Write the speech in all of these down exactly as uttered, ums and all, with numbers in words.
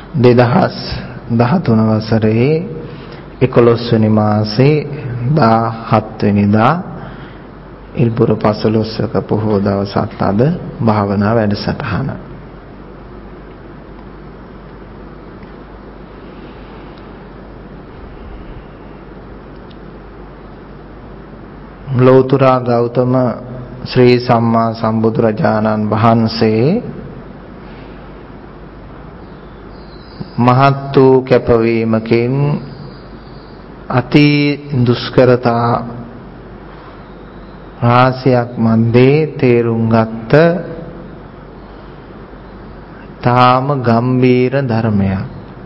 දෙදහස් දහතුන වසරේ එකොළොස් වෙනි මාසේ දාහත් වෙනිදා ඉල්පුර පසළොස්වක පොහොය දවසත් අද භාවනා වැඩසටහන. ලෝතර ගෞතම ශ්‍රී සම්මා සම්බුදුරජාණන් වහන්සේ මහත් වූ කැපවීමකින් අති දුෂ්කරතා රාශියක් මැද්දේ තේරුම් ගත්ත තාම ගම්බීර ධර්මයක්.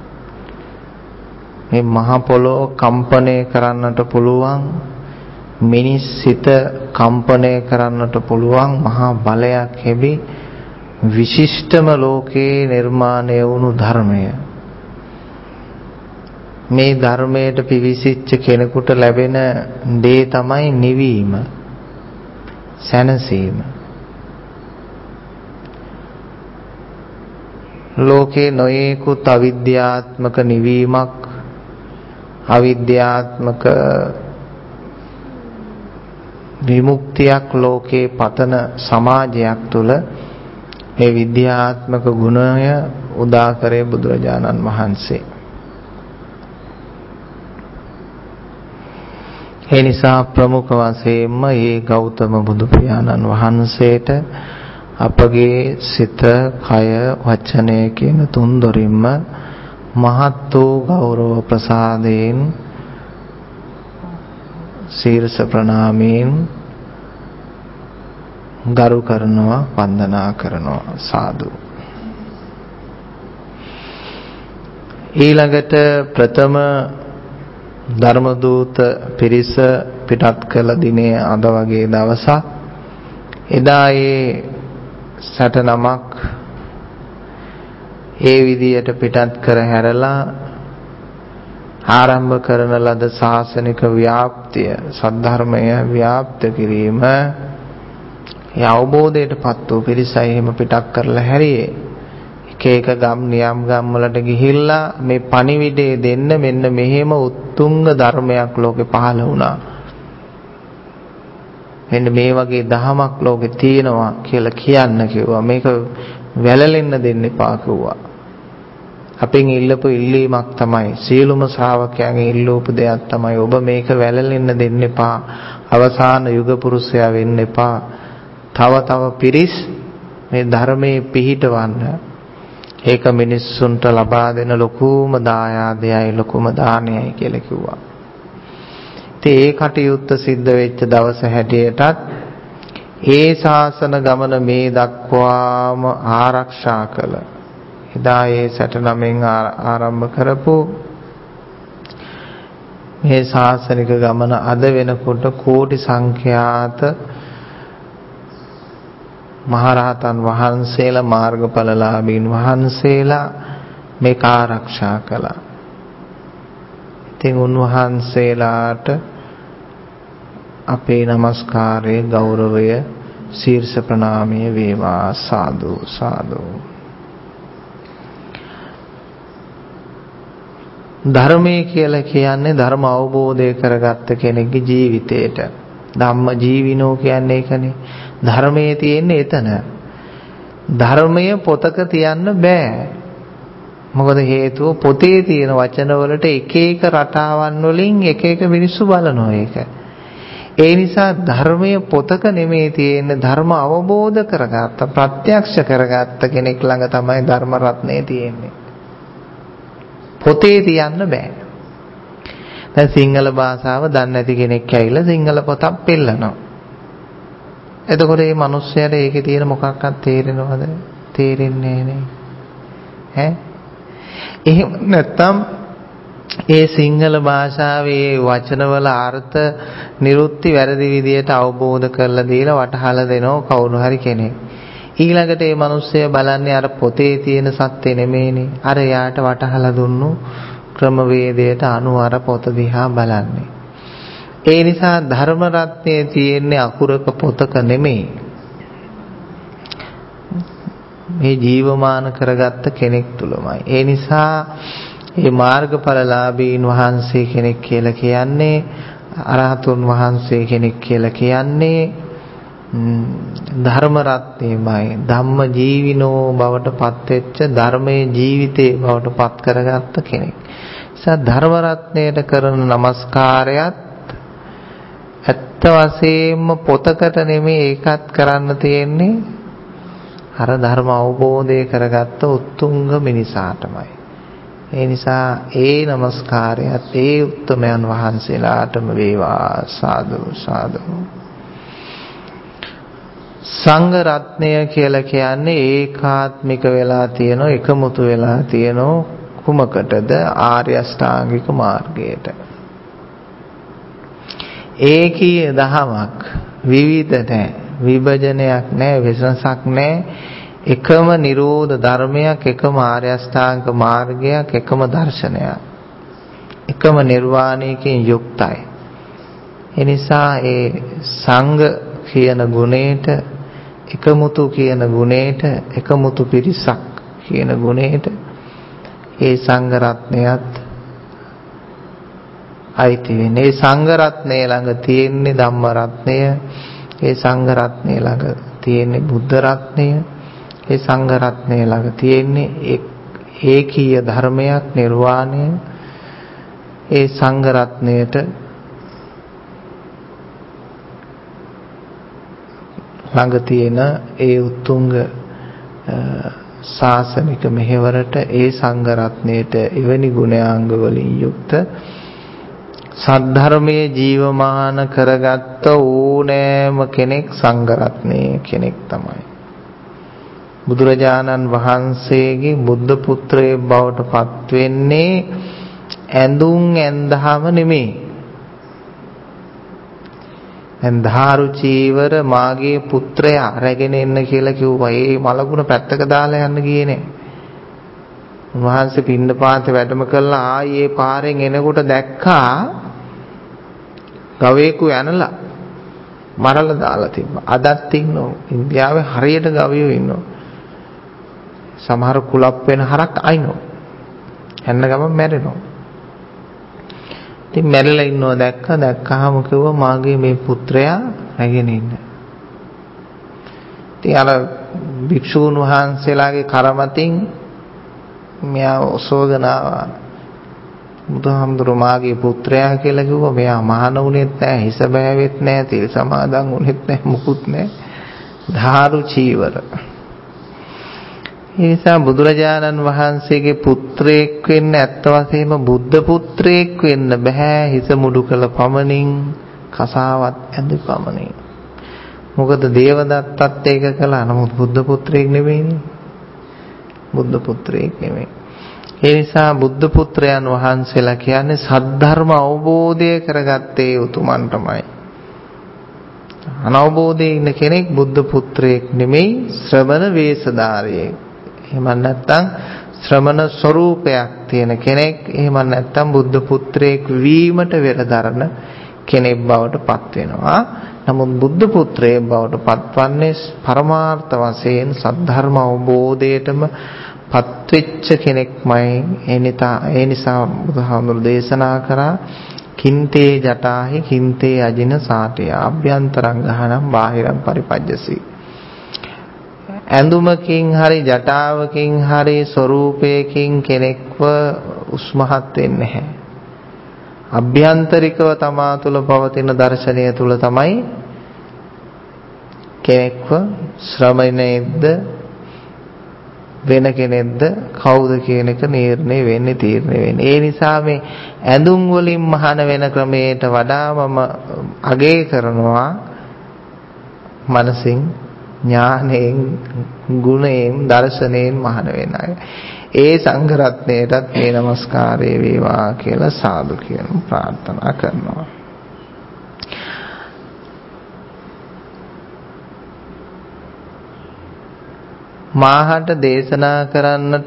මේ මහ පොළොව කම්පණය කරන්නට පුළුවන්, මිනිස් සිත කම්පණය කරන්නට පුළුවන් මහා බලයක් හැබි විශිෂ්ටම ලෝකේ නිර්මාණය වුණු ධර්මය. මේ ධර්මයට පිවිසිච්ච කෙනෙකුට ලැබෙන දේ තමයි නිවීම, සැනසීම. ලෝකේ නොයෙකුත් අවිද්‍යාත්මක නිවීමක්, අවිද්‍යාත්මක විමුක්තියක් ලෝකේ පතන සමාජයක් තුළ මේ විද්‍යාත්මක ගුණය උදා කරේ බුදුරජාණන් වහන්සේ. ඒ නිසා ප්‍රමුඛ වශයෙන්ම මේ ගෞතම බුදු පියාණන් වහන්සේට අපගේ සිත, කය, වචනය කියන තුන්දොරින්ම මහත් වූ ගෞරව ප්‍රසාදයෙන් සීරස ප්‍රණාමයෙන් ගරු කරනවා, වන්දනා කරනවා. සාදු. ඊළඟට ප්‍රථම ධර්ම දූත පිරිස පිටත් කළ දිනේ අද වගේ දවසක්. එදා ඒ සටනමක් ඒ විදියට පිටත් කර හැරලා ආරම්භ කරන ලද ශාසනික ව්‍යාප්තිය, සද්ධර්මය ව්‍යාප්ත කිරීම, ඒ අවබෝධයට පත් වූ පිරිසයි එහෙම පිටක් කරලා හැරියේ. එක එක ගම් නියම් ගම් වලට ගිහිල්ලා මේ පණිවිඩය දෙන්න මෙන්න මෙහෙම උත්තුංග ධර්මයක් ලෝකේ පහළ වුණා, මෙන්න මේ වගේ දහමක් ලෝකේ තියෙනවා කියලා කියන්න කිව්වා. මේක වැළලෙන්න දෙන්න එපා කිව්වා. අපෙන් ඉල්ලපු ඉල්ලීමක් තමයි, සියලුම ශ්‍රාවකයන්ගේ ඉල්ලූපු දෙයක් තමයි, ඔබ මේක වැළලෙන්න දෙන්න එපා, අවසාන යුග පුරුෂයා වෙන්න එපා, තව තව පිරිස් මේ ධර්මයේ පිහිටවන්න. ඒක මිනිස්සුන්ට ලබා දෙන ලොකුම දායාදයයි, ලොකුම දානයයි කියලා කිව්වා. ඉතින් ඒ කටයුත්ත සිද්ධ වෙච්ච දවස හැටියටත් ඒ ශාසන ගමන මේ දක්වාම ආරක්ෂා කළ, එදා ඒ සැටනමෙන් ආරම්භ කරපු මේ ශාසනික ගමන අද වෙනකොට කෝටි සංඛ්‍යාත මහරහතන් වහන්සේලා, මාර්ගඵලලාභීන් වහන්සේලා මේක ආරක්ෂා කළා. ඉතින් උන්වහන්සේලාට අපේ নমස්කාරය, ගෞරවය, ශීර්ෂ ප්‍රණාමය වේවා. සාදු සාදු. ධර්මය කියලා කියන්නේ ධර්ම අවබෝධය කරගත්ත කෙනෙක්ගේ ජීවිතේට. ධම්ම ජීවිනෝ කියන්නේ ඒකනේ. ධර්මයේ තියෙන්නේ එතන. ධර්මය පොතක තියන්න බෑ. මොකද හේතුව පොතේ තියෙන වචන වලට එක එක රටාවන් වලින් එක එක මිනිස්සු බලනවා ඒක. ඒ නිසා ධර්මය පොතක නෙමෙයි තියෙන්නේ, ධර්ම අවබෝධ කරගත්ත, ප්‍රත්‍යක්ෂ කරගත්ත කෙනෙක් ළඟ තමයි ධර්ම රත්නය තියෙන්නේ. පොතේ තියන්න බෑ. දැන් සිංහල භාෂාව දන්නේ නැති කෙනෙක් ඇවිල්ලා සිංහල පොතක් පෙන්නනවා. එතකොට මේ මිනිස්සයාට ඒකේ තියෙන මොකක්වත් තේරෙනවද? තේරෙන්නේ නැහැ ඈ. එහෙම නැත්තම් ඒ සිංහල භාෂාවේ වචනවල අර්ථ නිරුක්ති වැරදි විදියට අවබෝධ කරලා දීලා වටහලා දෙනව කවුරු හරි කෙනෙක්. ඊළඟට මේ මිනිස්සයා බලන්නේ අර පොතේ තියෙන සත්‍ය නෙමෙයිනේ. අර යාට වටහලා දුන්නු ක්‍රමවේදයට අනුව අර පොත දිහා බලන්නේ. ඒ නිසා ධර්ම රත්නයේ තියෙන්නේ අකුරක පොතක නෙමෙයි. මේ ජීවමාන කරගත්ත කෙනෙක් තුලමයි. ඒ නිසා මේ මාර්ගඵලලාභීන් වහන්සේ කෙනෙක් කියලා කියන්නේ අරහතුන් වහන්සේ කෙනෙක් කියලා කියන්නේ ධර්ම රත්නයමයි. ධම්ම ජීවිනෝ බවට පත් වෙච්ච ධර්මයේ ජීවිතේ බවට පත් කරගත්ත කෙනෙක්. නිසා ධර්ම රත්නයට කරන নমස්කාරයත් ඇත්ත වශයෙන්ම පොතකට නෙමෙයි ඒකත් කරන්න තියෙන්නේ අර ධර්ම අවබෝධය කරගත්ත උත්තුංග මිනිසාටමයි. ඒ නිසා ඒ নমස්කාරයත් ඒ උත්තමයන් වහන්සේලාටම වේවා. සාදු සාදු. සංඝ රත්නය කියලා කියන්නේ ඒකාත්මික වෙලා තියෙන එකමුතු වෙලා තියෙන කුමකටද? ආර්ය අෂ්ටාංගික මාර්ගයට. ඒකීය දහමක් විවිධ නැහැ, විභජනයක් නැහැ, වෙනසක් නැහැ. එකම නිරෝධ ධර්මයක්, එකම ආර්ය අෂ්ටාංග මාර්ගයක්, එකම දර්ශනයක්, එකම නිර්වාණයකින් යුක්තයි. ඒ නිසා ඒ සංඝ කියන ගුණයට, එකමුතු කියන ගුණයට, එකමුතු පිරිසක් කියන ගුණයට ඒ සංඝ රත්නයත් අයිති වෙන්නේ. ඒ සංඝ රත්නය ළඟ තියෙන්නේ ධම්ම රත්නය, ඒ සංඝ රත්නය ළඟ තියෙන්නේ බුද්ධ රත්නය, ඒ සංඝ රත්නය ළඟ තියෙන්නේ ඒකීය ධර්මයක්, නිර්වාණය. ඒ සංඝ රත්නයට ළඟ තියෙන ඒ උත්තුංග ශාසනික මෙහෙවරට, ඒ සංඝ රත්නයට එවැනි ගුණාංග වලින් යුක්ත සද්ධර්මයේ ජීවමාන කරගත්ත ඕනෑම කෙනෙක් සංඝ රත්නයේ කෙනෙක් තමයි. බුදුරජාණන් වහන්සේගේ බුද්ධ පුත්‍රයෙක් බවට පත් වෙන්නේ ඇඳුම් ඇඳහම නෙමෙයි. දැන් ධාරු චීවර මාගේ පුත්‍රයා රැගෙන එන්න කියලා කිව්වා. ඒ මලකුණ පැත්තක දාලා යන්න ගියේ නෑ. උන්වහන්සේ පින්නපාතේ වැඩම කළා. ආයේ පාරෙන් එනකොට දැක්කා ගවයෙකු යනලා මරලා දාලා තිබ්බා. අදත් ඉන්නෝ ඉන්දියාවේ හරියට ගවයෝ ඉන්නෝ. සමහර කුලප් වෙන හරක් අයිනෝ. එන්න ගමන් මැරෙනවා. ඉතින් මැරිලා ඉන්නවා දැක්කා. දැක්කහම කිව්වා මාගේ මේ පුත්‍රයා රැගෙන ඉන්න. ඉතින් අර භික්ෂූන් වහන්සේලාගේ කරමතින් මෙයා ඔසවගෙන ආවා. බුදුහාමුදුරුවෝ මාගේ පුත්‍රයා කියලා කිව්වා. මෙයා මහාන වුණෙත් නැහැ, හිස බෑවෙත් නැහැ, තිල් සමාදන් වුණෙත් නැහැ, මුකුත් නැහැ. ධාරු චීවර. ඒ නිසා බුදුරජාණන් වහන්සේගේ පුත්‍රයෙක් වෙන්න ඇත්ත වශයෙන්ම බුද්ධ පුත්‍රයෙක් වෙන්න බෑ හිස මුඩු කළ පමණින්, කසාවත් ඇඳි පමණින්. මොකද දේවදත්තත් ඒක කළා. නමුත් බුද්ධ පුත්‍රයෙක් නෙමෙයිනේ. බුද්ධ පුත්‍රයෙක් නෙමෙයි. ඒ නිසා බුද්ධ පුත්‍රයන් වහන්සේලා කියන්නේ සද්ධර්ම අවබෝධය කරගත්තේ උතුමන් තමයි. අනවබෝධයේ ඉන්න කෙනෙක් බුද්ධ පුත්‍රයෙක් නෙමෙයි, ශ්‍රමණ වේශධාරියෙක්. එහෙම නැත්නම් ශ්‍රමණ ස්වરૂපයක් තියෙන කෙනෙක්. එහෙම නැත්නම් බුද්ධ පුත්‍රයෙක් වීමට වෙරදරන කෙනෙක් බවට පත් වෙනවා. නමුත් බුද්ධ පුත්‍රයෙක් බවට පත්වන්නේ පරමාර්ථ වශයෙන් සද්ධර්ම අවබෝධයටම පත්වෙච්ච කෙනෙක්මයි. ඒ නිසා බුදුහාමුදුරු දේශනා කරා කින්තේ ජටාහි කින්තේ අජින සාටය අභ්‍යන්තරං ගහනම් බාහිරං පරිපජ්ජසි. ඇඳුමකින් හරි ජටාවකින් හරි ස්වરૂපයකින් කෙනෙක්ව උස්මහත් වෙන්නේ නැහැ. අභ්‍යන්තරිකව තමා තුළ පවතින දර්ශනය තුළ තමයි කෙනෙක්ව ශ්‍රමණේද්ද වෙන කෙනෙක්ද කවුද කියන එක නිර්ණය වෙන්නේ, තීරණය වෙන්නේ. ඒ නිසා මේ ඇඳුම් වලින් මහාන වෙන ක්‍රමයට වඩා මම අගය කරනවා මනසින්, ඥානයෙන්, ගුණයෙන්, දර්ශනයෙන් මහාන වෙන අය. ඒ සංඝ රත්නයටත් මේ নমස්කාරය වේවා කියලා සාදු කියන ප්‍රාර්ථනා කරනවා. මාහට දේශනා කරන්නට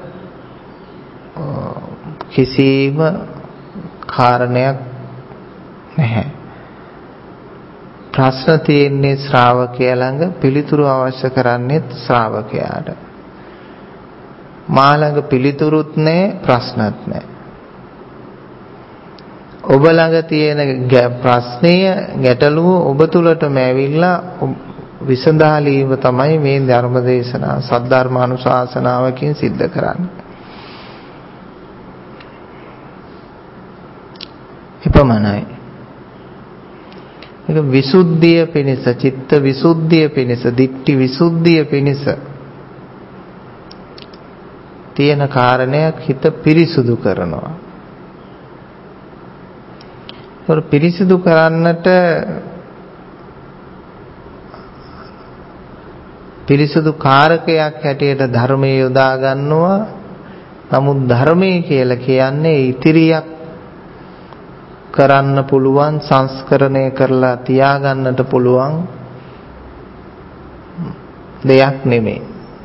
කිසිම කාරණයක් නැහැ. ප්‍රශ්න තියෙන්නේ ශ්‍රාවකයා ළඟ, පිළිතුරු අවශ්‍ය කරන්නේ ශ්‍රාවකයාට. මා ළඟ පිළිතුරුත් නැහැ ප්‍රශ්නත් නැහැ. ඔබ ළඟ තියෙන ප්‍රශ්නය ගැටලුව ඔබ තුලටම ඇවිල්ලා විසඳාලීම තමයි මේ ධර්ම දේශනාව සද්ධර්මානුශාසනාවකින් සිද්ධ කරන්නේ. එපමණයි. ඒක විසුද්ධිය පිණිස, චිත්ත විසුද්ධිය පිණිස, දිට්ඨි විසුද්ධිය පිණිස තියෙන කාරණයක් හිත පිරිසුදු කරනවා. ඒක පිරිසුදු කරන්නට පිරිසුදු කාරකයක් හැටියට ධර්මයේ යොදා ගන්නවා. නමුත් ධර්මයේ කියලා කියන්නේ ඉතිරියක් කරන්න පුළුවන්, සංස්කරණය කරලා තියාගන්නට පුළුවන් දෙයක් නෙමෙයි.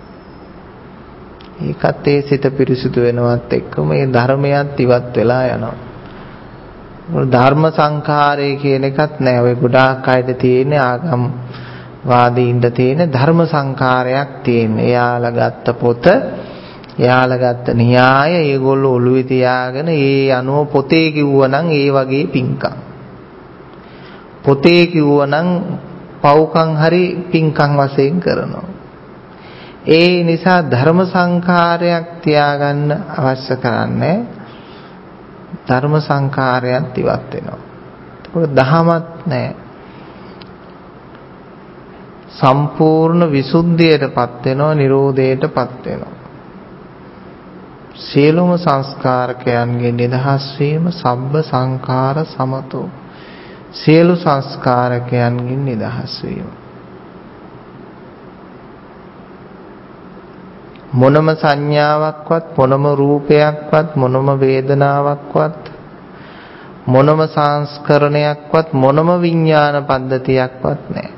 ඒකත් ඒ සිත පිරිසුදු වෙනවත් එක්කම මේ ධර්මයත් ඉවත් වෙලා යනවා. ධර්ම සංඛාරය කියන එකත් නෑ. ඔය ගොඩාක් අයට තියෙන ආගම් වාදීන්ට තියෙන ධර්ම සංඛාරයක් තියෙන. එයාලා ගත්ත පොත, එයාලා ගත්ත න්‍යාය ඒගොල්ලෝ ඔළුවේ තියාගෙන ඒ අනුව පොතේ කිව්වනම් ඒ වගේ පිංකම්. පොතේ කිව්වනම් පව්කම් හරි පිංකම් වශයෙන් කරනවා. ඒ නිසා ධර්ම සංඛාරයක් තියාගන්න අවශ්‍ය කරන්නේ ධර්ම සංඛාරයත් ඉවත් වෙනවා. ඒක දහමත් නැහැ. සම්පූර්ණ විසුද්ධියටපත් වෙනවා, නිරෝධයටපත් වෙනවා. සියලුම සංස්කාරකයන්ගේ නිදහස් වීම, සබ්බ සංඛාර සමතෝ. සියලු සංස්කාරකයන්ගෙන් නිදහස් වීම. මොනම සංඥාවක්වත්, මොනම රූපයක්වත්, මොනම වේදනාවක්වත්, මොනම සංස්කරණයක්වත්, මොනම විඥාන පද්ධතියක්වත් නැහැ.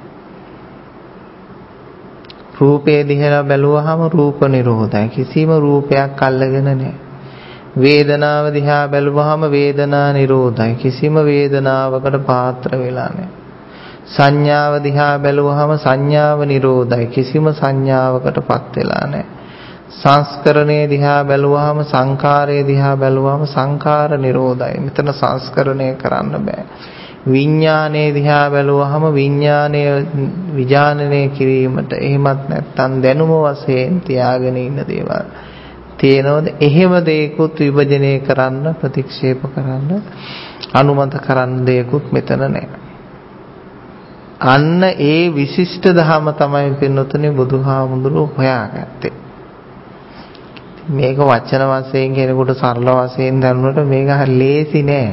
රූපේ දිහා බැලුවහම රූප නිරෝධයි. කිසිම රූපයක් අල්ලගෙන නැහැ. වේදනාව දිහා බැලුවහම වේදනා නිරෝධයි. කිසිම වේදනාවකට පාත්‍ර වෙලා නැහැ. සංඥාව දිහා බැලුවහම සංඥාව නිරෝධයි. කිසිම සංඥාවකටපත් වෙලා නැහැ. සංස්කරණය දිහා බැලුවහම, සංකාරය දිහා බැලුවහම සංකාර නිරෝධයි. මෙතන සංස්කරණය කරන්න බෑ. විඥානයේ දිහා බැලුවහම විඥානය විඥානනය කිරීමට, එහෙමත් නැත්නම් දැනුම වශයෙන් තියාගෙන ඉන්න දේවල් තියෙනවද? එහෙම දෙයකුත් විභජනය කරන්න, ප්‍රතික්ෂේප කරන්න, අනුමත කරන්න දෙයකුත් මෙතන නැහැ. අන්න ඒ විශිෂ්ට ධර්ම තමයි පින්නතුනේ බුදුහාමුදුරුවෝ හොයාගත්තේ. මේක වචන වශයෙන් කෙනෙකුට සරල වශයෙන් දන්නුනට මේක හරි ලේසි නෑ.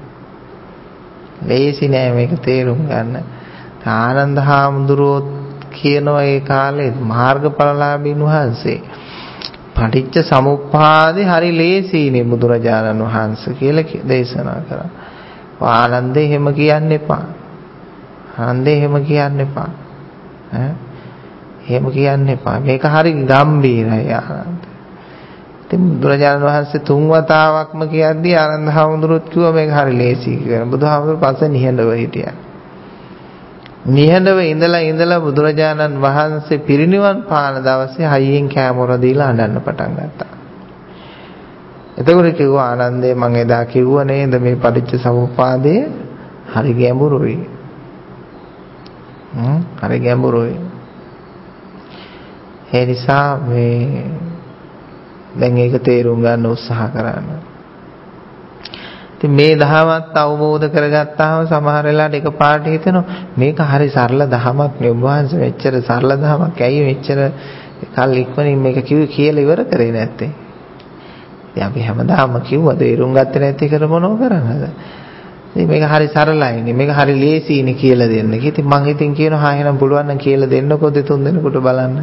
ලේසි නෑ මේක තේරුම් ගන්න. ආනන්ද හාමුදුරුවෝ කියනවා ඒ කාලේ මාර්ගඵලලාභීන් වහන්සේ පටිච්ච සමුප්පාදේ හරි ලේසියිනේ බුදුරජාණන් වහන්සේ කියලා දේශනා කරා. ආනන්දේ එහෙම කියන්න එපා. ආනන්දේ එහෙම කියන්න එපා. ඈ එහෙම කියන්න එපා. මේක හරි ගැඹීරයි ආනන්ද. ඉතින් බුදුරජාණන් වහන්සේ තුන් වතාවක්ම කියද්දී ආනන්ද හාමුදුරුවෝ කිව්වා මේක හරි ලේසි කියලා. බුදුහාමුදුරුවෝ පස්සේ නිහඬව හිටියා. නිහඬව ඉඳලා ඉඳලා බුදුරජාණන් වහන්සේ පිරිනිවන් පාන දවසේ හයියෙන් කෑමොර දීලා අඬන්න පටන් ගත්තා. එතකොට කිව්වා ආනන්දේ මම එදා කිව්වා නේද මේ පටිච්ච සමුප්පාදය හරි ගැඹුරුයි. හ්ම් හරි ගැඹුරුයි. ඒ නිසා මේ දැන් ඒක තේරුම් ගන්න උත්සාහ කරන්න. ඉතින් මේ දහමත් අවබෝධ කරගත්තාම සමහර වෙලාවට එකපාරට හිතෙනවා මේක හරි සරල දහමක් නේ. ඔබ වහන්සේ මෙච්චර සරල දහමක් ඇයි මෙච්චර කල් ඉක්මනින් මේක කිව්වේ කියලා ඉවර කරේ නැත්තේ? ඉතින් අපි හැමදාම කිව්වා තේරුම් ගත්තේ නැති කර මොනව කරන්නද? ඉතින් මේක හරි සරලයිනේ. මේක හරි ලේසියිනේ කියලා දෙන්න. ඉතින් මං ඉතින් කියනවා හා එහෙනම් පුළුවන් නම් කියලා දෙන්නකෝ දෙතුන් දෙනෙකුට බලන්න.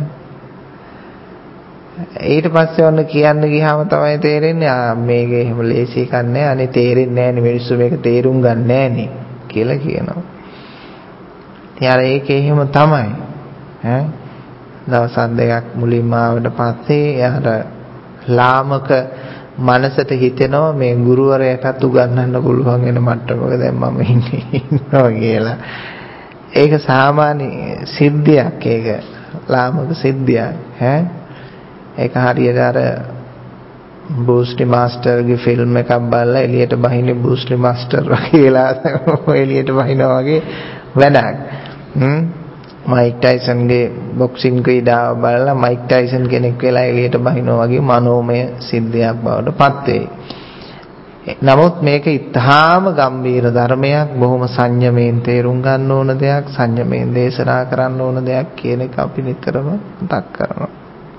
ඊට පස්සේ ඔන්න කියන්න ගියාම තමයි තේරෙන්නේ මේක එහෙම ලේසි එකක් නෑ. අනේ තේරෙන්නේ නෑනේ මිනිස්සු මේක තේරුම් ගන්න නෑනේ කියලා කියනවා. ඉතින් අර ඒක එහෙම තමයි. ඈ දවස් දෙකක් මුලින්ම ආවට පස්සේ එයාට ලාමක මනසට හිතෙනවා මේ ගුරුවරයාටත් උගන්වන්න පුළුවන් වෙන මට්ටමක දැන් මම ඉන්නේ ඉන්නවා කියලා. ඒක සාමාන්‍ය සිද්ධියක්. ඒක ලාමක සිද්ධියක්. ඈ ඒක හරියට අර බූස්ලි මාස්ටර්ගේ ෆිල්ම් එකක් බලලා එළියට බහින්නේ බූස්ලි මාස්ටර් වගේ වෙලා එළියට බහිනවා වගේ වැඩක්. හ්ම් මයික් ටයිසන්ගේ බොක්සින් ක්‍රීඩාව බලලා මයික් ටයිසන් කෙනෙක් වෙලා එළියට බහිනවා වගේ මනෝමය සිද්ධියක් බවට පත් වෙයි. නමුත් මේක ඉතාම ගම්බීර ධර්මයක්, බොහොම සංයමයෙන් තේරුම් ගන්න ඕන දෙයක්, සංයමයෙන් දේශනා කරන්න ඕන දෙයක් කියන එක අපි නිතරම මතක් කරනවා.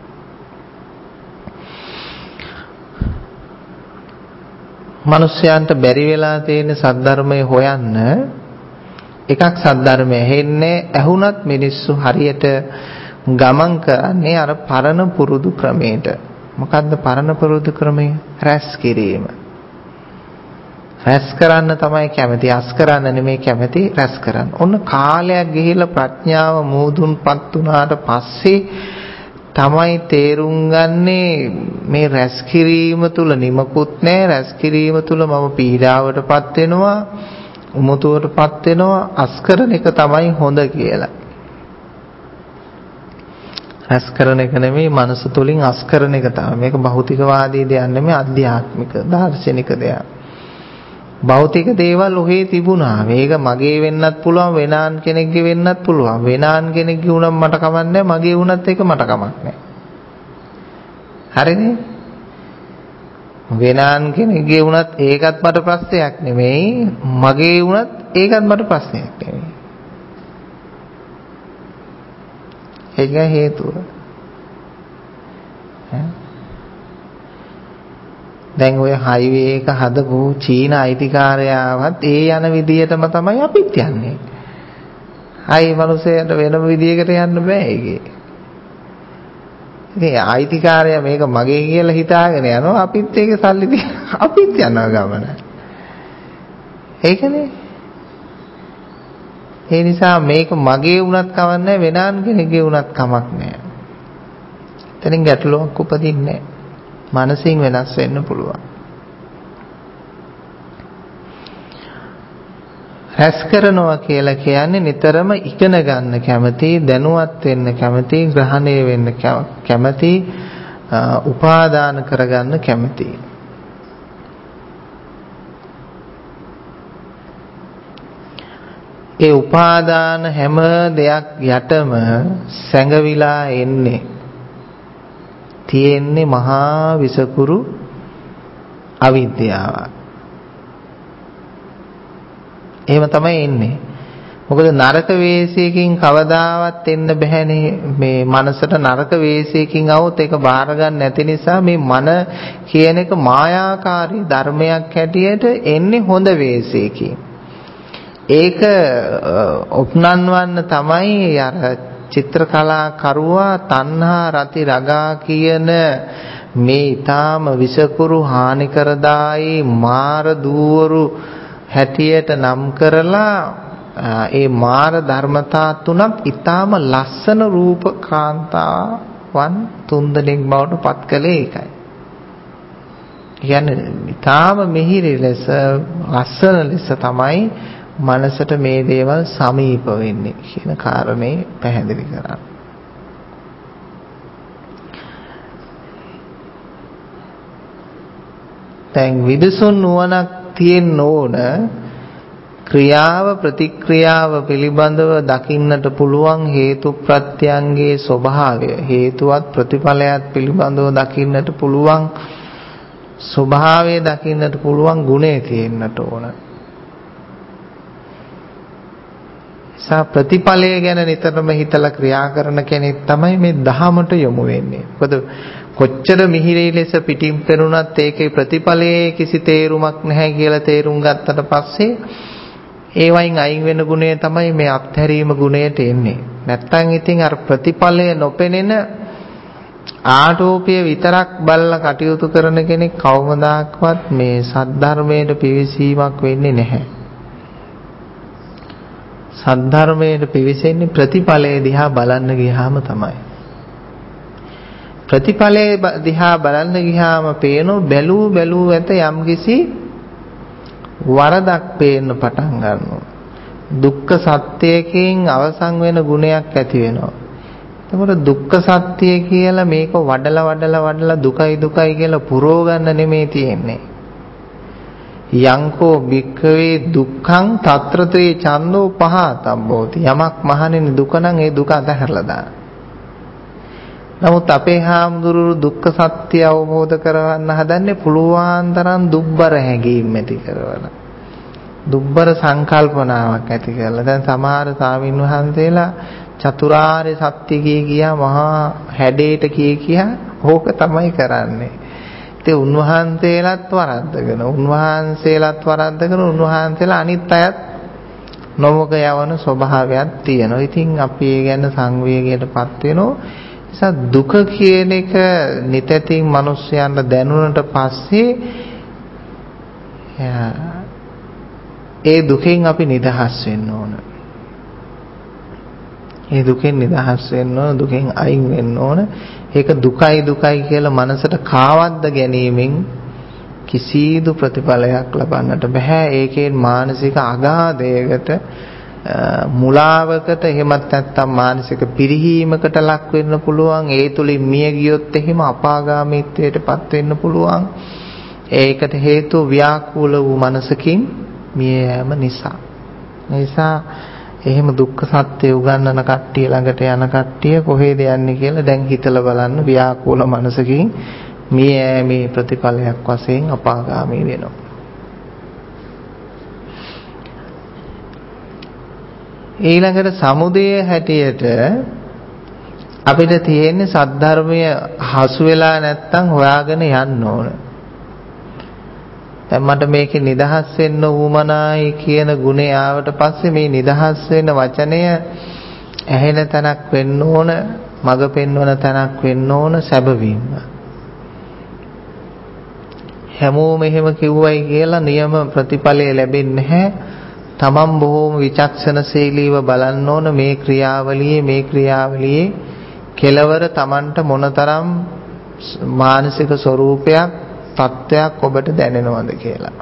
මිනිස්යන්ට බැරි වෙලා තියෙන සද්ධර්මය හොයන්න. එකක් සද්ධර්මය ඇහෙන්නේ, ඇහුණත් මිනිස්සු හරියට ගමන් කරන්නේ අර පරණ පුරුදු ක්‍රමයට. මොකද්ද පරණ පුරුදු ක්‍රමය? රැස් කිරීම. රැස් කරන්න තමයි කැමති, අස් කරන්න නෙමෙයි කැමති, රැස් කරන්න. ඔන්න කාලයක් ගිහිල්ලා ප්‍රඥාව මූදුන්පත් වුණාට පස්සේ තමයි තේරුම් ගන්නේ මේ රැස් කිරීම තුල නිමකුත් නැහැ. රැස් කිරීම තුල මම පීඩාවටපත් වෙනවා, උමතුවටපත් වෙනවා. අස් කරන එක තමයි හොඳ කියලා. රැස් කරන එක නෙමෙයි, මනස තුලින් අස් කරන එක තමයි. මේක භෞතිකවාදී දෙයක් නෙමෙයි, අධ්‍යාත්මික දාර්ශනික දෙයක්. භෞතික දේවල් ඔහේ තිබුණා. මේක මගේ වෙන්නත් පුළුවන්, වෙනාන් කෙනෙක්ගේ වෙන්නත් පුළුවන්. වෙනාන් කෙනෙක්ගේ වුණත් මට කමක් නැහැ, මගේ වුණත් ඒක මට කමක් නැහැ. හරිනේ? වෙනාන් කෙනෙක්ගේ වුණත් ඒකත් මට ප්‍රශ්නයක් නෙමෙයි, මගේ වුණත් ඒකත් මට ප්‍රශ්නයක් නෙමෙයි. ඒක හේතුව. දැන් ඔය හයිවේ එක හදපු චීන අයිතිකාරයාවත් ඒ යන විදියටම තමයි අපිත් යන්නේ. හයි මිනිස්සුන්ට වෙනම විදියකට යන්න බෑ ඒකේ. ඉතින් අයිතිකාරයා මේක මගේ කියලා හිතාගෙන යනවා, අපිත් ඒකේ සල්ලි දීලා අපිත් යනවා ගමන. ඒකනේ. ඒ නිසා මේක මගේ වුණත් කමක් නැහැ, වෙනාන් කෙනෙක්ගේ වුණත් කමක් නැහැ. එතනින් ගැටලුවක් උපදින්නේ නැහැ. මනසින් වෙනස් වෙන්න පුළුවන්. රැස් කරනවා කියලා කියන්නේ නිතරම ඉගෙන ගන්න කැමති, දැනුවත් වෙන්න කැමති, ග්‍රහණය වෙන්න කැමති, උපාදාන කරගන්න කැමති. ඒ උපාදාන හැම දෙයක් යටම සැඟවිලා එන්නේ තියෙන්නේ මහා විසකුරු අවිද්‍යාව. එහෙම තමයි එන්නේ. මොකද නරක වේශයකින් කවදාවත් එන්න බෑනේ. මේ මනසට නරක වේශයකින් આવොත් ඒක බාර ගන්න නැති නිසා මේ මන කියන එක මායාකාරී ධර්මයක් හැටියට එන්නේ හොඳ වේශයකින්. ඒක ඔප්නන්වන්න තමයි අර චිත්‍රකලා කරුවා තණ්හා රති රගා කියන මේ ඊටාම විසකුරු හානිකරදායි මාර දූවරු හැටියට නම් කරලා ඒ මාර ධර්මතා තුනක් ඊටාම ලස්සන රූපකාන්තාවන් තුන්දෙනෙක් බවට පත් කළේ ඒකයි. කියන්නේ ඊටාම මිහිරි ලෙස ලස්සන ලෙස තමයි මනසට මේ දේවල් සමීප වෙන්නේ කියන කාරණේ පැහැදිලි කරා. දැන් විදසුන් නුවණක් තියෙන්න ඕන ක්‍රියාව ප්‍රතික්‍රියාව පිළිබඳව දකින්නට පුළුවන් හේතු ප්‍රත්‍යයන්ගේ ස්වභාවය, හේතුවත් ප්‍රතිඵලයක් පිළිබඳව දකින්නට පුළුවන් ස්වභාවය දකින්නට පුළුවන් ගුණය තියෙන්නට ඕන. සා ප්‍රතිඵලය ගැන නිතරම හිතලා ක්‍රියා කරන කෙනෙක් තමයි මේ දහමට යොමු වෙන්නේ. මොකද කොච්චර මිහිරි ලෙස පිටින් පෙනුනත් ඒකේ ප්‍රතිඵලයේ කිසි තේරුමක් නැහැ කියලා තේරුම් ගත්තට පස්සේ ඒ වයින් අයින් වෙන ගුණය තමයි මේ අත්හැරීම ගුණයට එන්නේ. නැත්තම් ඉතින් අර ප්‍රතිඵලය නොපෙනෙන ආටෝපය විතරක් බලලා කටයුතු කරන කෙනෙක් කවමදාක්වත් මේ සද්ධර්මයට පිවිසීමක් වෙන්නේ නැහැ. සද්ධර්මයට පිවිසෙන්නේ ප්‍රතිඵලයේ දිහා බලන්න ගියාම තමයි. ප්‍රතිඵලයේ දිහා බලන්න ගියාම පේන බැලූ බැලූ ඇත යම්කිසි වරදක් පේන්න පටන් ගන්නවා. දුක්ඛ සත්‍යයෙන් අවසන් වෙන ගුණයක් ඇති වෙනවා. එතකොට දුක්ඛ සත්‍ය කියලා මේක වඩලා වඩලා වඩලා දුකයි දුකයි කියලා පුරව ගන්න නෙමෙයි තියෙන්නේ. යංකෝ භික්ඛවේ දුක්ඛං తත්‍රතේ චන්தோ පහතම්බෝති. යමක් මහණෙනි දුක නම් ඒ දුක අතහැරලා දාන්න. නමුත් අපේ හාමුදුරුවෝ දුක්ඛ සත්‍ය අවබෝධ කරවන්න හදන්නේ පුළුවන් තරම් දුබ්බර හැඟීම් ඇති කරවලා. දුබ්බර සංකල්පනාවක් ඇති කරලා. දැන් සමහර ස්වාමීන් වහන්සේලා චතුරාර්ය සත්‍ය කිය කියා මහා හැඩේට කිය කියා ඕක තමයි කරන්නේ. ඉතින් උන්වහන්සේලාත් වරද්දගෙන උන්වහන්සේලාත් වරද්දගෙන උන්වහන්සේලා අනිත් අයත් නොමග යවන ස්වභාවයක් තියෙනවා. ඉතින් අපි ඒ ගැන සංවේගයටපත් වෙනවා. නිසා දුක කියන එක නිතැතින් මිනිස්යන්ට දැනුණට පස්සේ ඒ දුකෙන් අපි නිදහස් වෙන්න ඕන. ඒ දුකෙන් නිදහස් වෙන්න ඕන, දුකෙන් අයින් වෙන්න ඕන. ඒක දුකයි දුකයි කියලා මනසට කාවද්ද ගැනීමෙන් කිසිදු ප්‍රතිඵලයක් ලබන්නට බෑ. ඒකෙන් මානසික අගාධයකට, මුලාවකට, එහෙමත් නැත්නම් මානසික පිරිහීමකට ලක් වෙන්න පුළුවන්. ඒ තුලින් මිය ගියොත් එහෙම අපාගාමීත්වයටපත් වෙන්න පුළුවන්. ඒකට හේතුව ව්‍යාකූල වූ මනසකින් මිය යෑම නිසා. නිසා එහෙම දුක්ඛ සත්‍ය උගන්වන කට්ටිය ළඟට යන කට්ටිය කොහෙද යන්නේ කියලා දැන් හිතලා බලන්න. ව්‍යාකූල මනසකින් මිය යෑමේ ප්‍රතිඵලයක් වශයෙන් අපාගාමී වෙනවා. ඊළඟට සමුදය හැටියට අපිට තියෙන්නේ සද්ධර්මය හසු වෙලා නැත්තම් හොයාගෙන යන්න ඕන. දැන් මට මේකේ නිදහස් වෙන්න උවමනායි කියන ගුණය ආවට පස්සේ මේ නිදහස් වෙන වචනය ඇහෙන තැනක් වෙන්න ඕන, මඟ පෙන්වන තැනක් වෙන්න ඕන සැබවින්ම. හැමෝම එහෙම කිව්වයි කියලා නියම ප්‍රතිඵලය ලැබෙන්නේ නැහැ. තමන් බොහෝම විචක්ෂණශීලීව බලන්න ඕන මේ ක්‍රියාවලියේ මේ ක්‍රියාවලියේ කෙලවර තමන්ට මොනතරම් මානසික ස්වરૂපයක් තත්ත්වයක් ඔබට දැනෙනවද කියලා.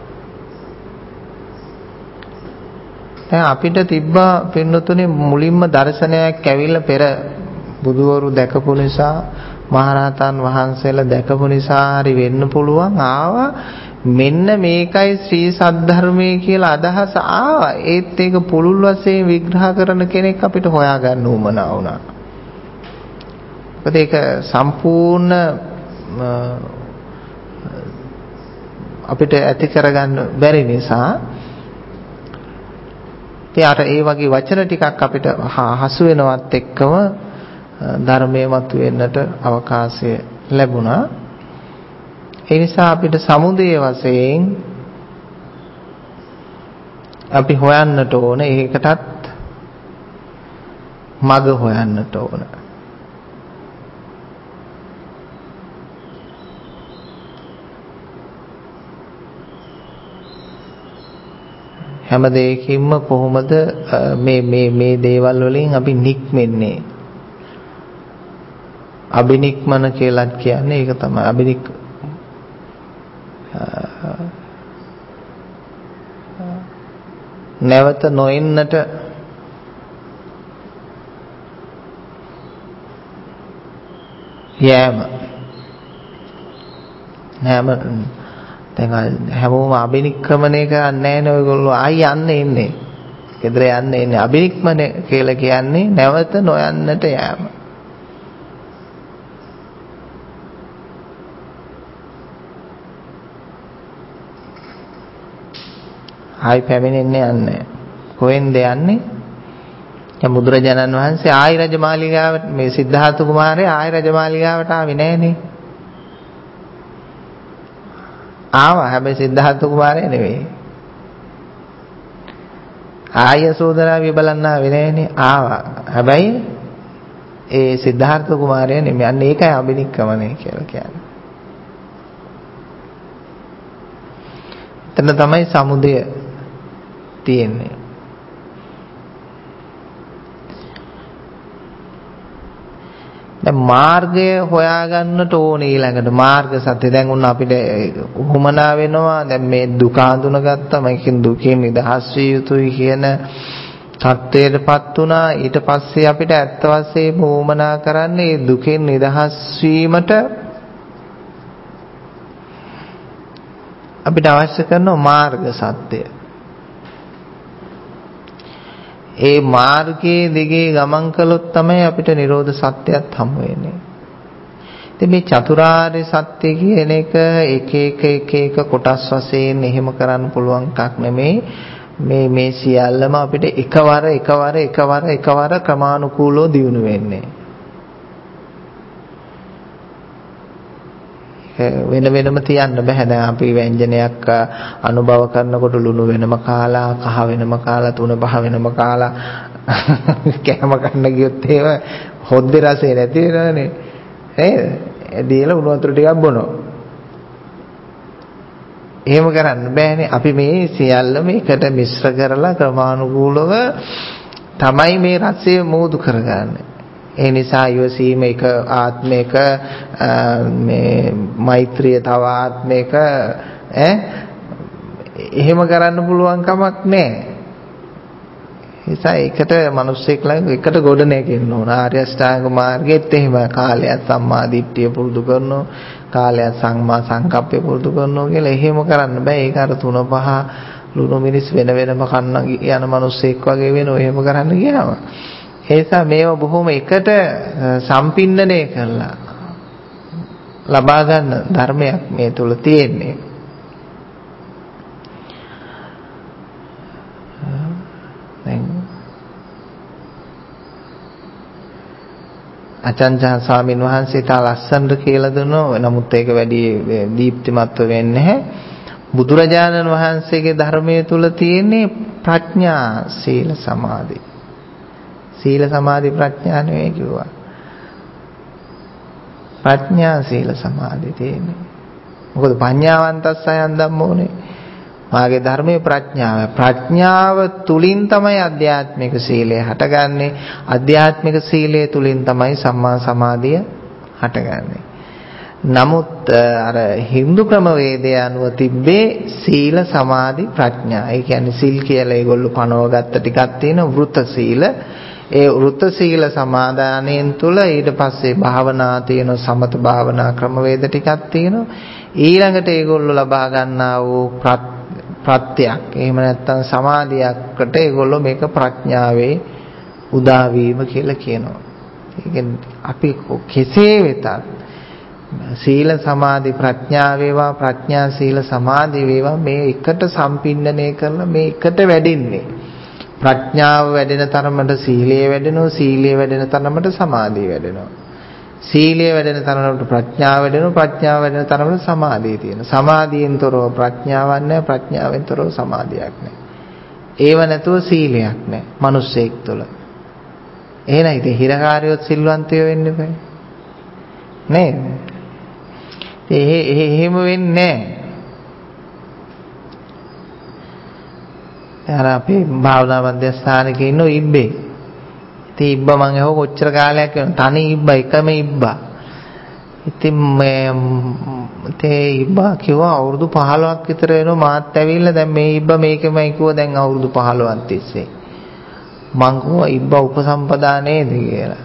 දැන් අපිට තිබ්බා පින්නතුනේ මුලින්ම දර්ශනයක් ඇවිල්ලා පෙර බුදුවරු දැකපු නිසා, මහරහතන් වහන්සේලා දැකපු නිසා හරි වෙන්න පුළුවන් ආවා. මෙන්න මේකයි ශ්‍රී සද්ධර්මයේ කියලා අදහස ආවා. ඒත් ඒක පුළුල් වශයෙන් විග්‍රහ කරන කෙනෙක් අපිට හොයාගන්න උවමනා වුණා. මොකද ඒක සම්පූර්ණ අපිට ඇති කරගන්න බැරි නිසා එයාට ඒ වගේ වචන ටිකක් අපිට හසු වෙනවත් එක්කම ධර්මයේ මතුවෙන්නට අවකාශය ලැබුණා. ඒ නිසා අපිට සමුදය වශයෙන් අපි හොයන්නට ඕන, ඒකටත් මඟ හොයන්නට ඕන. හැම දෙයකින්ම කොහොමද මේ මේ මේ දේවල් වලින් අපි නික්මෙන්නේ? අබිනික්මන කියලා කියන්නේ ඒක තමයි. අබිනික් නැවත නොඑන්නට යෑම. නැම දැන් හැමෝම අබිනික්‍රමණය කරන්නේ නැහැනේ. ඔයගොල්ලෝ ආයි යන්න එන්නේ. ගෙදර යන්න එන්නේ. අබිනික්මන කියලා කියන්නේ නැවත නොයන්නට යෑම. ආයි පැමිණෙන්නේ යන්නේ. කොහෙන්ද යන්නේ? දැන් බුදුරජාණන් වහන්සේ ආයි රජමාලිගාවට, මේ සිද්ධාර්ථ කුමාරයා ආයි රජමාලිගාවට ආවේ නැහනේ. ආවා. හැබැයි සිද්ධාර්ථ කුමාරයා නෙවෙයි. ආය සෝදරාවිය බලන්න ආවේ නැහනේ. ආවා. හැබැයි ඒ සිද්ධාර්ථ කුමාරයා නෙමෙයි. අන්න ඒකයි අබිනික්කමනේ කියලා කියන්නේ. එතන තමයි සමුදය තියෙන්නේ. දැන් මාර්ගය හොයාගන්නට ඕනේ. ඊළඟට මාර්ග සත්‍ය දැන් උන්න අපිට උමනා වෙනවා. දැන් මේ දුක හඳුනගත්තා, මේකෙන් දුකෙන් නිදහස් විය යුතුයි කියන තත්ත්වයටපත් වුණා. ඊට පස්සේ අපිට ඇත්ත වශයෙන්ම වමනා කරන්නේ දුකෙන් නිදහස් වීමට අපිට අවශ්‍ය කරන මාර්ග සත්‍යය. ඒ මාර්ගයේ දිගේ ගමන් කළොත් තමයි අපිට නිරෝධ සත්‍යයත් හමු වෙන්නේ. ඉතින් මේ චතුරාර්ය සත්‍ය කියන එක එක එක එක එක කොටස් වශයෙන් එහෙම කරන්න පුළුවන් එකක් නෙමෙයි. මේ මේ සියල්ලම අපිට එකවර එකවර එකවර එකවර ක්‍රමානුකූලව දියුණු වෙන්නේ. වෙන වෙනම තියන්න බෑ. දැන් අපි ව්‍යංජනයක් අනුභව කරනකොට ලුණු වෙනම කාලා, කහ වෙනම කාලා, තුන පහ වෙනම කාලා කැම ගන්න ගියොත් එහෙම හොද්දේ රසය නැති වෙනවනේ. නේද? දීලා උණු වතුර ටිකක් බොනවා. එහෙම කරන්න බෑනේ. අපි මේ සියල්ලම එකට මිශ්‍ර කරලා ක්‍රමානුකූලව තමයි මේ රසය මෝදු කරගන්නේ. ඒ නිසා ඉවසීම එක ආත්මයක මේ මෛත්‍රිය තව ආත්මයක ඈ එහෙම කරන්න පුළුවන් කමක් නැහැ. නිසා ඒකට මිනිස්සෙක් ළඟ එකට ගොඩ නැගෙන්න ඕන. ආර්ය අෂ්ටාංග මාර්ගෙත් එහෙම කාලයක් සම්මා දිට්ඨිය පුරුදු කරනවා, කාලයක් සම්මා සංකප්පය පුරුදු කරනවා කියලා එහෙම කරන්න බෑ. ඒක අර තුන පහ ලුණු මිරිස් වෙන වෙනම කන්න යන මිනිස්සෙක් වගේ වෙනවා. එහෙම කරන්න ගියාම ඒ නිසා මේව බොහොම එකට සම්පින්නණය කරලා ලබා ගන්න ධර්මයක් මේ තුල තියෙන්නේ. දැන් අචංචා ස්වාමීන් වහන්සේ තා ලස්සනට කියලා දුන්නෝ. නමුත් ඒක වැඩි දීප්තිමත්ව වෙන්නේ නැහැ. බුදුරජාණන් වහන්සේගේ ධර්මයේ තුල තියෙන්නේ ප්‍රඥා, සීල, සමාධි. සීල සමාධි ප්‍රඥා නෙවෙයි කිව්වා. ප්‍රඥා සීල සමාධි තියෙන්නේ. මොකද පඤ්ඤාවන්තස්සයන් ධම්මෝනේ. මාගේ ධර්මයේ ප්‍රඥාව. ප්‍රඥාව තුලින් තමයි අධ්‍යාත්මික සීලය හටගන්නේ. අධ්‍යාත්මික සීලය තුලින් තමයි සම්මා සමාධිය හටගන්නේ. නමුත් අර හින්දු ක්‍රමවේදය අනුව තිබ්බේ සීල සමාධි ප්‍රඥා. ඒ කියන්නේ සිල් කියලා ඒගොල්ලෝ පනවගත්ත ටිකක් තියෙන වෘත සීල. ඒ වෘත සීල සමාදානයෙන් තුල ඊට පස්සේ භාවනා තියෙන සමත භාවනා ක්‍රමවේද ටිකක් තියෙනවා. ඊළඟට ඒගොල්ලෝ ලබා ගන්නා වූ ප්‍රත්‍යක් එහෙම නැත්නම් සමාධියකට ඒගොල්ලෝ මේක ප්‍රඥාවේ උදාවීම කියලා කියනවා. ඒ කියන්නේ අපි කෙසේ වෙතත් සීල සමාධි ප්‍රඥා වේවා, ප්‍රඥා සීල සමාධි වේවා මේ එකට සම්පින්නණය කරලා මේ එකට වැඩින්නේ. ප්‍රඥාව වැඩෙන තරමට සීලය වැඩෙනවා, සීලය වැඩෙන තරමට සමාධිය වැඩෙනවා. සීලය වැඩෙන තරමට ප්‍රඥාව වැඩෙනවා, ප්‍රඥාව වැඩෙන තරමට සමාධිය තියෙනවා. සමාධියෙන් තොරව ප්‍රඥාවක් නැහැ, ප්‍රඥාවෙන් තොරව සමාධියක් නැහැ. ඒව නැතුව සීලයක් නැහැ මිනිස්සෙක් තුළ. එහෙනම් ඉතින් හිරකාරියොත් සිල්වන්තයෝ වෙන්න බෑ. නේද? ඒ එහෙම වෙන්නේ නැහැ. අර අපේ භාවනා මධ්‍යස්ථානයේ ඉන්න ඉබ්බේ. ඉතින් ඉබ්බා මං අහුව කොච්චර කාලයක් වෙනවද? තනි ඉබ්බා එකම ඉබ්බා. ඉතින් මේ තේ ඉබ්බා කිව්වා අවුරුදු පහළොවක් විතර වෙනවා මාත් ඇවිල්ලා දැන් මේ ඉබ්බා මේකමයි කිව්වා දැන් අවුරුදු පහළොවක් තිස්සේ. මං කිව්වා ඉබ්බා උපසම්පදා නේද කියලා.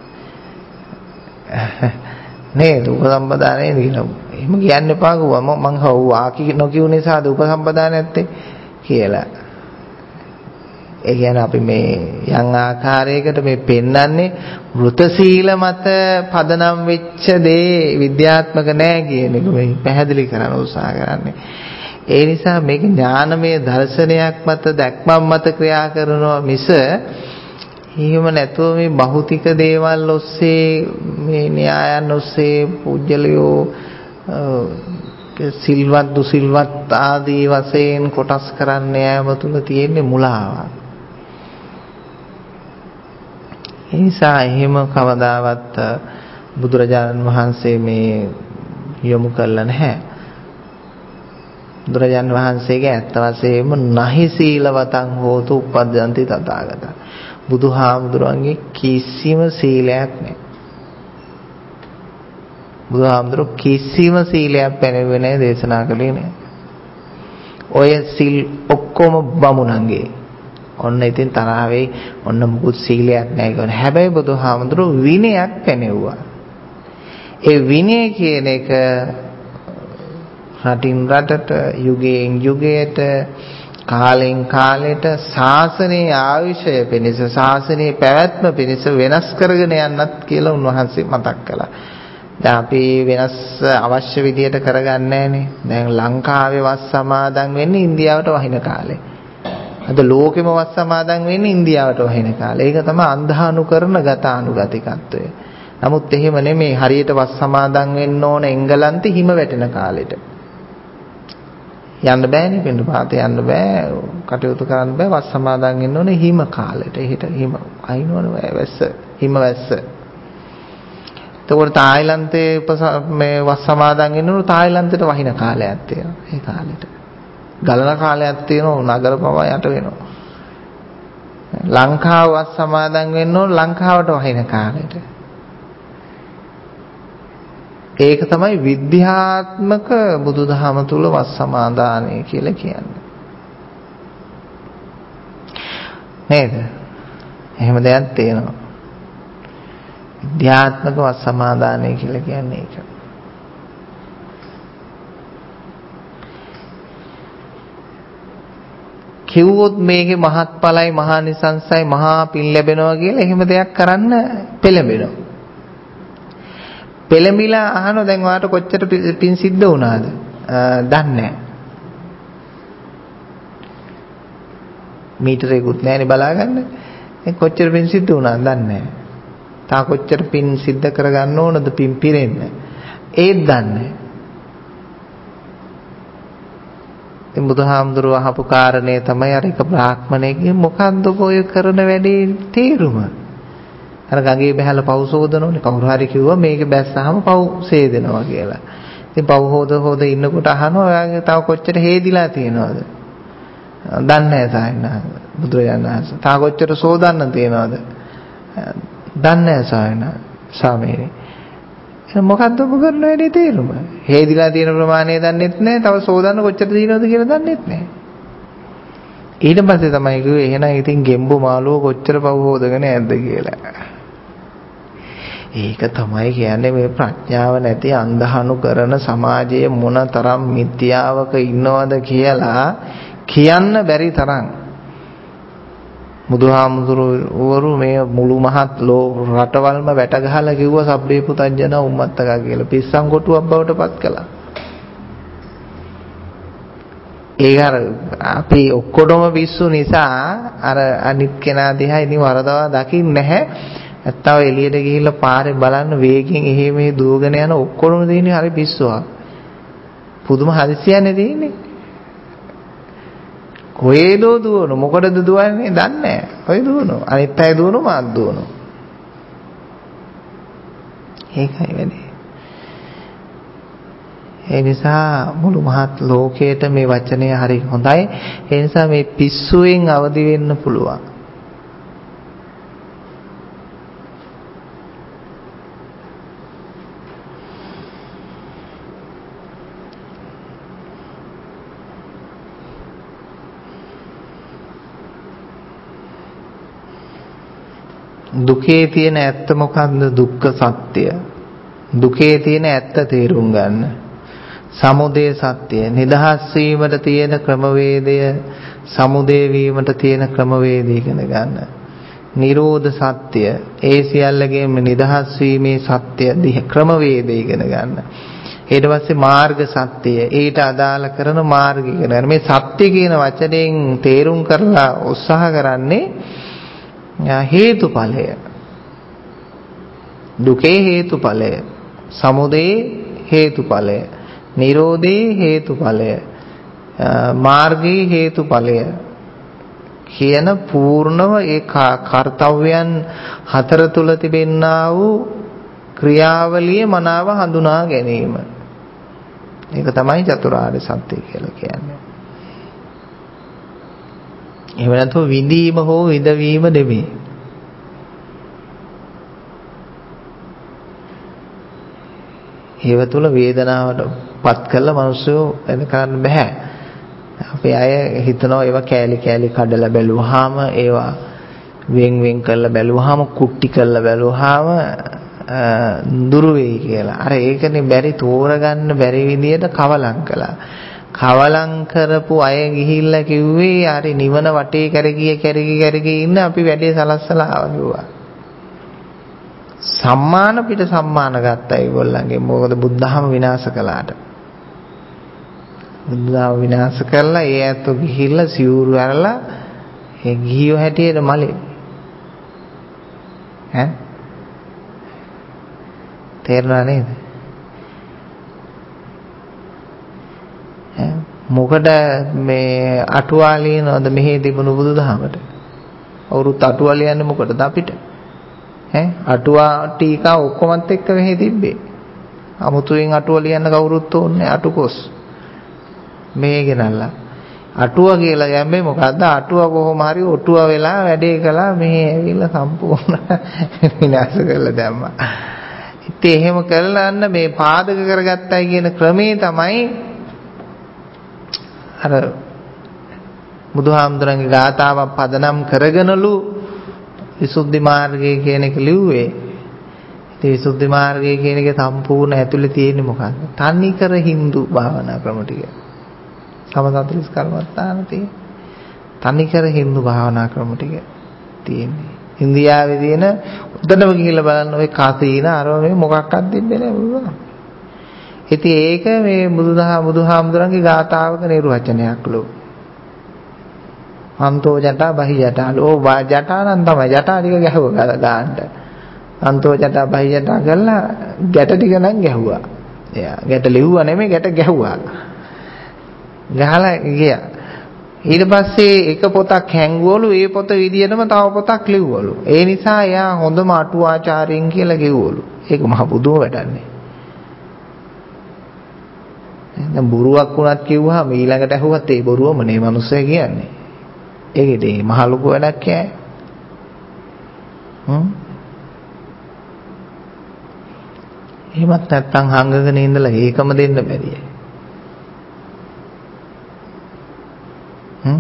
නේද උපසම්පදා නේද කියලා. එහෙම කියන්න එපා කිව්වා. මං හවුවා කි නොකියු නිසාද උපසම්පදා නැත්තේ කියලා. ඒ කියන්නේ අපි මේ යම් ආකාරයකට මේ පෙන්වන්නේ වෘත සීල මත පදනම් වෙච්ච දේ විද්‍යාත්මක නෑ කියන එක මේ පැහැදිලි කරන්න උත්සාහ කරන්නේ. ඒ නිසා මේක ඥානමය දර්ශනයක් මත දැක්මක් මත ක්‍රියා කරනවා මිස එහෙම නැතුව මේ භෞතික දේවල් ඔස්සේ මේ න්‍යායන් ඔස්සේ පුජ්‍යලියෝ සිල්වත් දුසිල්වත් ආදී වශයෙන් කොටස් කරන්න යාම තුල තියෙන මුලාවක්. ඒ නිසා එහෙම කවදාවත් බුදුරජාණන් වහන්සේ මේ යොමු කළා නැහැ. බුදුරජාණන් වහන්සේගේ ඇත්ත වශයෙන්ම නහි සීලවතං හෝතු උපද්දන්ති තථාගතං. බුදුහාමුදුරන්ගේ කිසිම සීලයක් නැහැ. බුදුහාමුදුරුවෝ කිසිම සීලයක් පැනෙන්නේ නැහැ, දේශනා කළේ නැහැ. ඔය සිල් ඔක්කොම බමුණන්ගේ. ඔන්න ඉතින් තරහ වෙයි. ඔන්න මුකුත් සීලයක් නැහැ කියන. හැබැයි බුදුහාමුදුරුවෝ විනයක් පැනෙවුවා. ඒ විනය කියන එක රටින් රටට, යුගයෙන් යුගයට, කාලෙන් කාලයට ශාසනයේ ආයුෂය පිණිස, ශාසනයේ පැවැත්ම පිණිස වෙනස් කරගෙන යන්නත් කියලා උන්වහන්සේ මතක් කළා. දැන් අපි වෙනස් අවශ්‍ය විදියට කරගන්නේ නැහනේ. දැන් ලංකාවේ වස් සමාදන් වෙන්නේ ඉන්දියාවට වහින කාලේ. අද ලෝකෙම වස් සමාදන් වෙන්නේ ඉන්දියාවට වහින කාලේ. ඒක තමයි අන්ධානුකරණ ගතානුගතිකත්වය. නමුත් එහෙම නෙමෙයි. හරියට වස් සමාදන් වෙන්න ඕන එංගලන්තේ හිම වැටෙන කාලෙට. යන්න බෑනේ පින්ඩපාතේ යන්න බෑ. කටයුතු කරන්න බෑ. වස් සමාදන් වෙන්න ඕනේ හිම කාලෙට. එහෙට හිම අයින්නවනේ වැස්ස. හිම වැස්ස. එතකොට තායිලන්තේ මේ වස් සමාදන් වෙන්න ඕන තායිලන්තයට වහින කාලයක් තියෙනවා. ඒ කාලෙට. ගලන කාලයක් තියෙනවා නගර පවා යට වෙනවා. ලංකාව වස් සමාදන් වෙන්න ඕන ලංකාවට වහින කාලෙට. ඒක තමයි විද්‍යාත්මක බුදුදහම තුල වස් සමාදානය කියලා කියන්නේ. නේද? එහෙම දෙයක් තියෙනවා. විද්‍යාත්මක වස් සමාදානය කියලා කියන්නේ ඒක. කිව්වොත් මේකේ මහත්ඵලයි, මහානිසංසයි, මහා පින් ලැබෙනවා කියලා එහෙම දෙයක් කරන්න පෙළඹෙනවා. පෙළඹිලා අහනවා දැන් ඔයාලට කොච්චර පින් සිද්ධ වුණාද? දන්නේ නැහැ. මීටරේකුත් නැහැනේ බලාගන්න. ඒ කොච්චර පින් සිද්ධ වුණාද දන්නේ නැහැ. තා කොච්චර පින් සිද්ධ කරගන්න ඕනද පින් පිරෙන්න? ඒත් දන්නේ නැහැ. ඉතින් බුදුහාමුදුරුවෝ අහපු කාරණේ තමයි අර එක බ්‍රාහ්මණයෙක්ගේ මොකන්ද ඔය කරන වැඩේ තේරුම? අර ගඟේ බහැලා පව් සෝදනෝනේ. කවුරු හරි කිව්වා මේක බැස්සහම පව් සේදෙනවා කියලා. ඉතින් පව් හොද හොද ඉන්නකොට අහනවා ඔයාගේ තව කොච්චර හේදිලා තියෙනවද? දන්නේ නැහැ සායනා බුදුරජාණන් වහන්සේ. තව කොච්චර සෝදන්න තියෙනවද? දන්නේ නැහැ සායනා ස්වාමීනි. එහෙනම් මොකද්ද ඔබ කරන වැඩේ තේරුම? හේදිලා තියෙන ප්‍රමාණය දන්නෙත් නැහැ. තව සෝදන්න කොච්චර තියෙනවද කියලා දන්නෙත් නැහැ. ඊට පස්සේ තමයි කිව්වේ එහෙනම් ඉතින් ගෙම්බු මාළුව කොච්චර පව් හොදගෙන ඇද්ද කියලා. ඒක තමයි කියන්නේ මේ ප්‍රඥාව නැති අන්ධහනු කරන සමාජයේ මොනතරම් මිත්‍යාවක ඉන්නවද කියලා කියන්න බැරි තරම්. බුදුහාමුදුරුවෝ මේ මුළු මහත් රටවල්ම වැට ගහලා කිව්වා සබ්බේ පුතඥන උම්මත්තකා කියලා. පිස්සන් කොටුවක් බවට පත් කළා. ඒක අර අපි ඔක්කොටම පිස්සු නිසා අර අනිත් කෙනා දිහා ඉතින් වරදවා දකින්නේ නැහැ. නැත්තම් එළියට ගිහිල්ලා පාරේ බලන්න වේගෙන් එහෙ මෙහෙ දුවගෙන යන ඔක්කොම දෙන්නේ හරි පිස්සුවක්. පුදුම හදිසියන්නේ තියෙන්නේ. කොහෙදෝ දුවන මොකටද දුවන්නේ දන්නේ නැහැ. ඔය දුවනවා. අනිත් අය දුවනවා මාත් දුවනවා. ඒකයි වෙන්නේ. ඒ නිසා මුළු මහත් ලෝකයට මේ වචනය හරි හොඳයි. ඒ නිසා මේ පිස්සුවෙන් අවදි වෙන්න පුළුවන්. දුකේ තියෙන ඇත්ත මොකක්ද? දුක්ඛ සත්‍ය. දුකේ තියෙන ඇත්ත තේරුම් ගන්න. සමුදය සත්‍ය. නිදහස් වීමට තියෙන ක්‍රමවේදය, සමුදය වීමට තියෙන ක්‍රමවේදය ඉගෙන ගන්න. නිරෝධ සත්‍ය. ඒ සියල්ලගෙම නිදහස් වීමේ සත්‍ය ක්‍රමවේදය ඉගෙන ගන්න. ඊට පස්සේ මාර්ග සත්‍ය. ඊට අදාළ කරන මාර්ගය ඉගෙන ගන්න. මේ සත්‍ය කියන වචනයෙන් තේරුම් කරලා උත්සාහ කරන්නේ හේතුඵලය. දුකේ හේතුඵලය, සමුදේ හේතුඵලය, නිරෝධේ හේතුඵලය, මාර්ගයේ හේතුඵලය කියන පූර්ණව ඒ කාර්යයන් හතර තුල තිබෙන්නා වූ ක්‍රියාවලිය මනාව හඳුනා ගැනීම. ඒක තමයි චතුරාර්ය සත්‍ය කියලා කියන්නේ. එහෙම නැත්නම් විඳීම හෝ විඳවීම නෙමෙයි. ඒව තුල වේදනාවට පත් කළ මිනිස්සු වෙන කරන්න බෑ. අපි අය හිතනවා ඒවා කෑලි කෑලි කඩලා බැලුවාම ඒවා වෙන් වෙන් කරලා බැලුවාම කුට්ටි කරලා බැලුවාම දුරු වෙයි කියලා. අර ඒකනේ බැරි තෝරගන්න බැරි විදියට කවලම් කළා. කවලම් කරපු අය ගිහිල්ලා කිව්වේ හරි නිවන වටේ කරගිය කරගිය කරගිය ඉන්න අපි වැඩේ සලස්සලා ආවා කිව්වා. සම්මාන පිට සම්මාන ගත්තා ඒගොල්ලන්ගේ. මොකද බුද්ධහම විනාශ කළාට. බුද්ධහම විනාශ කළා ඒ ඇත්තෝ ගිහිල්ලා සිවුරු ඇරලා ඒ ගිහියෝ හැටියට මලේ. ඈ තේරුණා නේද? මොකද මේ අටුවා ලියනවද මෙහි තිබුණු බුදුදහමට? අවුරුත් අටුවා ලියන්නේ මොකටද අපිට? ඈ අටුවා ටීකා ඔක්කොමත් එක්ක මෙහි තිබ්බේ. අමුතුවෙන් අටුවා ලියන්න කවුරුත් ඕනේ අටුකොස්. මේ ගෙනල්ලා අටුවා කියලා යන්නේ මොකද්ද? අටුවා කොහොම හරි ඔටුවා වෙලා වැඩේ කළා මෙහි ඇවිල්ලා සම්පූර්ණ විනාශ කරලා දැම්මා. ඉතින් එහෙම කළා අන්න මේ පාදක කරගත්තයි කියන ක්‍රමේ තමයි අර බුදුහාමුදුරන්ගේ ගාථාවක් පදනම් කරගෙනලු විසුද්ධි මාර්ගය කියන එක ලිව්වේ. ඉතින් විසුද්ධි මාර්ගය කියන එක සම්පූර්ණ ඇතුලේ තියෙන්නේ මොකක්ද? තනිකර Hindu භාවනා ක්‍රම ටික. සමතත්‍රිස් කර්මස්ථාන තියෙන්නේ. තනිකර Hindu භාවනා ක්‍රම ටික තියෙන්නේ. ඉන්දියාවේ තියෙන උඩටම ගිහිල්ලා බලන්න ඔය කාසීන අර මේ මොකක්වත් දෙන්නේ නැහැ බුදුහාම. ඉතින් ඒක මේ බුදුදහම බුදුහාමුදුරන්ගේ ගාථාවක නිර්වචනයක්ලු. අන්තෝ ජටා බහි ජටා. ඕ ජටා නම් තමයි ජටා ටික ගැහුවා ගානට. අන්තෝ ජටා බහි ජටා කරලා ගැට ටික නම් ගැහුවා. එයා ගැට ලිව්වා නෙමෙයි ගැට ගැහුවා. ගහලා ගියා. ඊට පස්සේ එක පොතක් හැංගුවලු ඒ පොත විදියටම තව පොතක් ලිව්වලු. ඒ නිසා එයා හොඳම අටුවාචාර්යින් කියලා කිව්වලු. ඒක මහ පුදුම වැඩන්නේ. දැන් බොරුවක් වුණත් කිව්වහම ඊළඟට ඇහුවත් ඒ බොරුවම නේ මිනිස්සු කියන්නේ. ඒකේ මහ ලොකු වැඩක් යෑ. හ්ම්. එහෙමත් නැත්තම් හංගගෙන ඉඳලා ඒකම දෙන්න බැරිය. හ්ම්.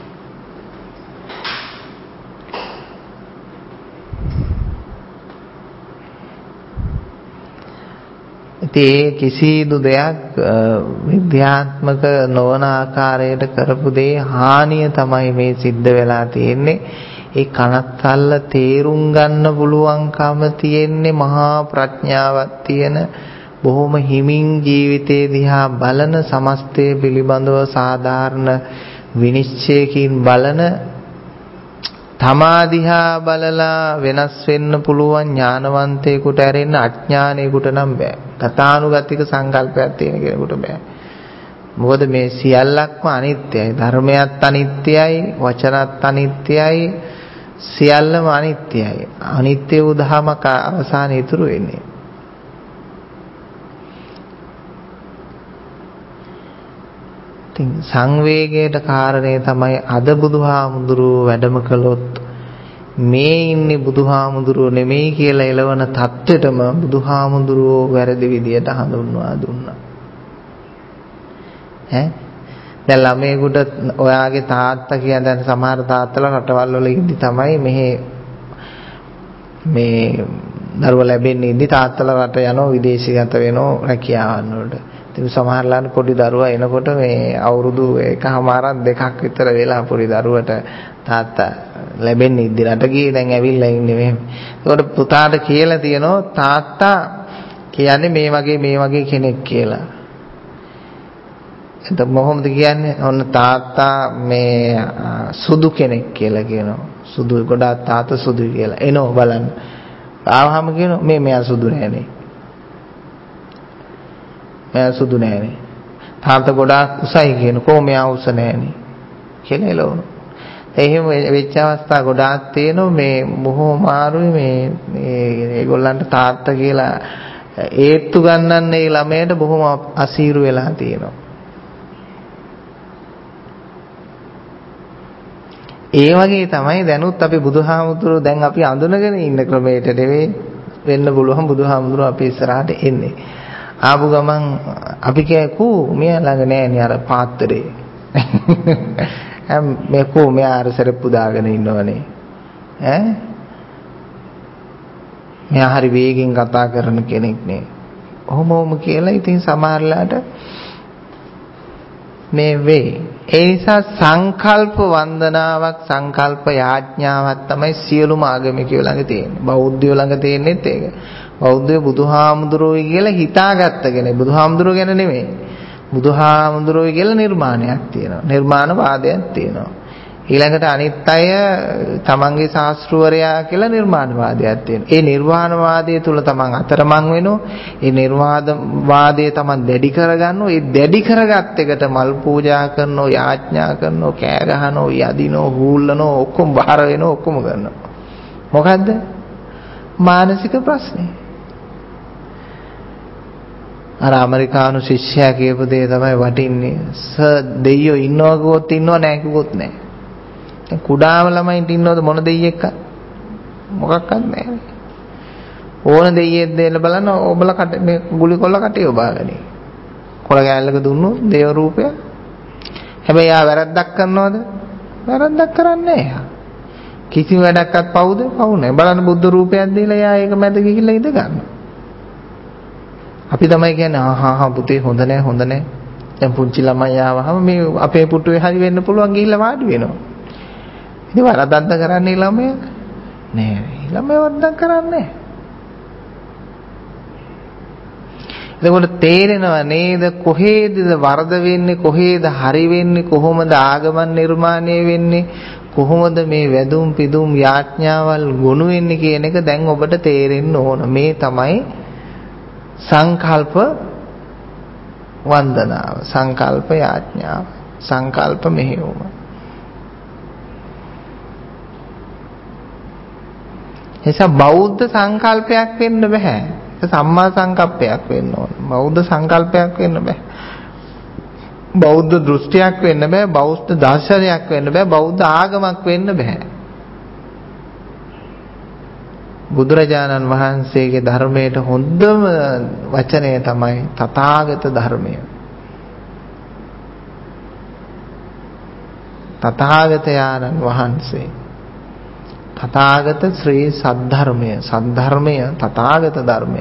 ඉතින් කිසිදු දෙයක් විද්‍යාත්මක නොවන ආකාරයට කරපු දේ හානිය තමයි මේ සිද්ධ වෙලා තියෙන්නේ. ඒ කනස්සල්ල තේරුම් ගන්න පුළුවන්කම තියෙන්නේ මහා ප්‍රඥාවක් තියෙන බොහොම හිමින් ජීවිතේ දිහා බලන සමස්තය පිළිබඳව සාධාරණ විනිශ්චයකින් බලන තමා දිහා බලලා වෙනස් වෙන්න පුළුවන් ඥානවන්තයෙකුට ඇරෙන්න අඥානයෙකුට නම් බෑ. ගතානුගතික සංකල්පයක් තියෙන කෙනෙකුට බෑ. මොකද මේ සියල්ලක්ම අනිත්‍යයි. ධර්මයත් අනිත්‍යයි, වචනත් අනිත්‍යයි, සියල්ලම අනිත්‍යයි. අනිත්‍ය වූ ධමක අවසානයේ ඉතුරු වෙන්නේ. ඉතින් සංවේගයට කාරණේ තමයි අද බුදුහාමුදුරුවෝ වැඩම කළොත් මේ ඉන්නේ බුදුහාමුදුරුවෝ නෙමෙයි කියලා එළවන தත්වෙටම බුදුහාමුදුරුවෝ වැරදි විදියට හඳුන්වා දුන්නා. ඈ දැන් ළමයෙකුට ඔයාගේ තාත්තා කියන දැන් සමහර තාත්තලා රටවල් වල ඉඳි තමයි මෙහි මේ දරුවා ලැබෙන්නේ ඉඳි තාත්තලා රට යනවා විදේශීගත වෙනවා රැකියාවන් වලට. ඉතින් සමහරලාට පොඩි දරුවා එනකොට මේ අවුරුදු එකමාරක් දෙකක් විතර වෙලා පොඩි දරුවට තාත්තා ලැබෙන්නේ ඉඳි රට ගියේ දැන් ඇවිල්ලා ඉන්නේ මෙහෙම. ඒකට පුතාට කියලා තියෙනවා තාත්තා කියන්නේ මේ වගේ මේ වගේ කෙනෙක් කියලා. එතකොට මොහොමද කියන්නේ? ඔන්න තාත්තා මේ සුදු කෙනෙක් කියලා කියනවා. සුදු ගොඩාක් තාත්තා සුදුයි කියලා. එනෝ බලන්න. ආවහම කියනවා මේ මෙයා සුදු නෑනේ. මෙයා සුදු නෑනේ. තාත්තා ගොඩාක් උසයි කියන කොහොම මෙයා උස නෑනේ. කියලා එළවනවා. එහෙම වෙච්ච අවස්ථා ගොඩාක් තියෙනවා මේ බොහොම අමාරුයි මේ ඒගොල්ලන්ට තාත්තා කියලා ඒත්තු ගන්නන්න ඒ ළමයට බොහොම අසීරු වෙලා තියෙනවා. ඒ වගේ තමයි දැනුත් අපි බුදුහාමුදුරුවෝ දැන් අපි අඳුනගෙන ඉන්න ක්‍රමයට නෙවෙයි වෙන්න පුළුවන් බුදුහාමුදුරුවෝ අපි ඉස්සරහට එන්නේ. ආපු ගමන් අපි කියකෝ මෙයා ළඟ නෑනේ අර පාත්‍රේ. මේ කෝ මෙයාර සරප්පු දාගෙන ඉන්නවනේ. ඈ මෙයා හරි වේගෙන් කතා කරන කෙනෙක් නේ. ඔහොම ඔහොම කියලා ඉතින් සමහරලාට මේ වේ. ඒ නිසා සංකල්ප වන්දනාවක් සංකල්ප යාඥාවක් තමයි සියලුම ආගමිකයෝ ළඟ තියෙන්නේ. බෞද්ධයෝ ළඟ තියෙන්නේත් ඒක. බෞද්ධයෝ බුදුහාමුදුරුවෝ කියලා හිතාගත්ත කෙනෙක්. බුදුහාමුදුරුවෝ ගැන නෙමෙයි. බුදුහාමුදුරුවෝ කියලා නිර්මාණයක් තියෙනවා. නිර්මාණවාදයක් තියෙනවා. ඊළඟට අනිත් අය තමන්ගේ ශාස්ත්‍රවරයා කියලා නිර්මාණවාදයක් තියෙනවා. ඒ නිර්වාණවාදයේ තුල තමන් අතරමං වෙනවා. ඒ නිර්වාණවාදයේ තමන් දැඩි කරගන්නවා. ඒ දැඩි කරගත් එකට මල් පූජා කරනවා, යාඥා කරනවා, කෑ ගහනවා, යදිනවා, හූල්ලනවා, ඔක්කොම බාර වෙනවා, ඔක්කොම කරනවා. මොකද්ද? මානසික ප්‍රශ්නේ. අර ඇමරිකානු ශිෂ්‍යයා කියපු දේ තමයි වටින්නේ. සර් දෙයියෝ ඉන්නව කිව්වොත් ඉන්නව නැහැ කිව්වොත් නැහැ. දැන් කුඩාම ළමයින්ට ඉන්නවද මොන දෙයියෙක්ද? මොකක්වත් නැහැ. ඕන දෙයියෙක් දෙන්න බලන්න ඔබලා කට මේ ගුලි කොල්ල කටේ ඔබාගෙන. කොළ ගෑල්ලක දුන්නු දේව රූපය. හැබැයි ආ වැරද්දක් කරනවද? වැරද්දක් කරන්නේ නැහැ. කිසිම වැඩක්වත් පවුද? පවු නැහැ. බලන්න බුද්ධ රූපයක් දීලා යා ඒක මැද ගිහිල්ලා ඉඳ ගන්නවා. අපි තමයි කියන්නේ ආහා හා පුතේ හොඳ නැහැ හොඳ නැහැ. දැන් පුංචි ළමයි ආවහම මේ අපේ පුටුවේ හරි වෙන්න පුළුවන් ගිහිල්ලා වාඩි වෙනවා. ඉතින් වරදක්ද කරන්නේ ළමයා? නෑ. ළමයා වරදක් කරන්නේ නෑ. එතකොට තේරෙනව නේද කොහේද වරද වෙන්නේ කොහේද හරි වෙන්නේ කොහොමද ආගමන් නිර්මාණය වෙන්නේ කොහොමද මේ වැදුම් පිදුම් යාඥාවල් ගොනු වෙන්නේ කියන එක දැන් ඔබට තේරෙන්න ඕන. මේ තමයි සංකල්ප වන්දනාව, සංකල්ප යාඥාව, සංකල්ප මෙහෙයුම. එසා බෞද්ධ සංකල්පයක් වෙන්න බෑ. ඒක සම්මා සංකප්පයක් වෙන්න ඕන. බෞද්ධ සංකල්පයක් වෙන්න බෑ. බෞද්ධ දෘෂ්ටියක් වෙන්න බෑ. බෞද්ධ දර්ශනයක් වෙන්න බෑ. බෞද්ධ ආගමක් වෙන්න බෑ. බුදුරජාණන් වහන්සේගේ ධර්මයට හොඳම වචනය තමයි තථාගත ධර්මය. තථාගතයන්න් වහන්සේ තථාගත ශ්‍රී සද්ධර්මය සද්ධර්මය තථාගත ධර්මය.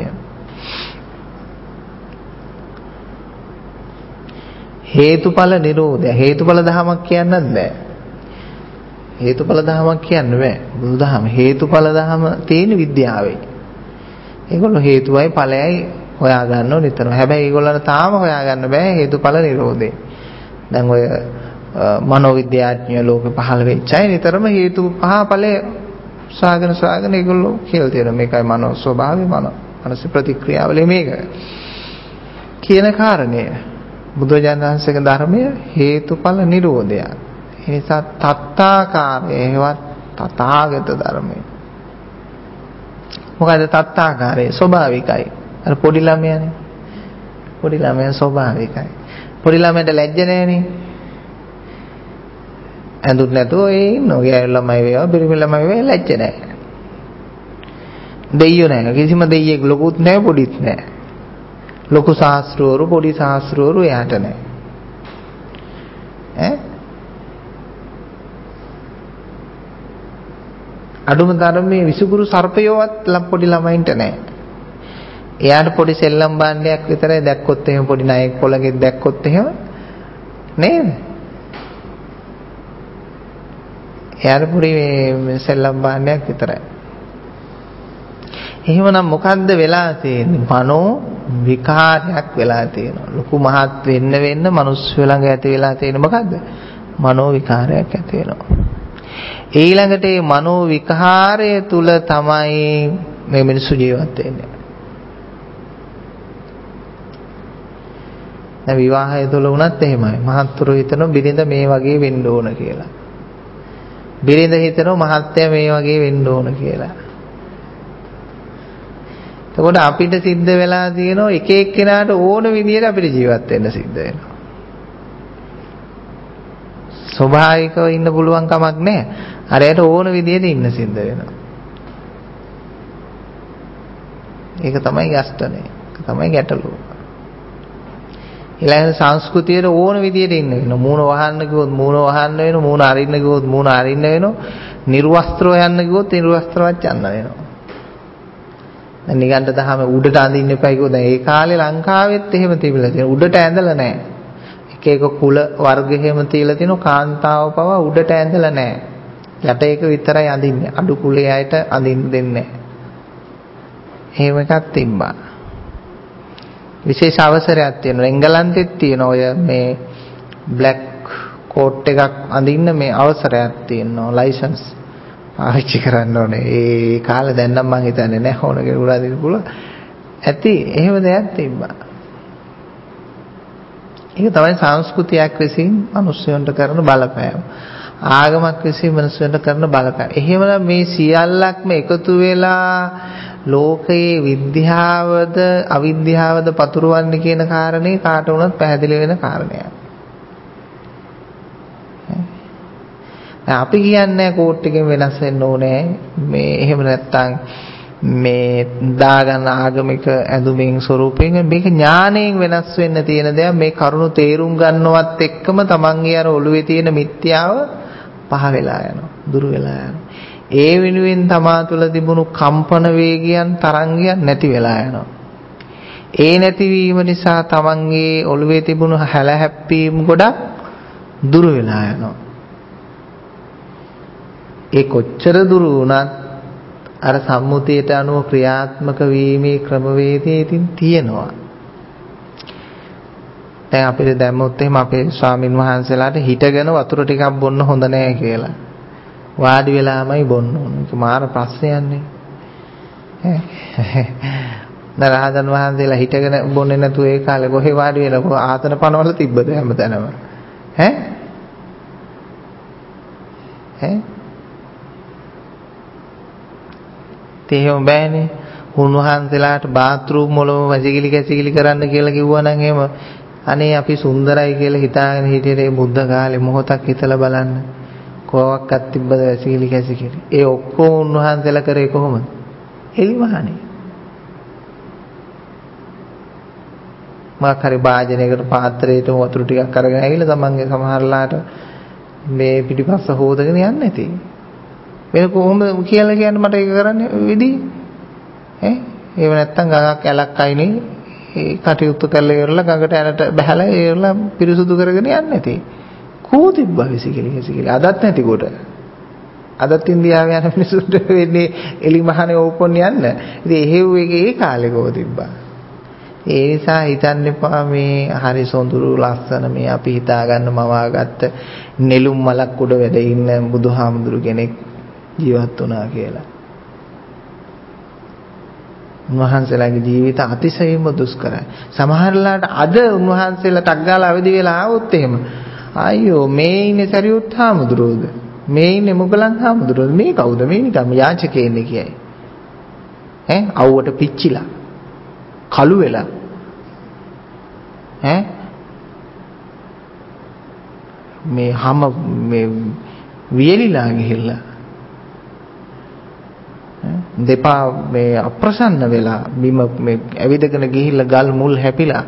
හේතුඵල නිරෝධය හේතුඵල ධමයක් කියන්නත් බෑ. හේතුඵල ධමයක් කියන්න බෑ. බුදුදහම හේතුඵල ධම තියෙන විද්‍යාවේ. ඒගොල්ලෝ හේතුවයි ඵලයයි හොයා ගන්නව නිතරම. හැබැයි ඒගොල්ලන්ට තාම හොයා ගන්න බෑ හේතුඵල නිරෝධය. දැන් ඔය මනෝවිද්‍යාඥයෝ ලෝකෙ පහළ වෙච්ච අය නිතරම හේතු පහ ඵලය සාගන සාගන ඒගොල්ලෝ කියලා තියෙනවා. මේකයි මනෝ ස්වභාවය, මනෝ මනස ප්‍රතික්‍රියාවල මේක කියන කාරණය. බුදුරජාණන් වහන්සේගේ ධර්මය හේතුඵල නිරෝධය. ඒ නිසා තත්තාකාරය හේවත් තථාගත ධර්මය. මොකද තත්තාකාරය ස්වභාවිකයි. අර පොඩි ළමයානේ. පොඩි ළමයා ස්වභාවිකයි. පොඩි ළමයට ලැජ්ජ නැහැනේ. ඇඳුම් නැතුව ඒ ඉන්නෝ. ගෑනු ළමයි වේවා, පිරිමි ළමයි වේවා ලැජ්ජ නැහැ. දෙයියෝ නැහැ. කිසිම දෙයියෙක් ලොකුත් නැහැ, පොඩිත් නැහැ. ලොකු ශාස්ත්‍රවරු, පොඩි ශාස්ත්‍රවරු එයාට නැහැ. ඈ? අඩුම ධර්මයේ විසුකුරු සර්පයෝවත් පොඩි ළමයින්ට නැහැ. එයාට පොඩි සෙල්ලම් භාණ්ඩයක් විතරයි දැක්කොත් එහෙම පොඩි ණයෙක් පොළගෙත් දැක්කොත් එහෙම නේද? එයාට පොඩි මේ සෙල්ලම් භාණ්ඩයක් විතරයි. එහෙමනම් මොකද්ද වෙලා තියෙන්නේ? මනෝ විකාරයක් වෙලා තියෙනවා. ලොකු මහත් වෙන්න වෙන්න මිනිස්සු ළඟ ඇති වෙලා තියෙන මොකද්ද? මනෝ විකාරයක් ඇති වෙනවා. ඊළඟට මේ මනෝ විකාරය තුල තමයි මේ මිනිස්සු ජීවත් වෙන්නේ. දැන් විවාහය තුල වුණත් එහෙමයි. මහත්තුරු හිතන බිරිඳ මේ වගේ වෙන්න ඕන කියලා. බිරිඳ හිතනවා මහත්තයා මේ වගේ වෙන්න ඕන කියලා. එතකොට අපිට සිද්ධ වෙලා තියෙනවා එක එක්කෙනාට ඕන විදියට අපිට ජීවත් වෙන්න සිද්ධ වෙනවා. ස්වභාවිකව ඉන්න පුළුවන් කමක් නැහැ. අරයට ඕන විදියට ඉන්න සිද්ධ වෙනවා. ඒක තමයි ගැස්ටනේ. ඒක තමයි ගැටලුව. ඊළඟ සංස්කෘතියේ ඕන විදියට ඉන්න වෙනවා. මූණ වහන්න කිව්වොත් මූණ වහන්න වෙනවා. මූණ අරින්න කිව්වොත් මූණ අරින්න වෙනවා. නිර්වස්ත්‍රව යන්න කිව්වොත් නිර්වස්ත්‍රවත් යන්න වෙනවා. දැන් නිගණ්ඨ දහම උඩට අඳින්න එපා කිව්වොත් දැන් ඒ කාලේ ලංකාවෙත් එහෙම තිබිලා තියෙනවා. උඩට ඇඳලා නැහැ. එක එක කුල වර්ග එහෙම තියලා තිනවා. කාන්තාව පවා උඩට ඇඳලා නැහැ. යට එක විතරයි අඳින්නේ. අඩු කුලයේ අයට අඳින්න දෙන්නේ නැහැ. එහෙම එකක් තිබ්බා. විශේෂ අවසරයක් තියෙනවා. එංගලන්තෙත් තියෙන ඔය මේ බ්ලැක් කෝට් එකක් අඳින්න මේ අවසරයක් තියෙනවා. ලයිසන්ස් පාවිච්චි කරන්න ඕනේ. ඒ කාලේ දැන් නම් මං හිතන්නේ නැහැ ඕන කෙනෙකුට අඳින්න පුළුවන්. ඇති එහෙම දෙයක් තිබ්බා. ඒක තමයි සංස්කෘතියක් විසින් මිනිස්සුන්ට කරන බලපෑම. ආගමක් විසින් මිනිස්සුන්ට කරන බලපෑම. එහෙමනම් මේ සියල්ලක්ම එකතු වෙලා ලෝකයේ විද්‍යාවද අවිද්‍යාවද පතුරවන්නේ කියන කාරණේ කාට වුණත් පැහැදිලි වෙන කාරණයක්. අපි කියන්නේ කෝට් එකෙන් වෙනස් වෙන්න ඕනේ. මේ එහෙම නැත්තම් මේ දාගන්න ආගමික ඇඳුමින් ස්වරූපයෙන් මේක ඥාණයෙන් වෙනස් වෙන්න තියෙන දෙයක්. මේ කරුණු තේරුම් ගන්නවත් එක්කම තමන්ගේ අර ඔළුවේ තියෙන මිත්‍යාව පහ වෙලා යනවා, දුරු වෙලා යනවා. ඒ වෙනුවෙන් තමා තුළ තිබුණු කම්පන වේගයන් තරංගයන් නැති වෙලා යනවා. ඒ නැතිවීම නිසා තමන්ගේ ඔළුවේ තිබුණු හැලහැප්පීම් ගොඩක් දුරු වෙලා යනවා. ඒ කොච්චර දුරු වුණත් අර සම්මුතියට අනුව ක්‍රියාත්මක වීමේ ක්‍රමවේදය ඉතින් තියෙනවා. දැන් අපිට දැම්මොත් එහෙම අපේ ස්වාමින් වහන්සේලාට හිටගෙන වතුර ටිකක් බොන්න හොඳ නැහැ කියලා. වාඩි වෙලාමයි බොන්න ඕන. ඒක මාර ප්‍රශ්නයක්නේ. ඈ රහතන් වහන්සේලා හිටගෙන බොන්නේ නැතුව ඒ කාලේ කොහේ වාඩි වෙලා කො ආතන පනවල තිබ්බද හැමතැනම? ඈ? ඈ? තේහෙම බෑනේ. උන්වහන්සේලාට බාත් รู ම් වලම වැසිකිලි කැසිකිලි කරන්න කියලා කිව්වා නම් එහෙම අනේ අපි සුන්දරයි කියලා හිතාගෙන හිටියේ මේ බුද්ධ කාලේ මොහොතක් හිතලා බලන්න. කොහොක්වත් තිබ්බද වැසිකිලි කැසිකිලි? ඒ ඔක්කොම උන්වහන්සේලා කරේ කොහොමද? එලිමහනේ. මාකරි භාජනයකට පාත්‍රයට වතුර ටිකක් අරගෙන ඇවිල්ලා තමන්ගේ සමහරලාට මේ පිටිපස්ස හොදගෙන යන්නේ නැති. වෙන කොහොමද කියලා කියන්නේ මට ඒක කරන්න විදි ඈ ඒව නැත්තම් ගඟක් ඇලක් අයිනේ ඒ කටයුතු කරලා ඉවරලා ගඟට ඇලට බහැලා ඉවරලා පිරිසුදු කරගෙන යන්නේ නැති. කෝ තිබ්බා විසිකලි විසිකලි අදත් නැති කොට. අදත් ඉන්දියාවේ යන මිනිස්සුන්ට වෙන්නේ එලිමහනේ ඕපන් යන්න. ඉතින් එහෙව් එකේ ඒ කාලේ කෝ තිබ්බා. ඒ නිසා හිතන්න එපා මේ හරි සොඳුරු ලස්සන මේ අපි හිතාගන්න මවාගත්ත නෙළුම් මලක් උඩ වැඩ ඉන්න බුදුහාමුදුරු කෙනෙක් ජීවත් වුණා කියලා. උන්වහන්සේලාගේ ජීවිත අතිශයින්ම දුෂ්කරයි. සමහරලාට අද උන්වහන්සේලා ටක් ගාලා අවදි වෙලා ආවොත් එහෙම අයියෝ මේ ඉන්නේ සරියුත් හාමුදුරුවෝද? මේ ඉන්නේ මොගලන් හාමුදුරුවෝද? මේ කවුද? මේ නිකම් යාචකයෙන්නේ කියයි. ඈ අවුවට පිච්චිලා කළු වෙලා ඈ මේ හැම මේ වියලිලා ගිහිල්ලා දෙපා මේ අප්‍රසන්න වෙලා බිම මේ ඇවිදගෙන ගිහිල්ලා ගල් මුල් හැපිලා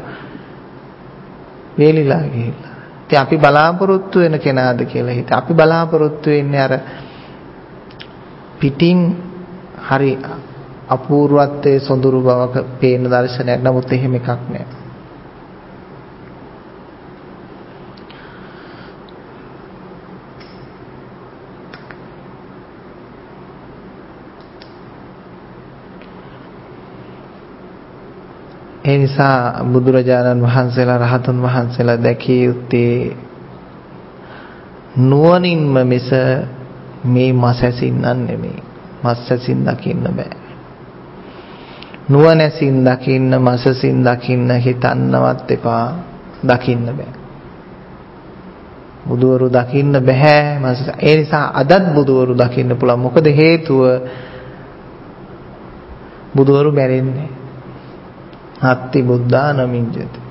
වේලිලා ගිහිල්ලා. ඉතින් අපි බලාපොරොත්තු වෙන කෙනාද කියලා හිත. අපි බලාපොරොත්තු වෙන්නේ අර පිටින් හරි අපූර්වත්වයේ සොඳුරු බවක පේන දර්ශනයක්. නමුත් එහෙම එකක් නෑ. ඒ නිසා බුදුරජාණන් වහන්සේලා රහතන් වහන්සේලා දැකිය යුත්තේ නුවණින්ම මිස මේ මසැසින්නන් නෙමෙයි. මස්සසින් දකින්න බෑ. නුවණැසින් දකින්න මසසින් දකින්න හිතන්නවත් එපා. දකින්න බෑ. බුදවරු දකින්න බෑ. මස ඒ නිසා අදත් බුදවරු දකින්න පුළුවන්. මොකද හේතුව බුදවරු මැරෙන්නේ හත්ති බුද්ධාන මිඤ්ඤති.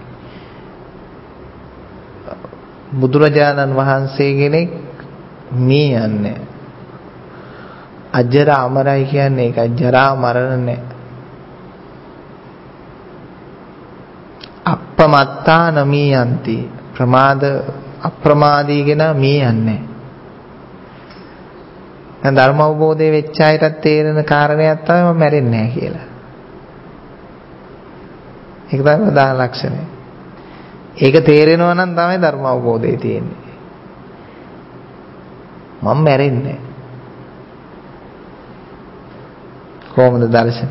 බුදුරජාණන් වහන්සේ කෙනෙක් මේ යන්නේ අජර අමරයි කියන්නේ ඒක ජරා මරණ නැහැ. අපමත්තා නමීයන්ති. ප්‍රමාද අප්‍රමාදීගෙන මී යන්නේ. දැන් ධර්ම අවබෝධය වෙච්ච අයටත් තේරෙන කාරණයක් තමයි මම මැරෙන්නේ නැහැ කියලා. ඒක තමයි ප්‍රධාන ලක්ෂණය. ඒක තේරෙනවා නම් තමයි ධර්ම අවබෝධය තියෙන්නේ. මම මැරෙන්නේ නැහැ. කොහොමද දර්ශනය?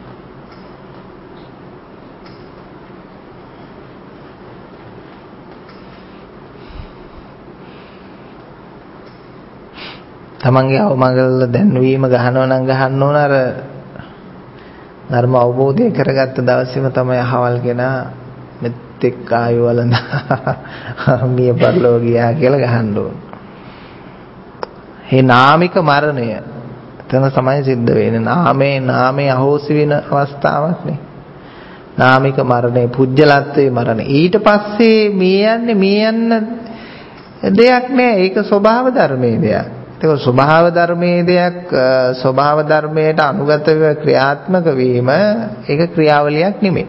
තමන්ගේ අවමගල දැන්වීම ගහනවා නම් ගහන්න ඕන අර ධර්ම අවබෝධය කරගත්ත දවසේම තමයි අහවල් කෙනා මෙතෙක් ආයු වලඳ මිය පරලෝ ගියා කියලා ගහන්න ඕන. මේ නාමික මරණය එතන තමයි සිද්ධ වෙන්නේ. නාමේ නාමේ අහෝසි වෙන අවස්ථාවක් නේ. නාමික මරණය, පුජ්‍යලත්වේ මරණය. ඊට පස්සේ මේ යන්නේ මේ යන්න දෙයක් නෑ. ඒක ස්වභාව ධර්මයේ දෙයක්. ඒක ස්වභාව ධර්මයේ දෙයක්. ස්වභාව ධර්මයට අනුගතව ක්‍රියාත්මක වීම ඒක ක්‍රියාවලියක් නෙමෙයි.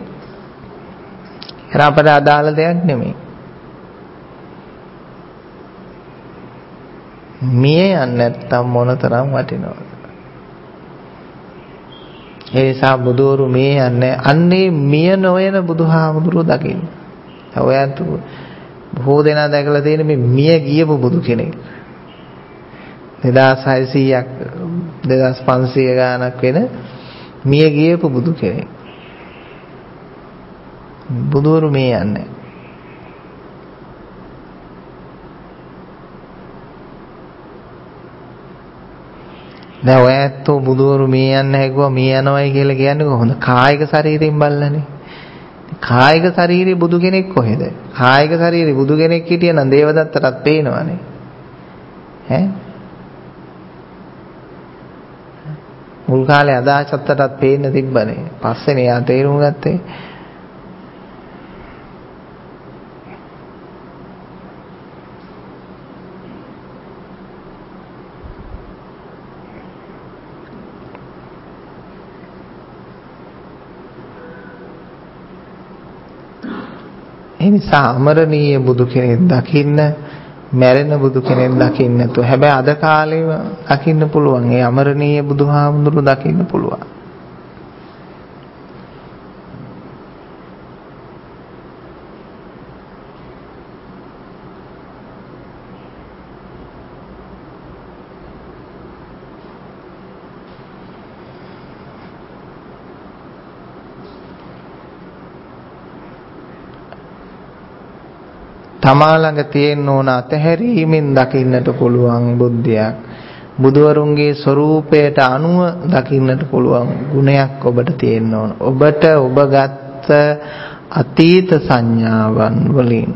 අපට අදාළ දෙයක් නෙමෙයි. මිය යන්නේ නැත්තම් මොනතරම් වටිනවද? ඒ නිසා බුදුරු මිය යන්නේ අන්නේ මිය නොවන බුදුහාමුදුරුවෝ දකින්න. ඔයත් බොහෝ දෙනා දැකලා තියෙන මේ මිය ගියපු බුදු කෙනෙක්. දෙදාස් හයසීයක් දෙදාස් පන්සීය ගානක් වෙන මිය ගියපු බුදු කෙනෙක්. බුදුරු මිය යන්නේ. දැන් ඔයත් බුදුරු මිය යන්නේ නැහැ කිව්වා මිය යනවායි කියලා කියන්නේ කොහොමද? කායික ශරීරයෙන් බලලානේ. කායික ශරීරේ බුදු කෙනෙක් කොහෙද? කායික ශරීරේ බුදු කෙනෙක් හිටියනම් දේවදත්තටත් පේනවනේ. ඈ මුල් කාලේ අදාචත්තටත් පේන්න තිබ්බනේ. පස්සේනේ යා තේරුම් ගත්තේ. ඒ නිසා අමරණීය බුදු කෙනෙක් දකින්න, මැරෙන බුදු කෙනෙක් දකින්න නැතුව හැබැයි අද කාලේම දකින්න පුළුවන්. ඒ අමරණීය බුදුහාමුදුරු දකින්න පුළුවන්. තමා ළඟ තියෙන ඕන අතහැරීමෙන් දකින්නට පුළුවන් බුද්ධියක්, බුදුවරුන්ගේ ස්වરૂපයට අනුව දකින්නට පුළුවන් ගුණයක් ඔබට තියෙන්න ඕන. ඔබට ඔබගත් අතීත සංඥාවන් වලින්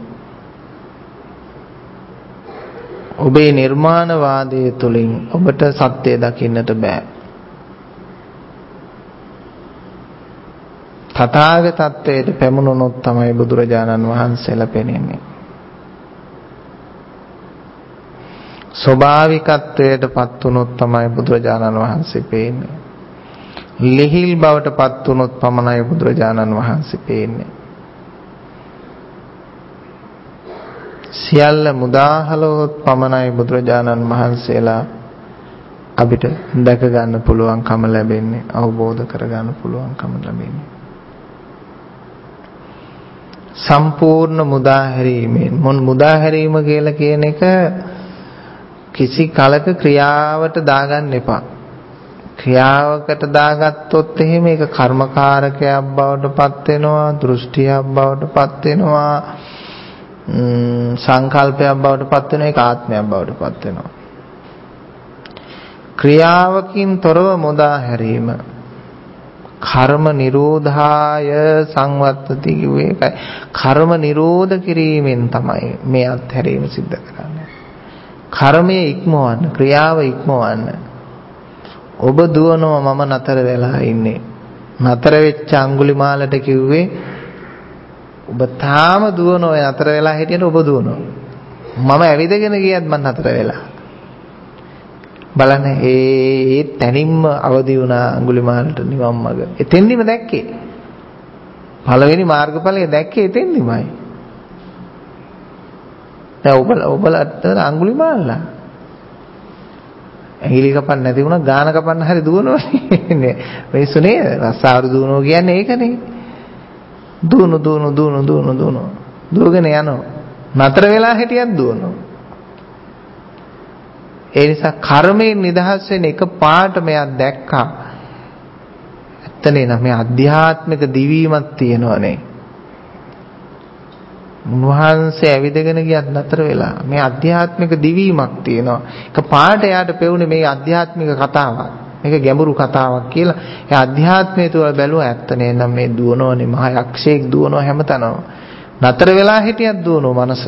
ඔබේ නිර්මාණවාදයේ තුලින් ඔබට සත්‍ය දකින්නට බෑ. තථාගතත්වයට පැමුණුනොත් තමයි බුදුරජාණන් වහන්සේලා පෙනෙන්නේ. ස්වභාවිකත්වයට පත් වුණොත් තමයි බුදුරජාණන් වහන්සේ පේන්නේ. ලිහිල් බවට පත් වුණොත් පමණයි බුදුරජාණන් වහන්සේ පේන්නේ. සියල්ල මුදාහලොත් පමණයි බුදුරජාණන් වහන්සේලා අපිට දැක ගන්න පුළුවන්කම ලැබෙන්නේ, අවබෝධ කර ගන්න පුළුවන්කම ලැබෙන්නේ. සම්පූර්ණ මුදාහැරීමෙන්. මොන මුදාහැරීම කියලා කියන එක කිසි කලක ක්‍රියාවට දාගන්න එපා. ක්‍රියාවකට දාගත්තොත් එහෙම ඒක කර්මකාරකයක් බවට පත් වෙනවා, දෘෂ්ටියක් බවට පත් වෙනවා, සංකල්පයක් බවට පත් වෙනවා, ඒක ආත්මයක් බවට පත් වෙනවා. ක්‍රියාවකින් තොරව මුදා හැරීම කර්ම නිරෝධාය සංවත්තති කිව්වේ ඒකයි. කර්ම නිරෝධ කිරීමෙන් තමයි මේ අත්හැරීම සිද්ධ කරන්නේ. කර්මයේ ඉක්මවන්න, ක්‍රියාව ඉක්මවන්න. ඔබ දුවනවා මම නතර වෙලා ඉන්නේ. නතර වෙච්ච අඟුලිමාලට කිව්වේ ඔබ තාම දුවනවා, නතර වෙලා හිටියට ඔබ දුවනවා. මම ඇවිදගෙන ගියත් මම නතර වෙලා. බලන්න ඒ තැනින්ම අවදි වුණා අඟුලිමාලට නිවන් මඟ. එතෙන්දිම දැක්කේ. පළවෙනි මාර්ගඵලය දැක්කේ එතෙන්දිමයි. දැන් ඔබ ඔබලට අඟුලිමාලලා ඇඟිලි කපන්න නැති වුණා ගාන කපන්න හරි දුවනවනේ. මිනිස්සු නේද? රස්සාවරු දුවනවා කියන්නේ ඒකනේ. දුවන දුවන දුවන දුවන දුවන දුවගෙන යනවා. නතර වෙලා හිටියත් දුවනවා. ඒ නිසා කර්මයෙන් නිදහස් වෙන එක පාට මෙයා දැක්කා. ඇත්තනේ නම් මේ ආධ්‍යාත්මික දිවීමක් තියෙනවනේ. උන්වහන්සේ ඇවිදගෙන ගියත් නතර වෙලා මේ ආධ්‍යාත්මික දිවීමක් තියෙනවා. එක පාට එයාට පෙවුනේ මේ ආධ්‍යාත්මික කතාවක්. මේක ගැඹුරු කතාවක් කියලා. ඒ ආධ්‍යාත්මය තුළ බැලුවා ඇත්තනේ නම් මේ දුවනෝනේ මහා යක්ෂයෙක් දුවනෝ හැමතැනම. නතර වෙලා හිටියත් දුවනෝ මනස.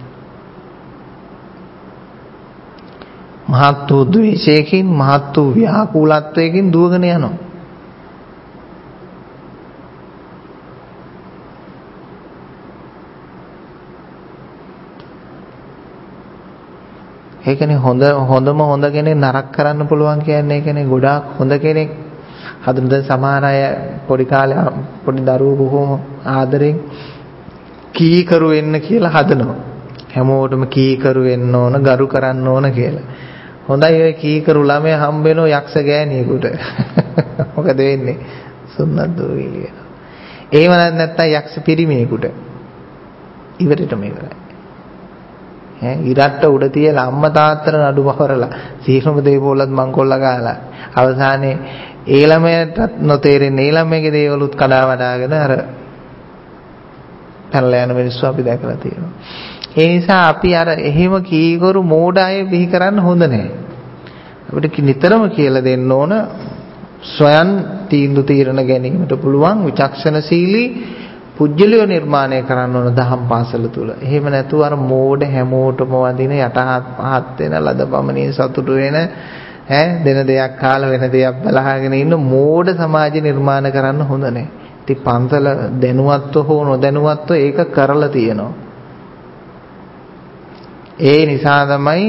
මහත් වූ ද්වේෂයකින් මහත් වූ ව්‍යාකූලත්වයකින් දුවගෙන යනවා. ඒකනේ හොඳ හොඳම හොඳ කෙනෙක් නරක කරන්න පුළුවන් කියන්නේ ඒකනේ. ගොඩාක් හොඳ කෙනෙක් හදන දැන් සමහර අය පොඩි කාලේ පොඩි දරුවෝ බොහොම ආදරෙන් කීකරු වෙන්න කියලා හදනවා. හැමෝටම කීකරු වෙන්න ඕන, ගරු කරන්න ඕන කියලා. හොඳයි ඔය කීකරු ළමයා හම්බ වෙනෝ යක්ෂ ගෑණියෙකුට. මොකද වෙන්නේ? සුන්නත් දෝවිලි වෙනවා. එහෙම නැත්නම් යක්ෂ පිරිමියෙකුට. ඉවරටම ඉවරයි. ඈ ඉරට්ට උඩ තියලා අම්මා තාත්තට නඩු පවරලා සීලම දේවෝලත් මංකොල්ල ගාලා අවසානයේ ඒ ළමයට නොතේරෙන්නේ ඒ ළමයේ දේවලුත් කඩා වඩාගෙන අර පැනලා යන මිනිස්සු අපි දැකලා තියෙනවා. ඒ නිසා අපි අර එහෙම කීකරු මෝඩ අය බිහි කරන්න හොඳ නැහැ. අපිට නිතරම කියලා දෙන්න ඕන ස්වයන් තීන්දුව తీරන ගැනීමට පුළුවන් විචක්ෂණශීලී පුජ්‍යලිය නිර්මාණය කරන්න ඕන දහම් පාසල තුල. එහෙම නැතුව අර මෝඩ හැමෝටම වදින යටහත් පහත් වෙන ලදපමණින් සතුටු වෙන ඈ දෙන දෙයක් කාලා වෙන දෙයක් බලාගෙන ඉන්න මෝඩ සමාජ නිර්මාණ කරන්න හොඳ නැහැ. ඉතින් පන්සල දැනුවත්ව හෝ නොදැනුවත්ව ඒක කරලා තියෙනවා. ඒ නිසා තමයි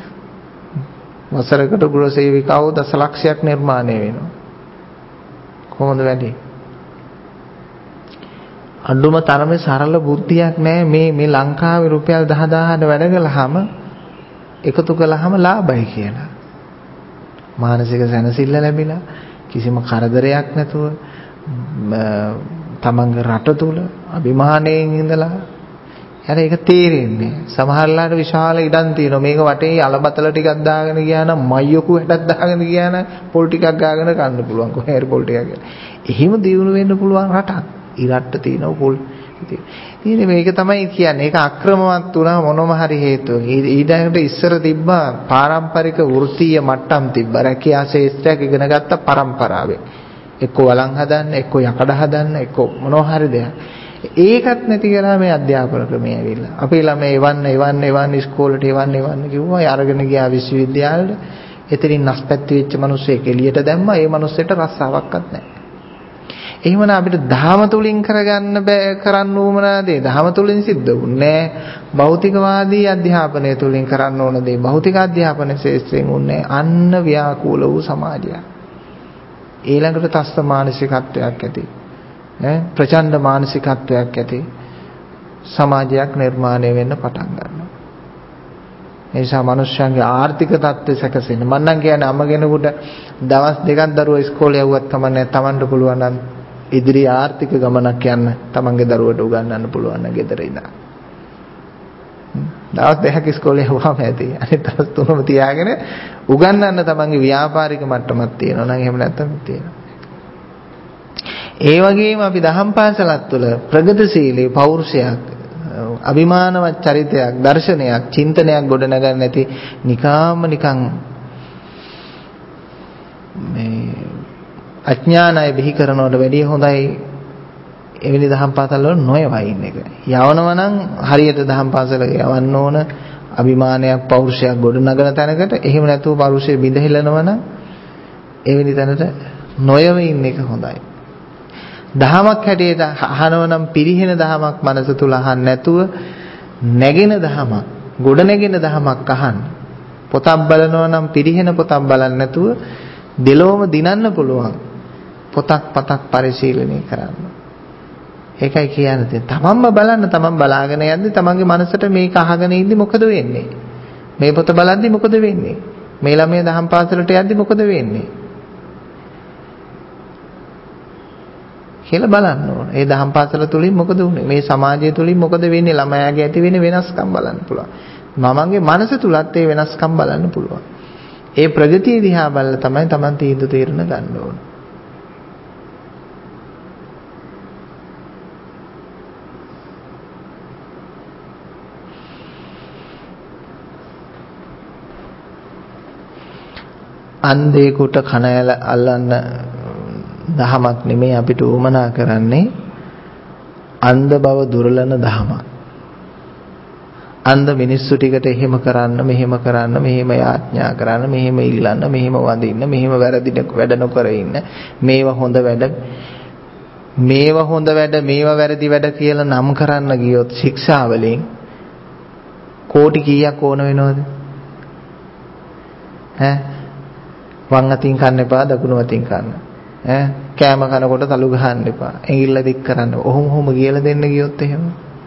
වසරකට ගෘහ සේවිකාවෝ දසලක්ෂයක් නිර්මාණය වෙනවා. කොහොමද වැඩි? අඳුම තරමේ සරල බුද්ධියක් නැහැ මේ මේ ලංකාවේ රුපියල් දහ දහකට වැඩ කළාම එකතු කළාම ලාභයි කියලා. මානසික සැනසෙල්ල ලැබිලා කිසිම කරදරයක් නැතුව තමන්ගේ රට තුල අභිමානයෙන් ඉඳලා යන එක තේරෙන්නේ. සමහරලාට විශාල ඉඩම් තියෙනවා. මේක වටේ අලබතල ටිකක් දාගෙන ගියා නම් මයියකු හැටක් දාගෙන ගියා නම් පොල් ටිකක් ගාගෙන කන්න පුළුවන්. කොහේ හරි පොල් ටිකක්. එහෙම දියුණු වෙන්න පුළුවන් රටක්. ඉරට්ට තියෙනවා පොල්. ඉතින් මේක තමයි කියන්නේ. ඒක අක්‍රමවත් වුණා මොනම හරි හේතුවකින්. ඊටකට ඉස්සර තිබ්බා පාරම්පරික වෘත්තීය මට්ටම් තිබ්බා. රැකියා ශාස්ත්‍රයක් ඉගෙන ගත්ත පරම්පරාවෙන්. එක්ක වළං හදන්න, එක්ක යකඩ හදන්න, එක්ක මොනවා හරි දෙයක්. ඒකත් නැති කරා මේ අධ්‍යාපන ක්‍රමය ඇවිල්ලා. අපේ ළමයි එවන්න එවන්න එවන්න ඉස්කෝලේට එවන්න එවන්න කිව්වා. අරගෙන ගියා විශ්වවිද්‍යාලෙට. එතනින් නැස්පැත්ති වෙච්ච මිනිස්සෙක් එළියට දැම්මා. ඒ මිනිස්සෙට රස්සාවක්වත් නැහැ. එහෙමනම් අපිට ධහම තුලින් කරගන්න බෑ කරන්න ඕමනා දේ ධහම තුලින් සිද්ධ වුන්නේ භෞතිකවාදී අධ්‍යාපනය තුලින් කරන්න ඕන දේ භෞතික අධ්‍යාපන ශාස්ත්‍රයෙන් උන්නේ අන්න ව්‍යාකූල වූ සමාජයක්. ඊළඟට තස්ත මානසිකත්වයක් ඇති ඈ ප්‍රචණ්ඩ මානසිකත්වයක් ඇති සමාජයක් නිර්මාණය වෙන්න පටන් ගන්නවා. ඒ නිසා මිනිස්යන්ගේ ආර්ථික තත්ත්වය සැකසෙන්න මම නම් කියන්නේ අම්ම කෙනෙකුට දවස් දෙකක් දරුවා ඉස්කෝලේ යවුවත් කමන්නේ Tamanට පුළුවන් නම් ඉදිරි ආර්ථික ගමනක් යන්න තමන්ගේ දරුවට උගන්වන්න පුළුවන් නම් ගෙදර ඉඳලා. දවස් දෙකක් ඉස්කෝලේ යවුවාම ඇති. අනිත් දවස් තුනම තියාගෙන උගන්වන්න තමන්ගේ ව්‍යාපාරික මට්ටමක් තියෙනවා නම් එහෙම නැත්නම් තියෙනවා. ඒ වගේම අපි දහම් පාසලත් තුළ ප්‍රගතිශීලී පෞරුෂයක්, අභිමානවත් චරිතයක්, දර්ශනයක්, චින්තනයක් ගොඩනගන්න නැති නිකාම නිකන් මේ අඥානය බිහි කරනවට වැඩිය හොඳයි එවැනි දහම් පාසල් වල නොයවා ඉන්න එක. යවනවා නම් හරියට දහම් පාසලක යවන්න ඕන අභිමානයක් පෞරුෂයක් ගොඩනගන තැනකට. එහෙම නැතුව පෞරුෂය බිඳහෙලනවා නම් එවැනි තැනට නොයව ඉන්න එක හොඳයි. දහමක් හැටියට අහනව නම් පිරිහෙන දහමක් මනස තුල අහන්න නැතුව නැගෙන දහමක්, ගොඩ නැගෙන දහමක් අහන්න. පොතක් බලනවා නම් පිරිහෙන පොතක් බලන්න නැතුව දෙලොවම දිනන්න පුළුවන් පොතක් පතක් පරිශීලනය කරන්න. ඒකයි කියන්නේ. තමන්ම බලන්න තමන් බලාගෙන යද්දි තමන්ගේ මනසට මේක අහගෙන ඉඳි මොකද වෙන්නේ? මේ පොත බලද්දි මොකද වෙන්නේ? මේ ළමයා දහම් පාසලට යද්දි මොකද වෙන්නේ? කියලා බලන්න ඕන. ඒ දහම් පාසල තුලින් මොකද වුනේ? මේ සමාජය තුලින් මොකද වෙන්නේ? ළමයාගේ ඇති වෙන වෙනස්කම් බලන්න පුළුවන්. මමගේ මනස තුලත් ඒ වෙනස්කම් බලන්න පුළුවන්. ඒ ප්‍රගතිය දිහා බලලා තමයි Taman තීන්දුව තීරණ ගන්න ඕන. අන්ධේකට කන අල්ලන්න දහමක් නෙමෙයි අපිට උවමනා කරන්නේ අන්ධ බව දුරලන දහමක්. අන්ධ මිනිස්සු ටිකට එහෙම කරන්න මෙහෙම කරන්න මෙහෙම යාඥා කරන්න මෙහෙම ඉල්ලන්න මෙහෙම වඳින්න මෙහෙම වැරදි වැඩ නොකර ඉන්න මේවා හොඳ වැඩ මේවා හොඳ වැඩ මේවා වැරදි වැඩ කියලා නම් කරන්න ගියොත් ශික්ෂාවලින් කෝටි කීයක් ඕන වෙනවද? ඈ වම් අතින් කන්න එපා දකුණු අතින් කන්න. ඈ කෑම කනකොට තලු ගහන්න එපා. ඇඟිල්ල දික් කරන්න. ඔහොම ඔහොම කියලා දෙන්න ගියොත් එහෙම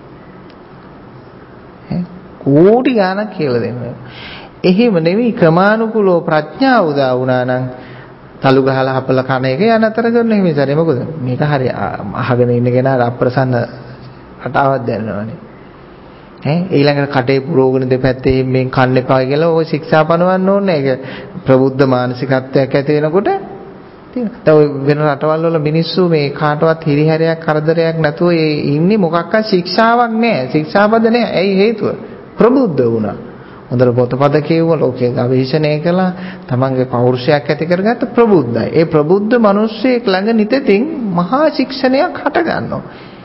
ඈ කෝටි ගාණක් කියලා දෙන්න. එහෙම නෙවෙයි ක්‍රමානුකූලව ප්‍රඥාව උදා වුණා නම් තලු ගහලා හපලා කන එක යනතර කරන එහෙම ඉතින් මොකද? මේක හරිය අහගෙන ඉන්න කෙනාට අප්‍රසන්න රටාවක් දැනනවනේ. ඈ ඊළඟට කටේ පුරෝගන දෙපැත්තේ මේ කන්න එපා කියලා ඔය ශික්ෂා පනවන්න ඕනේ. ඒක ප්‍රබුද්ධ මානසිකත්වයක් ඇති වෙනකොට තියෙනවා. දැන් වෙන රටවල් වල මිනිස්සු මේ කාටවත් හිරිහැරයක් කරදරයක් නැතුව ඉන්නේ මොකක්වත් ශික්ෂාවක් නැහැ. ශික්ෂාපද නැහැ. ඇයි හේතුව? ප්‍රබුද්ධ වුණා. හොඳට පොතපත කියවුව ලෝකේ ගවේෂණය කළා. තමන්ගේ පෞරුෂයක් ඇති කරගත්ත ප්‍රබුද්ධයි. ඒ ප්‍රබුද්ධ මිනිස්සෙක් ළඟ නිතින් මහා ශික්ෂණයක් හට ගන්නවා.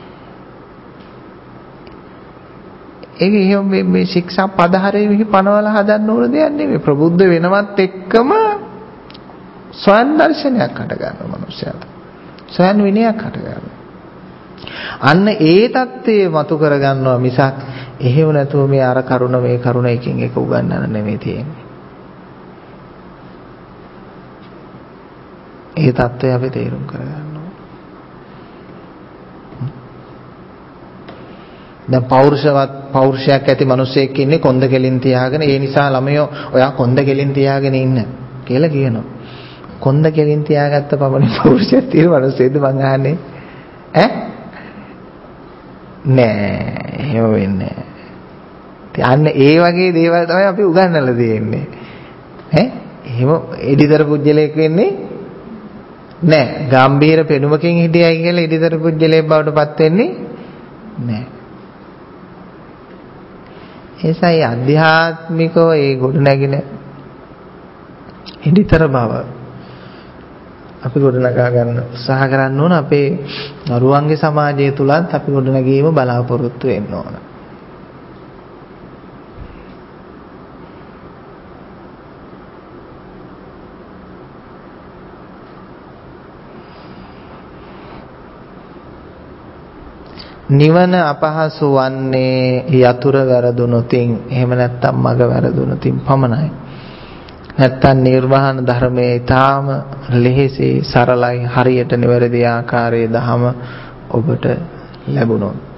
ඒක එහෙම මේ ශික්ෂා පද හරේ මෙහි පනවලා හදන්න ඕන දෙයක් නෙමෙයි. ප්‍රබුද්ධ වෙනවත් එක්කම ස්වයං දර්ශනයක් හට ගන්නවා මනුස්සයාට. ස්වයං විනයක් හට ගන්නවා. අන්න ඒ தත්ත්වය මතු කර ගන්නවා මිසක් එහෙම නැතුව මේ අර කරුණ මේ කරුණ එකින් එක උගන්වන්න නෙමෙයි තියෙන්නේ. ඒ தත්ත්වය අපි තේරුම් කරගන්න. දැන් පෞරුෂවත් පෞරුෂයක් ඇති මිනිසෙක් ඉන්නේ කොන්ද කෙලින් තියාගෙන ඒ නිසා ළමයෝ ඔයා කොන්ද කෙලින් තියාගෙන ඉන්න කියලා කියනවා. කොන්ද කෙලින් තියාගත්ත පමණින් පෞරුෂයක් තියෙන මිනිස්සෙක්ද මං අහන්නේ ඈ නෑ එහෙම වෙන්නේ නෑ. අන්න ඒ වගේ දේවල් තමයි අපි උගන්වලා තියෙන්නේ. ඈ එහෙම එඩිතර පුජ්‍යලයක් වෙන්නේ නෑ. ගාම්භීර පෙනුමකින් හිටියයි කියලා එඩිතර පුජ්‍යලයක් බවට පත් වෙන්නේ නෑ. ඒසයි අධ්‍යාත්මිකව ඒ ගොඩ නැගින ඉදිතර බව අපි ගොඩ නගා ගන්න උත්සාහ කරන්න ඕන. අපේ දරුවන්ගේ සමාජය තුලත් අපි ගොඩ නැගීම බලාපොරොත්තු වෙන්න ඕන. නිවන අපහසු වන්නේ යතුරු වැරදුනොතින් එහෙම නැත්නම් මග වැරදුනොතින් පමණයි. නැත්නම් නිර්වාණ ධර්මයේ ඊටාම ලෙහෙසි සරලයි හරියට නිවැරදි ආකාරයේ දහම ඔබට ලැබුණොත්.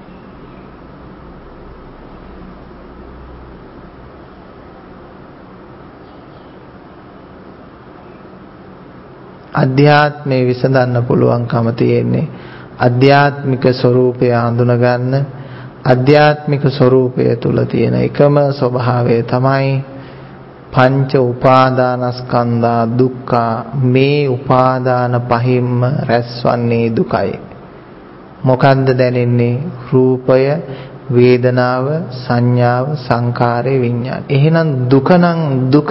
අධ්‍යාත්මයේ විසඳන්න පුළුවන්කම තියෙන්නේ අධ්‍යාත්මික ස්වરૂපය හඳුන ගන්න. අධ්‍යාත්මික ස්වરૂපය තුල තියෙන එකම ස්වභාවය තමයි පංච උපාදානස්කන්ධා දුක්ඛ. මේ උපාදාන පහින්ම රැස්වන්නේ දුකයි. මොකන්ද දැනෙන්නේ? රූපය, වේදනාව, සංඥාව, සංකාරය, විඥාන. එහෙනම් දුක නම් දුක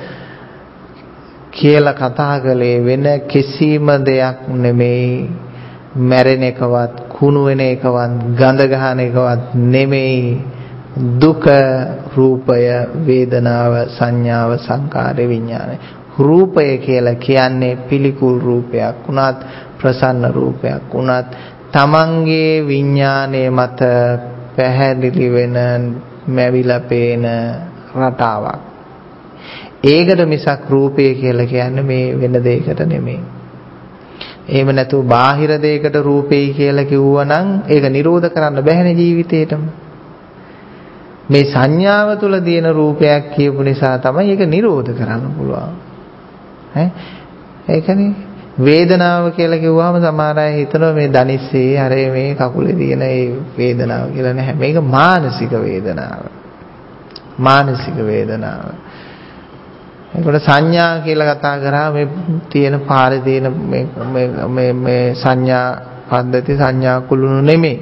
කියලා කතා කළේ වෙන කිසිම දෙයක් නෙමෙයි. මැරෙන එකවත් කුණු වෙන එකවත් ගඳ ගහන එකවත් නෙමෙයි. දුක රූපය වේදනාව සංඥාව සංකාරය විඥානය. රූපය කියලා කියන්නේ පිළිකුල් රූපයක් වුණත් ප්‍රසන්න රූපයක් වුණත් තමන්ගේ විඥානයේ මත පැහැදිලි වෙන මැවිලා පේන රටාවක්. ඒකට මිසක් රූපය කියලා කියන්නේ මේ වෙන දෙයකට නෙමෙයි. එහෙම නැතුව බාහිර දෙයකට රූපෙයි කියලා කිව්වනම් ඒක නිරෝධ කරන්න බැහැනේ ජීවිතේටම. මේ සංඥාව තුළ තියෙන රූපයක් කියපු නිසා තමයි ඒක නිරෝධ කරන්න පුළුවන්. ඈ ඒකනේ වේදනාව කියලා කිව්වම සමහර අය හිතනවා මේ දනිස්සේ අර මේ කකුලේ තියෙන ඒ වේදනාව කියලා නැහැ. මේක මානසික වේදනාව. මානසික වේදනාව. ඒකට සංඥා කියලා කතා කරා මේ තියෙන පාරේ තියෙන මේ මේ මේ සංඥා පද්ධති සංඥා කුළුණු නෙමෙයි.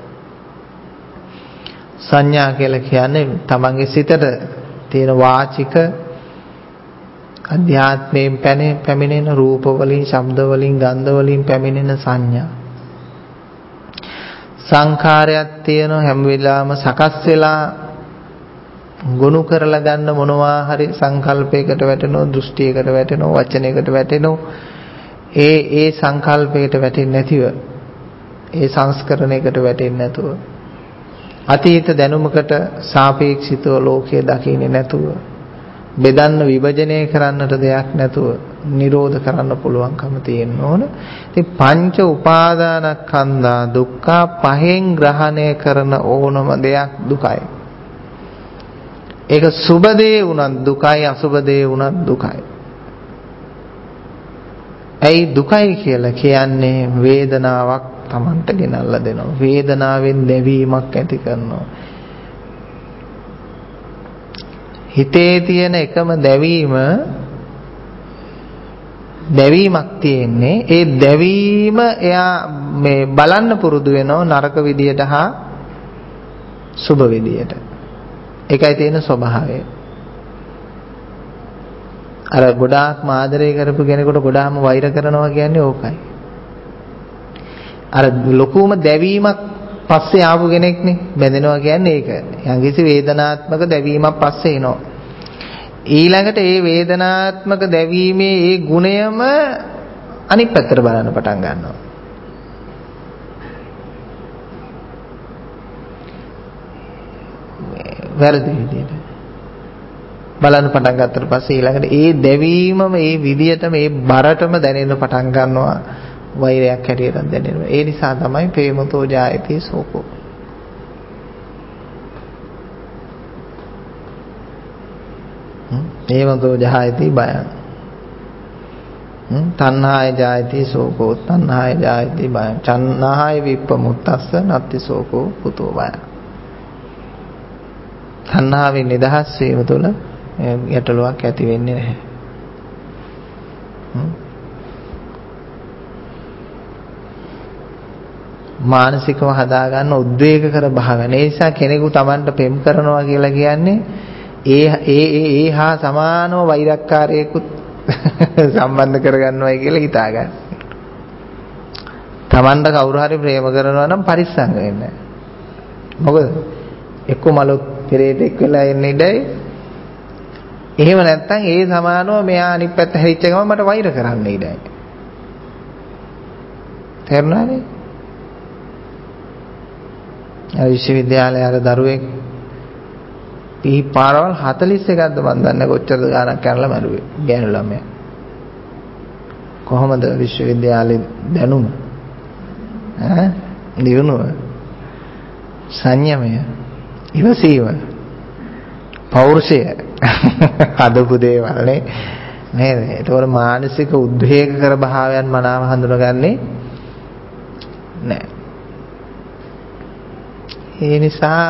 සංඥා කියලා කියන්නේ තමන්ගේ සිතට තියෙන වාචික අධ්‍යාත්මයෙන් පැමිණෙන රූප වලින්, ශබ්ද වලින්, ගන්ධ වලින් පැමිණෙන සංඥා. සංඛාරයක් තියෙන හැම වෙලාවම සකස් වෙලා ගොනු කරලා ගන්න මොනවා හරි සංකල්පයකට වැටෙනවා, දෘෂ්ටියකට වැටෙනවා, වචනයකට වැටෙනවා. ඒ ඒ සංකල්පයකට වැටෙන්නේ නැතිව, ඒ සංස්කරණයකට වැටෙන්නේ නැතුව, අතීත දැනුමකට සාපේක්ෂිතව ලෝකය දකින්නේ නැතුව, බෙදන්න විභජනය කරන්නට දෙයක් නැතුව නිරෝධ කරන්න පුළුවන්කම තියෙන්න ඕන. ඉතින් පංච උපාදානස්කන්ධා දුක්ඛ පහෙන් ග්‍රහණය කරන ඕනම දෙයක් දුකයි. ඒක සුබ දේ වුණත් දුකයි, අසුබ දේ වුණත් දුකයි. ඇයි දුකයි කියලා කියන්නේ? වේදනාවක් Tamanට ගෙනල්ලා දෙනවා. වේදනාවෙන් දැවීමක් ඇති කරනවා. හිතේ තියෙන එකම දැවීම දැවීමක් තියෙන්නේ. ඒ දැවීම එයා මේ බලන්න පුරුදු වෙනවා නරක විදියට හා සුබ විදියට. ඒකයි තියෙන ස්වභාවය. අර ගොඩාක් ආදරය කරපු කෙනෙකුට ගොඩාක්ම වෛර කරනවා කියන්නේ ඕකයි. අර ලොකුම දැවීමක් පස්සේ ආපු කෙනෙක්නේ බැඳෙනවා කියන්නේ ඒක. යම්කිසි වේදනාත්මක දැවීමක් පස්සේ එනවා. ඊළඟට ඒ වේදනාත්මක දැවීමේ ඒ ගුණයම අනිත් පැත්තට බලන්න පටන් ගන්නවා. වැරදි විදියට බලන්න පටන් ගත්තට පස්සේ ඊළඟට ඒ දැවීමම ඒ විදියටම ඒ බරටම දැනෙන්න පටන් ගන්නවා. වෛරයක් හැටියට දැනෙනවා. ඒ නිසා තමයි ප්‍රේමතෝ ජායති සෝකෝ. ප්‍රේමතෝ ජායති බයං. තණ්හාය ජායති සෝකෝ. තණ්හාය ජායති බයං. චන්නාය විප්පමුත්තස්ස නත්ති සෝකෝ පුතෝ බයං. තණ්හාවෙන් නිදහස් වීම තුළ ගැටලුවක් ඇති වෙන්නේ නැහැ. මානසිකව හදාගන්න උද්වේග කර භාවය. ඒ නිසා කෙනෙකු Tamanට පෙම් කරනවා කියලා කියන්නේ ඒ ඒ ඒ හා සමානව වෛරක්කාරයෙකුත් සම්බන්ධ කරගන්නවයි කියලා හිතා ගන්න. Tamanට කවුරු හරි ප්‍රේම කරනවා නම් පරිස්සම් වෙන්න. මොකද එක්ක මලොත් පෙරේතෙක් වෙලා එන්නේ ඉඩයි. එහෙම නැත්නම් ඒ සමානව මෙයා අනිත් පැත්ත හැරිච්ච ගමන් මට වෛර කරන්න ඉඩයි. තේරුණානේ? අර විශ්වවිද්‍යාලයේ අර දරුවෙක් පී පාරවල් හතළිස් එකක්ද මන් දන්නේ කොච්චරද ගානක් කරලා මැරුවේ ගෑනු ළමයා. කොහොමද විශ්වවිද්‍යාලේ දැනුම? ඈ දිනුව සංයමය ඉවසීම පෞරුෂය හදපු දේවල් නේ නේද? ඒතකොට මානසික උද්වේග කර භාවයන් මනාව හඳුනගන්නේ නැහැ. ඒ නිසා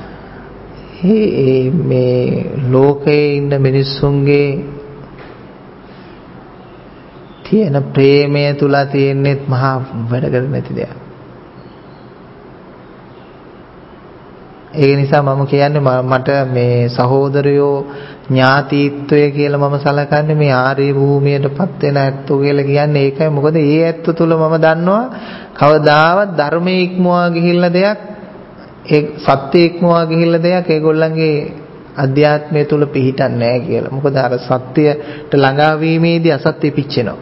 මේ ලෝකයේ ඉන්න මිනිස්සුන්ගේ තියෙන ප්‍රේමය තුල තියෙන්නේ මහා වැඩකට නැති දෙයක්. ඒ නිසා මම කියන්නේ මට මේ සහෝදරයෝ ඥාතිත්වය කියලා මම සලකන්නේ මේ ආර්ය භූමියටපත් වෙන ඇත්තෝ කියලා කියන්නේ ඒකයි. මොකද ඒ ඇත්ත තුල මම දන්නවා කවදාවත් ධර්මයේ ඉක්මවා ගිහිල්ලා දෙයක් ඒ සත්‍ය ඉක්මවා ගිහිල්ලා දෙයක් ඒගොල්ලන්ගේ අධ්‍යාත්මය තුල පිහිටන්නේ නැහැ කියලා. මොකද අර සත්‍යයට ළඟා වීමේදී අසත්‍ය පිච්චෙනවා.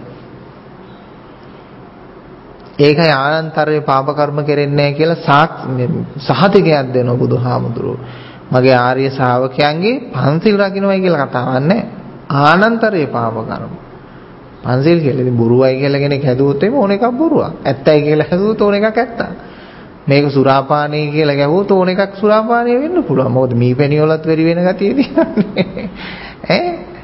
ඒකයි ආනන්තරේ පාප කර්ම කෙරෙන්නේ නැහැ කියලා සහතිකයක් දෙනවා බුදුහාමුදුරුවෝ. මගේ ආර්ය ශ්‍රාවකයන්ගේ පන්සිල් රකින්නයි කියලා කතාවක් නැහැ. ආනන්තරේ පාප කර්ම. පන්සිල් කියලා. ඉතින් බොරුවයි කියලා කෙනෙක් හැදුවොත් එimhe ඕන එකක් බොරුවක්. ඇත්තයි කියලා හැදුවොත් ඕන එකක් ඇත්තක්. මේක සුරාපානයි කියලා ගැහුවොත් ඕන එකක් සුරාපානය වෙන්න පුළුවන්. මොකද මීපැණි වලත් වෙරි වෙන ගතිය තියෙන්නේ. ඈ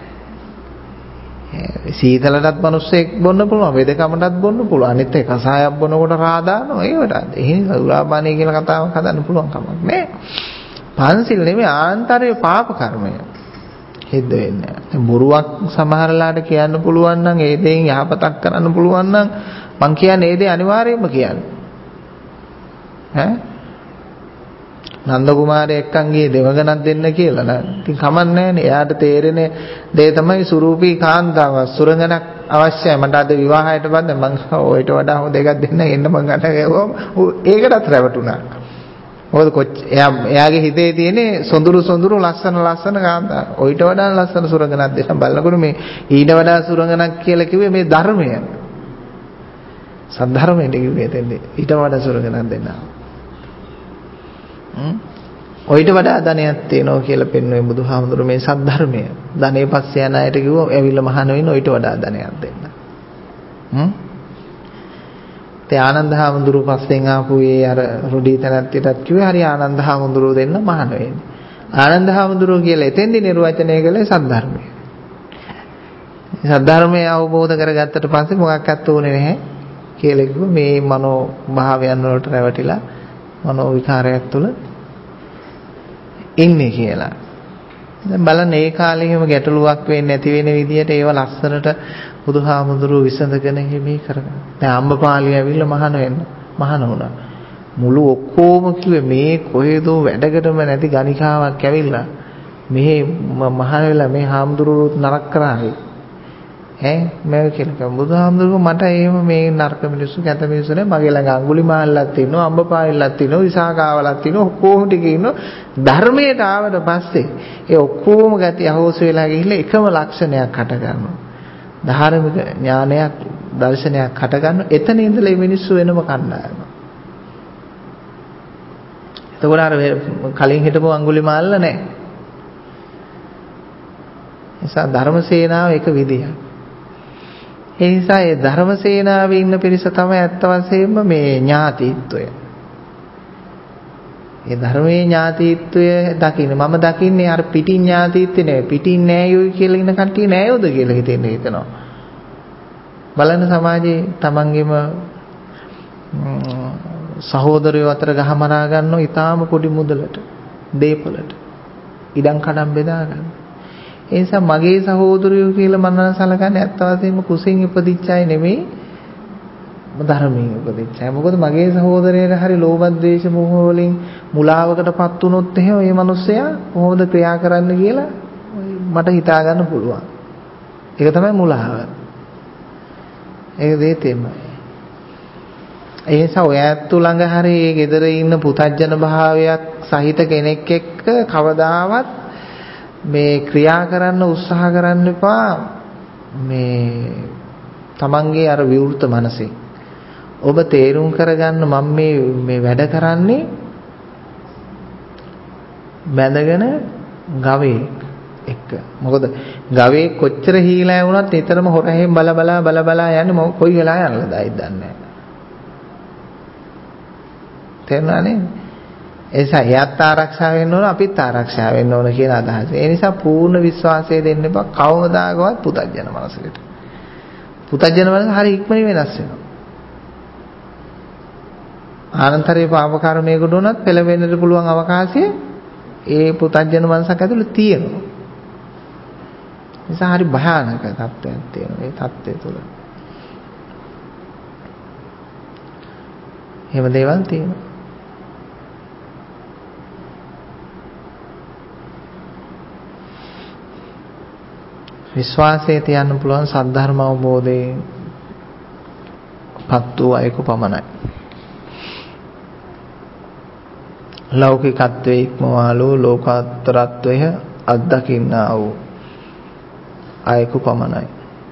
සීතලටත් මිනිස්සෙක් බොන්න පුළුවන්, වෙදකමටත් බොන්න පුළුවන්. අනිත් එක කසායක් බොනකොට රා දානවා ඒකට. එහෙනම් සුරාපානයි කියලා කතාවක් හදන්න පුළුවන් කමක් නෑ. පන්සිල් නෙමෙයි ආන්තරයේ පාප කර්මය. හිත වෙන්නේ. බොරුවක් සමහරලාට කියන්න පුළුවන් නම් ඒ දෙයින් යහපතක් කරන්න පුළුවන් නම් මං කියන්නේ ඒ දේ අනිවාර්යයෙන්ම කියන්නේ. ඈ නන්ද කුමාරයා එක්කන් ගියේ දෙවගණක් දෙන්න කියලා නේද? ඉතින් කමක් නැහැනේ. එයාට තේරෙන දේ තමයි සුරූපී කාන්තාව සුරංගනක් අවශ්‍යයි. මට අද විවාහයට බඳ මං ඔයිට වඩා හොඳ එකක් දෙන්න එන්න මං අත ගැවුවම ඒකටත් රැවටුණා. මොකද කොච්ච එයා එයාගේ හිතේ තියෙන්නේ සොඳුරු සොඳුරු ලස්සන ලස්සන කාන්තාව. ඔයිට වඩා ලස්සන සුරංගනක් දෙන්න බලනකොට මේ ඊට වඩා සුරංගනක් කියලා කිව්වේ මේ ධර්මය. සද්ධර්මයෙන් කිව්වේ එතෙන්දී. ඊට වඩා සුරංගනක් දෙන්න. ඔයිට වඩා ධනයක් තියෙනවා කියලා පෙන්වන්නේ බුදුහාමුදුරුවෝ මේ සද්ධර්මය. ධනෙ පස්සේ යන අයට කිව්වා ඇවිල්ලා මහාන වෙන්න ඔයිට වඩා ධනයක් දෙන්න. හ්ම්. ඒ ආනන්ද හාමුදුරුවෝ පස්සෙන් ආපු ඒ අර රුඩී තනත්තියටත් කිව්වේ හරි ආනන්ද හාමුදුරුවෝ දෙන්න මහාන වෙන්න. ආනන්ද හාමුදුරුවෝ කියලා එතෙන්දී නිර්වචනය කළේ සද්ධර්මය. සද්ධර්මය අවබෝධ කරගත්තට පස්සේ මොකක්වත් ඕනේ නැහැ කියලා කිව්වා මේ මනෝ භාවයන් වලට රැවටිලා මනෝ විකාරයක් තුල ඉන්නේ කියලා. දැන් බලන්න ඒ කාලේ එහෙම ගැටලුවක් වෙන්නේ නැති වෙන විදිහට ඒව ලස්සනට බුදුහාමුදුරුවෝ විසඳගෙන හිමී කරගන්න. දැන් අම්බපාලිය ඇවිල්ලා මහාන වෙන්න මහාන වුණා. මුළු ඔක්කොම කිව්වේ මේ කොහෙදෝ වැඩකටම නැති ගණිකාවක් ඇවිල්ලා මෙහි මහාන වෙලා මේ හාමුදුරුවෝ නරක කරාවි. ඈ මම කියලා බුදුහාමුදුරුවෝ මට එහෙම මේ නරක මිනිස්සු කැත මිනිස්සු නේ මගේ ළඟ අඟුලිමාලක් ඉන්නවා අම්බපාලිලක් ඉන්නවා විසාකාවලක් ඉන්නවා ඔක්කොම ටික ඉන්නවා ධර්මයට ආවට පස්සේ ඒ ඔක්කොම ගැටි අහෝස වෙලා ගිහිල්ලා එකම ලක්ෂණයක් හට ගන්නවා ධාර්මික ඥානයක් දර්ශනයක් හට ගන්නවා එතන ඉඳලා මේ මිනිස්සු වෙනම කණ්ඩායම එතකොට අර කලින් හිටපු අඟුලිමාල නැහැ නිසා ධර්මසේනාව එක විදියක් ඒ නිසා ඒ ධර්මසේනාවේ ඉන්න පිරිස තමයි ඇත්ත වශයෙන්ම මේ ඥාතිත්වය. ඒ ධර්මයේ ඥාතිත්වය දකින්න මම දකින්නේ අර පිටින් ඥාතිත්වය නෙවෙයි පිටින් නෑයෝයි කියලා ඉන්න කට්ටිය නෑයෝද කියලා හිතෙන්නේ හිතනවා. බලන්න සමාජයේ තමන්ගේම සහෝදරයෝ අතර ගහමරා ගන්නව ඊටාම පොඩි මුදලට දීපලට ඉඩම් කඩම් බෙදා ගන්න. ඒ නිසා මගේ සහෝදරයෝ කියලා මම නම් සලකන්නේ ඇත්ත වශයෙන්ම කුසින් ඉපදිච්ච අය නෙමෙයි ධර්මයෙන් ඉපදිච්ච අය. මොකද මගේ සහෝදරයර හරි ලෝභ ද්වේෂ මොහ වලින් මුලාවකටපත් වුණොත් එහෙම මේ මිනිස්සයා කොහොමද ක්‍රියා කරන්න කියලා මට හිතා ගන්න පුළුවන්. ඒක තමයි මුලාව. ඒක දේ තේමයි. ඒ නිසා ඔය ඇත්තු ළඟ හරි ඒ gedare ඉන්න පුතජන භාවයක් සහිත කෙනෙක් එක්ක කවදාවත් මේ ක්‍රියා කරන්න උත්සාහ කරන්න එපා මේ තමන්ගේ අර විවෘත මනසේ ඔබ තේරුම් කරගන්න මම මේ මේ වැඩ කරන්නේ බැඳගෙන ගවේ එක්ක මොකද ගවේ කොච්චර හීලා වුණත් නිතරම හොරහෙන් බල බලා බල බලා යන්නේ මො කොයි වෙලාව යන්නද ආයිත් දන්නේ නැහැ තේරුණානේ එසා යත් ආරක්ෂා වෙන්න ඕන අපිත් ආරක්ෂා වෙන්න ඕන කියන අදහස. ඒ නිසා පූර්ණ විශ්වාසය දෙන්න එපා කවමදාකවත් පුතඥන මනසකට. පුතඥන මනස හරි ඉක්මනින් වෙනස් වෙනවා. ආනන්තරේ පාප කර්මයකට උනත් පෙළවෙන්නට පුළුවන් අවකාශය ඒ පුතඥන මනසක් ඇතුළේ තියෙනවා. නිසා හරි භයානක තත්ත්වයක් තියෙනවා. ඒ තත්ත්වය තුළ. එහෙම දේවල් තියෙනවා. විශ්වාසය තියන්න පුළුවන් සද්ධර්ම අවබෝධයෙන් පත් වූ අයෙකු පමණයි. ලෞකිකත්වයේ ඉක්මවාලු ලෝකෝත්තරත්වය අත්දකින්නා වූ අයෙකු පමණයි.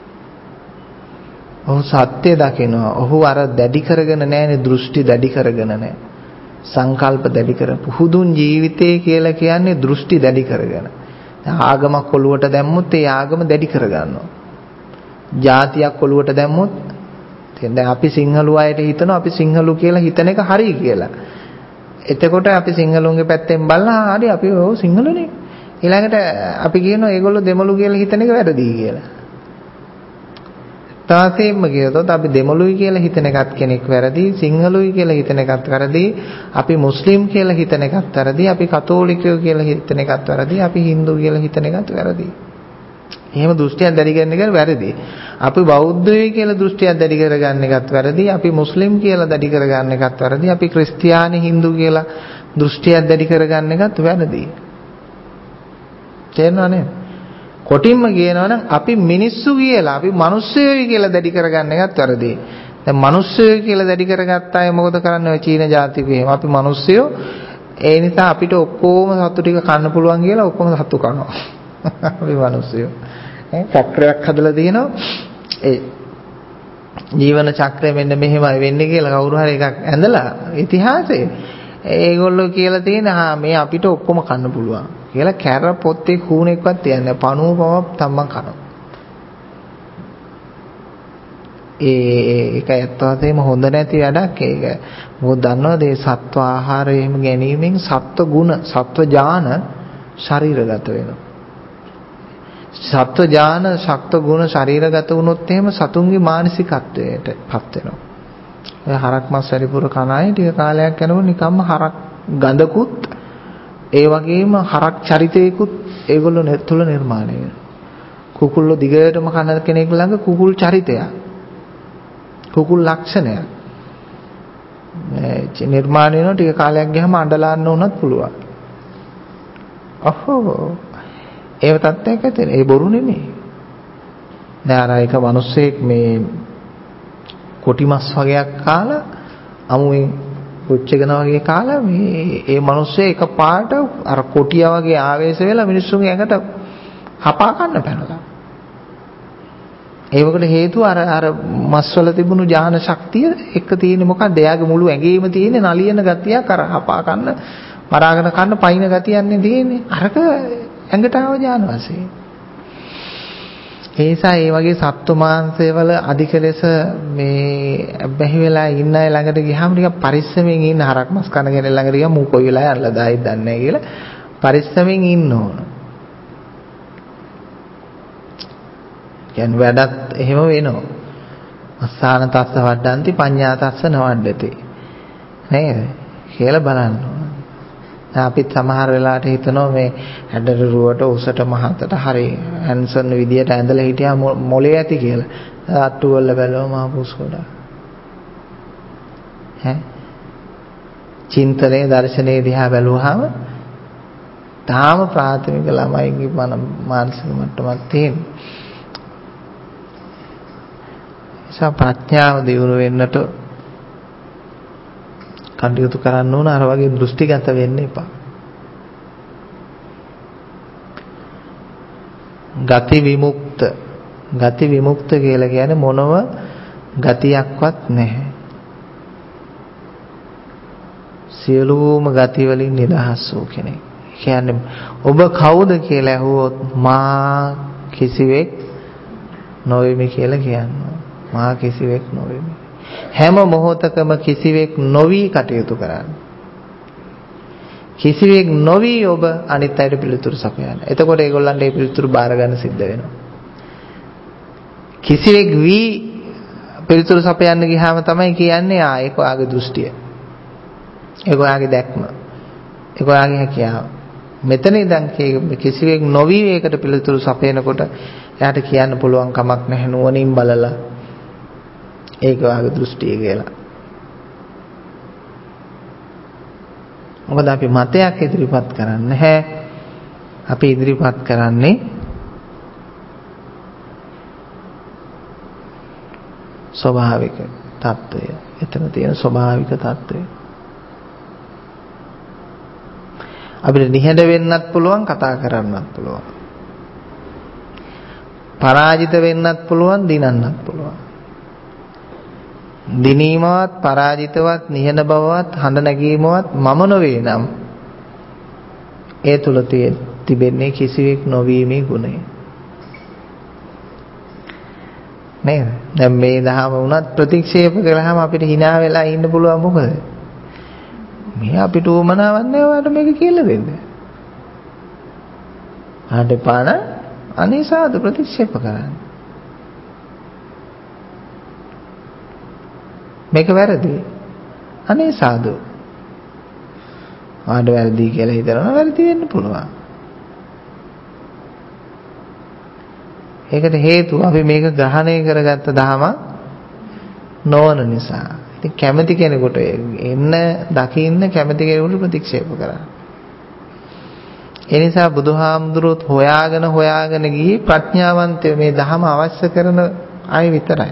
ඔහු සත්‍ය දකිනවා. ඔහු අර දැඩි කරගෙන නැහැනේ දෘෂ්ටි දැඩි කරගෙන නැහැ. සංකල්ප දැඩි කර පුහුදුන් ජීවිතය කියලා කියන්නේ දෘෂ්ටි දැඩි කරගෙන. ආගමක් ඔළුවට දැම්මොත් ඒ ආගම දැඩි කරගන්නවා. જાතියක් ඔලුවට දැම්මොත් දැන් අපි සිංහලු අයට හිතනවා අපි සිංහලු කියලා හිතන එක හරි කියලා. එතකොට අපි සිංහලුන්ගේ පැත්තෙන් බලලා හරි අපි ඔව් සිංහලනේ. ඊළඟට අපි කියනවා ඒගොල්ලෝ දෙමළු කියලා හිතන එක වැරදි කියලා. තාසෙම්ම කියතොත් අපි දෙමළුයි කියලා හිතන එකත් කෙනෙක් වැරදි, සිංහලුයි කියලා හිතන එකත් වැරදි, අපි මුස්ලිම් කියලා හිතන එකත් වැරදි, අපි කතෝලිකයෝ කියලා හිතන එකත් වැරදි, අපි හින්දු කියලා හිතන එකත් වැරදි. එහෙම දෘෂ්ටියක් දැඩි කරන එක වැරදි. අපි බෞද්ධයෝ කියලා දෘෂ්ටියක් දැඩි කරගන්න එකත් වැරදි, අපි මුස්ලිම් කියලා දැඩි කරගන්න එකත් වැරදි, අපි ක්‍රිස්තියානි හින්දු කියලා දෘෂ්ටියක් දැඩි කරගන්න එකත් වැරදි. තේරෙනව නේද? කොටින්ම කියනවා නම් අපි මිනිස්සු කියලා අපි මිනිස්සුයි කියලා දැඩි කරගන්න එකත් වැරදි. දැන් මිනිස්සුයි කියලා දැඩි කරගත්ත අය මොකද කරන්නේ? ඔය චීන ජාතිකයෝ එහෙම අපි මිනිස්සුයෝ ඒ නිසා අපිට ඔක්කොම සතු ටික කන්න පුළුවන් කියලා ඔක්කොම සතු කනවා. අපි මිනිස්සුයෝ. ඈ චක්‍රයක් හදලා දිනනවා. ඒ ජීවන චක්‍රය මෙන්න මෙහෙමයි වෙන්නේ කියලා කවුරු හරි එකක් ඇඳලා ඉතිහාසයේ ඒගොල්ලෝ කියලා තියෙන හා මේ අපිට ඔක්කොම කන්න පුළුවන්. කියලා කැර පොත්තේ කූණෙක්වත් තියන්නේ පණුව පව තම්මන් කනවා. ඒ ඒක ඇත්තටම හොඳ නැති වැඩක් ඒක. මොකද දන්නවද මේ සත්ව ආහාර එහෙම ගැනීමෙන් සත්ව ගුණ, සත්ව ඥාන ශරීරගත වෙනවා. සත්ව ඥාන, සත්ව ගුණ ශරීරගත වුණොත් එහෙම සතුන්ගේ මානසිකත්වයටපත් වෙනවා. ඔය හරක් මස් වැඩිපුර කන අය ටික කාලයක් යනකොට නිකම්ම හරක් ගඳකුත් ඒ වගේම හරක් චරිතයකුත් ඒගොල්ලෝ තුළ නිර්මාණය වෙනවා. කුකුල්ලෝ දිගටම කන කෙනෙක් ළඟ කුකුල් චරිතයක්. කුකුල් ලක්ෂණයක්. මේ නිර්මාණය වෙන ටික කාලයක් ගියාම අඬලාන්න උනත් පුළුවන්. අහෝ. ඒව තත්ත්වයක් ඇති. ඒ බොරු නෙමෙයි. දැන් අර එක මිනිස්සෙක් මේ කොටි මස් වගේක් කාලා අමුවෙන් පුච්චගෙන වගේ කාලා මේ ඒ මිනිස්සේ එකපාරට අර කොටියා වගේ ආවේශ වෙලා මිනිස්සුන්ගේ ඇඟට හපා ගන්න පැනලා. ඒවකට හේතුව අර අර මස්වල තිබුණු ඥාන ශක්තිය එක තියෙන්නේ මොකක්ද? එයාගේ මුළු ඇඟේම තියෙන නලියන ගතියක් අර හපා ගන්න, මරාගෙන කන්න පයින් ගතියන්නේ තියෙන්නේ. අරක ඇඟට ආව ඥාන වශයෙන්. ඒ නිසා ඒ වගේ සත්ව මාංශයවල අධික ලෙස මේ බැහැ වෙලා ඉන්න අය ළඟට ගියාම ටිකක් පරිස්සමෙන් ඉන්න. හරක් මස් කන කෙනෙක් ළඟට ගියාම මූ කොයි වෙලාවෙ අල්ලලා දායිද දන්නේ නැහැ කියලා පරිස්සමෙන් ඉන්න ඕන. කියන්නේ වැඩත් එහෙම වෙනවා. අස්සාන තස්ස වඩ්ඩන්ති පඤ්ඤා තස්ස නවඩ්ඩති. නේද? කියලා බලන්න ඕන. අපිත් සමහර වෙලාවට හිතනවා මේ හැඩරුවට උසට මහතට හරි හැන්සන් විදියට ඇඳලා හිටියා මොලේ ඇති කියලා. අට්ටු වල බැලුවම ආපුස් කොට. ඈ චින්තනයේ දර්ශනයේ දිහා බැලුවාම තාම ප්‍රාථමික ළමයින්ගේ මානසික මට්ටමක් තියෙනවා. ඒ ප්‍රඥාව දියුණු වෙන්නට කටයුතු කරන්න ඕන. අර වගේ දෘෂ්ටිගත වෙන්න එපා. ගති විමුක්ත ගති විමුක්ත කියලා කියන්නේ මොනව ගතියක්වත් නැහැ. සියලුම ගති වලින් නිදහස් වූ කෙනෙක්. කියන්නේ ඔබ කවුද කියලා ඇහුවොත් මා කිසිවෙක් නොවෙමි කියලා කියනවා. මා කිසිවෙක් නොවෙමි. හැම මොහොතකම කිසිවෙක් නොවි කටයුතු කරන්න. කිසිවෙක් නොවි ඔබ අනිත් අයට පිළිතුරු සපයන්න. එතකොට ඒගොල්ලන්ට ඒ පිළිතුරු බාර ගන්න සිද්ධ වෙනවා. කිසිවෙක් වී පිළිතුරු සපයන්න ගියාම තමයි කියන්නේ ආ ඒක ඔයාගේ දෘෂ්ටිය. ඒක ඔයාගේ දැක්ම. ඒක ඔයාගේ හැකියාව. මෙතන ඉඳන් කිසිවෙක් නොවි ඒකට පිළිතුරු සපයනකොට එයාට කියන්න පුළුවන් කමක් නැහැ නුවණින් බලලා ඒක වාගේ දෘෂ්ටිය කියලා. මොකද අපි මතයක් ඉදිරිපත් කරන්නේ නැහැ. අපි ඉදිරිපත් කරන්නේ ස්වභාවික తত্ত্বය. එතන තියෙන ස්වභාවික తত্ত্বය. අපිට නිහඬ වෙන්නත් පුළුවන්, කතා කරන්නත් පුළුවන්. පරාජිත වෙන්නත් පුළුවන්, දිනන්නත් පුළුවන්. දිනීමවත් පරාජිතවත් නිහඬ බවවත් හඬ නැගීමවත් මම නොවේ නම් ඒ තුල තිබෙන්නේ කිසිවෙක් නොවීමේ ගුණය. නේද? දැන් මේ දහම වුණත් ප්‍රතික්ෂේප කළාම අපිට hina වෙලා ඉන්න පුළුවන් මොකද? මේ අපිට උවමනාවක් නැහැ ඔයාලට මේක කියලා දෙන්න. ආඩපාන අනේ සාදු ප්‍රතික්ෂේප කරන්න. මේක වැරදි. අනේ සාදු. ආඩ වැරදි කියලා හිතනවා වැරදි වෙන්න පුළුවන්. ඒකට හේතුව අපි මේක ග්‍රහණය කරගත්ත දහම නොවන නිසා. ඉතින් කැමැති කෙනෙකුට එන්න දකින්න කැමැති කෙනෙකුට ප්‍රතික්ෂේප කරා. ඒ නිසා බුදුහාමුදුරුවොත් හොයාගෙන හොයාගෙන ගිහි ප්‍රඥාවන්තයෝ මේ දහම අවශ්‍ය කරන අය විතරයි.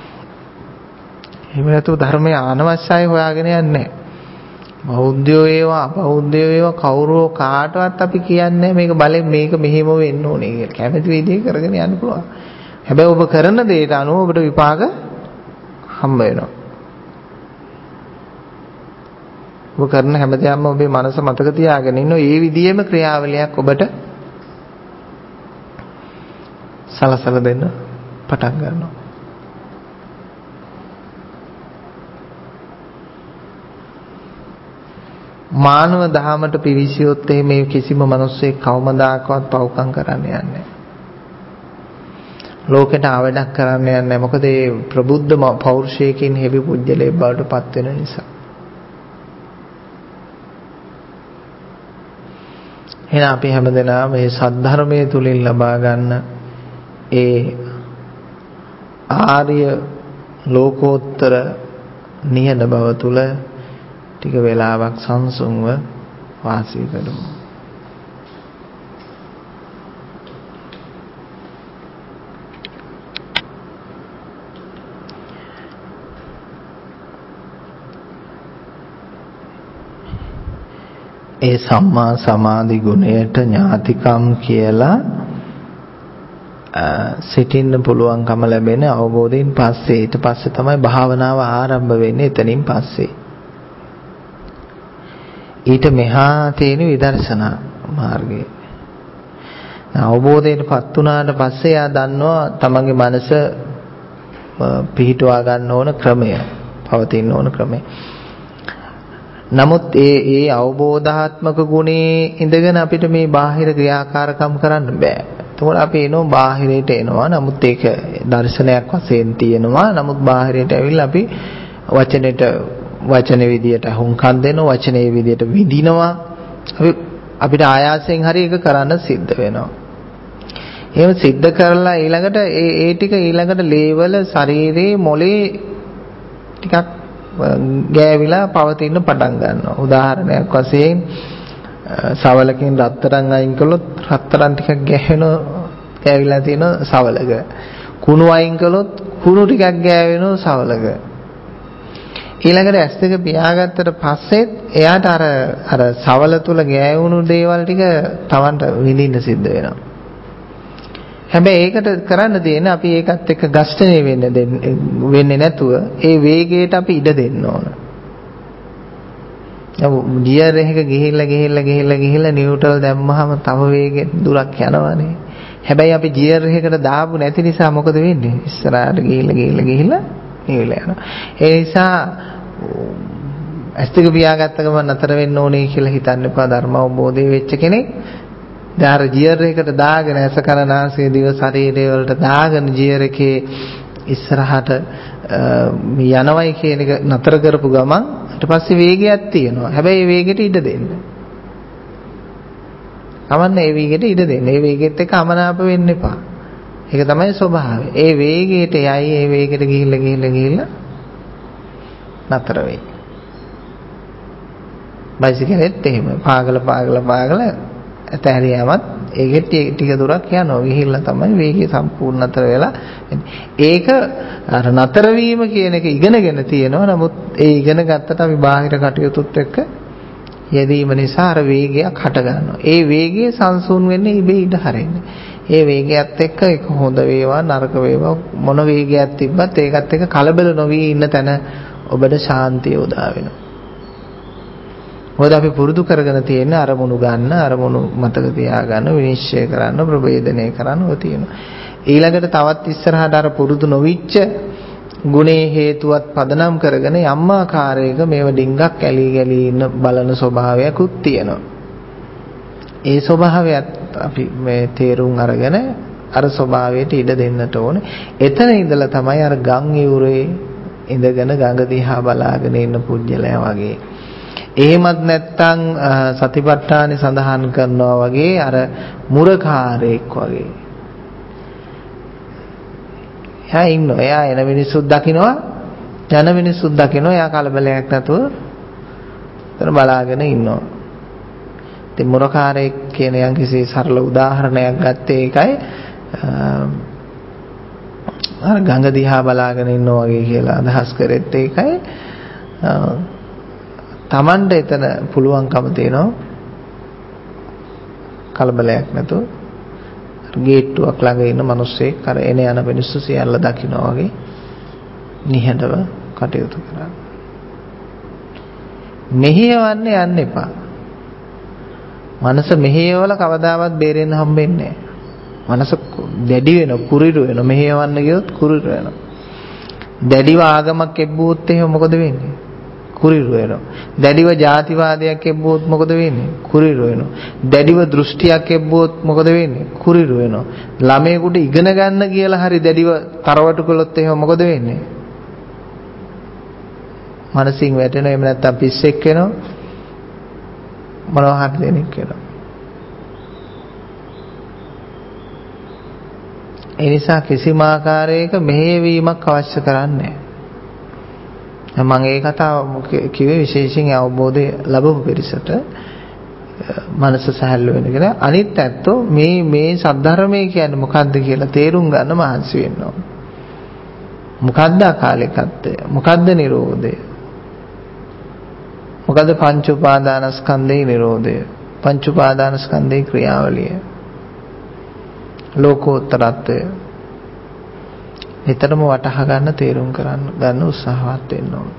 එහෙම නැතුව ධර්මය අනවශ්‍යයි හොයාගෙන යන්නේ නැහැ. බෞද්ධයෝ ඒවා බෞද්ධයෝ ඒවා කවුරෝ කාටවත් අපි කියන්නේ මේක බලෙන් මේක මෙහෙම වෙන්න ඕනේ කියලා. කැමැති විදිහේ කරගෙන යන්න පුළුවන්. හැබැයි ඔබ කරන දේට අනුව ඔබට විපාක හම්බ වෙනවා. ඔබ කරන හැමදේම ඔබේ මනස මතක තියාගෙන ඉන්න ඒ විදිහේම ක්‍රියාවලියක් ඔබට සලසලා දෙන්න පටන් ගන්නවා. මානව දහමට පිවිසියොත් මේ කිසිම මිනිස්සෙක් කවමදාකවත් පව්කම් කරන්න යන්නේ නැහැ. ලෝකෙට ආවඩක් කරන්න යන්නේ නැහැ. මොකද ඒ ප්‍රබුද්ධ පෞරුෂයකින් හැවි පුජ්‍යලේ බවට පත් වෙන නිසා. එහෙනම් අපි හැමදෙනාම මේ සද්ධර්මයේ තුලින් ලබා ගන්න ඒ ආර්ය ලෝකෝත්තර නිහඬ බව තුල ටික වෙලාවක් සංසුන්ව වාසය කරමු. ඒ සම්මා සමාධි ගුණයට ඥාතිකම් කියලා සිටින්න පුළුවන්කම ලැබෙන අවබෝධයෙන් පස්සේ ඊට පස්සේ තමයි භාවනාව ආරම්භ වෙන්නේ එතනින් පස්සේ. ඊට මෙහා තියෙන විදර්ශනා මාර්ගය. අවබෝධයටපත් වුණාට පස්සේ යා දන්නවා තමන්ගේ මනස පිහිටුවා ගන්න ඕන ක්‍රමය, පවතින ඕන ක්‍රමය. නමුත් ඒ ඒ අවබෝධාත්මක ගුණේ ඉඳගෙන අපිට මේ බාහිර ක්‍රියාකාරකම් කරන්න බෑ. එතකොට අපි එනවා බාහිරයට එනවා. නමුත් ඒක දර්ශනයක් වශයෙන් තියෙනවා. නමුත් බාහිරයට ඇවිල්ලා අපි වචනෙට වචන විදියට හුම්කම් දෙනවා, වචනේ විදියට විඳිනවා. අපි අපිට ආයාසයෙන් හරි ඒක කරන්න සිද්ධ වෙනවා. එහෙම සිද්ධ කරලා ඊළඟට ඒ ඒ ටික ඊළඟට ලේවල ශරීරයේ මොලේ ටිකක් ගෑවිලා පවතින පටන් ගන්නවා. උදාහරණයක් වශයෙන් සවලකින් රත්තරන් අයින් කළොත් රත්තරන් ටිකක් ගෑවෙනවා, ගෑවිලා තියෙන සවලක. කුණු අයින් කළොත් කුණු ටිකක් ගෑවෙනවා සවලක. ඊළඟට ඇස් දෙක පියාගත්තට පස්සෙත් එයාට අර අර සවල තුල ගෑවුණු දේවල් ටික තවන්ට විඳින්න සිද්ධ වෙනවා. හැබැයි ඒකට කරන්න තියෙන්නේ අපි ඒකත් එක්ක ඝෂ්ඨණය වෙන්න වෙන්නේ නැතුව ඒ වේගයට අපි ඉඩ දෙන්න ඕන. ගියර් එකක ගිහිල්ලා ගිහිල්ලා ගිහිල්ලා ගිහිල්ලා නිව්ට්‍රල් දැම්මහම තව වේගෙන් දුරක් යනවනේ. හැබැයි අපි ගියර් එකකට දාපු නැති නිසා මොකද වෙන්නේ? ඉස්සරහට ගිහිල්ලා ගිහිල්ලා ගිහිල්ලා නිවිලා යනවා. ඒ නිසා ඇස් දෙක පියාගත්ත ගමන් නතර වෙන්න ඕනේ කියලා හිතන්න එපා. ධර්ම අවබෝධය වෙච්ච කෙනෙක් දාර ජියර් එකට දාගෙන ඇස කන නාසය දිව ශරීරය වලට දාගෙන ජියර් එකේ ඉස්සරහට යනවයි කියන එක නතර කරපු ගමන් ඊට පස්සේ වේගයක් තියෙනවා. හැබැයි මේ වේගෙට ඉඩ දෙන්න. කවන්නේ මේ වේගෙට ඉඩ දෙන්න. මේ වේගෙත් එක්ක අමනාප වෙන්න එපා. ඒක තමයි ස්වභාවය. ඒ වේගයට යයි ඒ වේගෙට ගිහිල්ලා ගිහිල්ලා ගිහිල්ලා නතර වෙයි. බයිසිකලෙත් එහෙම පාගල පාගල පාගල ඇතහැරියාමත් ඒකෙත් ටික දුරක් යනවා. ගිහිල්ලා තමයි වේගය සම්පූර්ණ නතර වෙලා. ඒක අර නතර වීම කියන එක ඉගෙනගෙන තියෙනවා. නමුත් ඒ ඉගෙන ගත්තට අපි බාහිර කටයුතුත් එක්ක යෙදීම නිසා අර වේගයක් හට ගන්නවා. ඒ වේගය සංසුන් වෙන්නේ ඉබේ ඉඳ හරින්නේ. ඒ වේගයත් එක්ක ඒක හොඳ වේවා නරක වේවා මොන වේගයක් තිබ්බත් ඒකත් එක්ක කලබල නොවි ඉන්න තැන ඔබට ශාන්තිය උදා වෙනවා. මොකද අපි පුරුදු කරගෙන තියෙන අරමුණු ගන්න, අරමුණු මතක තියාගන්න, විනිශ්චය කරන්න, ප්‍රවේදනය කරන්න ඔය තියෙනවා. ඊළඟට තවත් ඉස්සරහට අර පුරුදු නොවිච්ච ගුණේ හේතුවත් පදනම් කරගෙන යම් ආකාරයක මේව ඩිංගක් ඇලි ගලි ඉන්න බලන ස්වභාවයකුත් තියෙනවා. ඒ ස්වභාවයත් අපි මේ තේරුම් අරගෙන අර ස්වභාවයට ඉඩ දෙන්නට ඕනේ. එතන ඉඳලා තමයි අර ගම් යුරේ ඉඳගෙන ගඟ දිහා බලාගෙන ඉන්න පුජ්‍යලයා වගේ. එහෙමත් නැත්නම් සතිපට්ඨානෙ සඳහන් කරනවා වගේ අර මුරකාරයෙක් වගේ. එයා ඉන්නවා. එයා එන මිනිස්සුත් දකින්නවා, යන මිනිස්සුත් දකින්නවා. එයා කලබලයක් නැතුව එතන බලාගෙන ඉන්නවා. ඉතින් මුරකාරයෙක් කියන යම් කිසි සරල උදාහරණයක් ගත්තේ ඒකයි. අර ගඟ දිහා බලාගෙන ඉන්නවා වගේ කියලා අදහස් කරෙත් ඒකයි. Tamanda එතන පුළුවන්කම තියෙනවා කලබලයක් නැතුව ගේට්ටුවක් ළඟ ඉන්න මිනිස්සෙක් අර එන යන මිනිස්සු සියල්ල දකිනවා වගේ නිහඬව කටයුතු කරන්න. මෙහෙයවන්න යන්න එපා. මනස මෙහෙයවල කවදාවත් බේරෙන්න හම්බෙන්නේ නැහැ. මනස දැඩි වෙන, කුරිරු වෙන. මෙහෙයවන්න ගියොත් කුරිරු වෙනවා. දැඩිව ආගමක් එක්බුවොත් එහෙම මොකද වෙන්නේ? කුරිරු වෙනවා. දැඩිව ජාතිවාදයක් එක්බුවොත් මොකද වෙන්නේ? කුරිරු වෙනවා. දැඩිව දෘෂ්ටියක් එක්බුවොත් මොකද වෙන්නේ? කුරිරු වෙනවා. ළමයෙකුට ඉගෙන ගන්න කියලා හරි දැඩිව තරවටු කළොත් එහෙම මොකද වෙන්නේ? මනසින් වැටෙනවා. එහෙම නැත්නම් පිස්සෙක් වෙනවා. මොනවා හරි දෙයක් වෙනවා. ඒ නිසා කිසිම ආකාරයක මෙහෙයවීමක් අවශ්‍ය කරන්නේ නැහැ. මම ඒ කතාව කිව්වේ විශේෂයෙන් අවබෝධය ලැබපු පිරිසට මනස සැහැල්ලු වෙන කියලා. අනිත් ඇත්තෝ මේ මේ සද්ධර්මය කියන්නේ මොකද්ද කියලා තේරුම් ගන්න මහන්සි වෙන්න ඕන. මොකද්ද අකාලිකත්වය? මොකද්ද නිරෝධය? මොකද්ද පංච උපාදානස්කන්ධේ නිරෝධය? පංච උපාදානස්කන්ධේ ක්‍රියාවලිය. ලෝකෝත්තරත්වය. නිතරම වටහා ගන්න, තේරුම් කරන්න ගන්න උත්සාහවත් වෙන්න ඕන.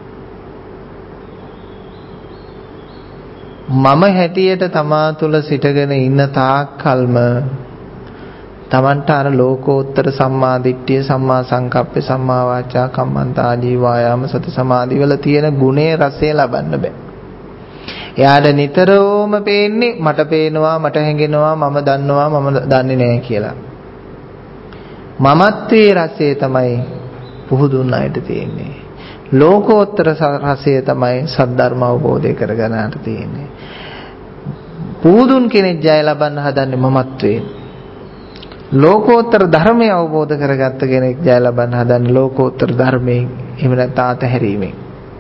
මම හැටියට තමා තුළ සිටගෙන ඉන්න තාක් කල්ම තමන්ට අර ලෝකෝත්තර සම්මා දිට්ඨිය, සම්මා සංකප්පේ, සම්මා වාචා, කම්මන්ත ආජීව වායාම සති සමාධි වල තියෙන ගුණේ රසය ලබන්න බෑ. එයාට නිතරම පේන්නේ මට පේනවා, මට හැඟෙනවා, මම දන්නවා, මම දන්නේ නැහැ කියලා. මමත්වයේ රසය තමයි පුහුදුන් අයට තියෙන්නේ. ලෝකෝත්තර රසය තමයි සද්ධර්ම අවබෝධය කරගන්නට තියෙන්නේ. පුහුදුන් කෙනෙක් ජය ලබන්න හදන්නේ මමත්වයෙන්. ලෝකෝත්තර ධර්මය අවබෝධ කරගත්ත කෙනෙක් ජය ලබන්න හදන්නේ ලෝකෝත්තර ධර්මයෙන්. එහෙම නැත්නම් අතහැරීමෙන්.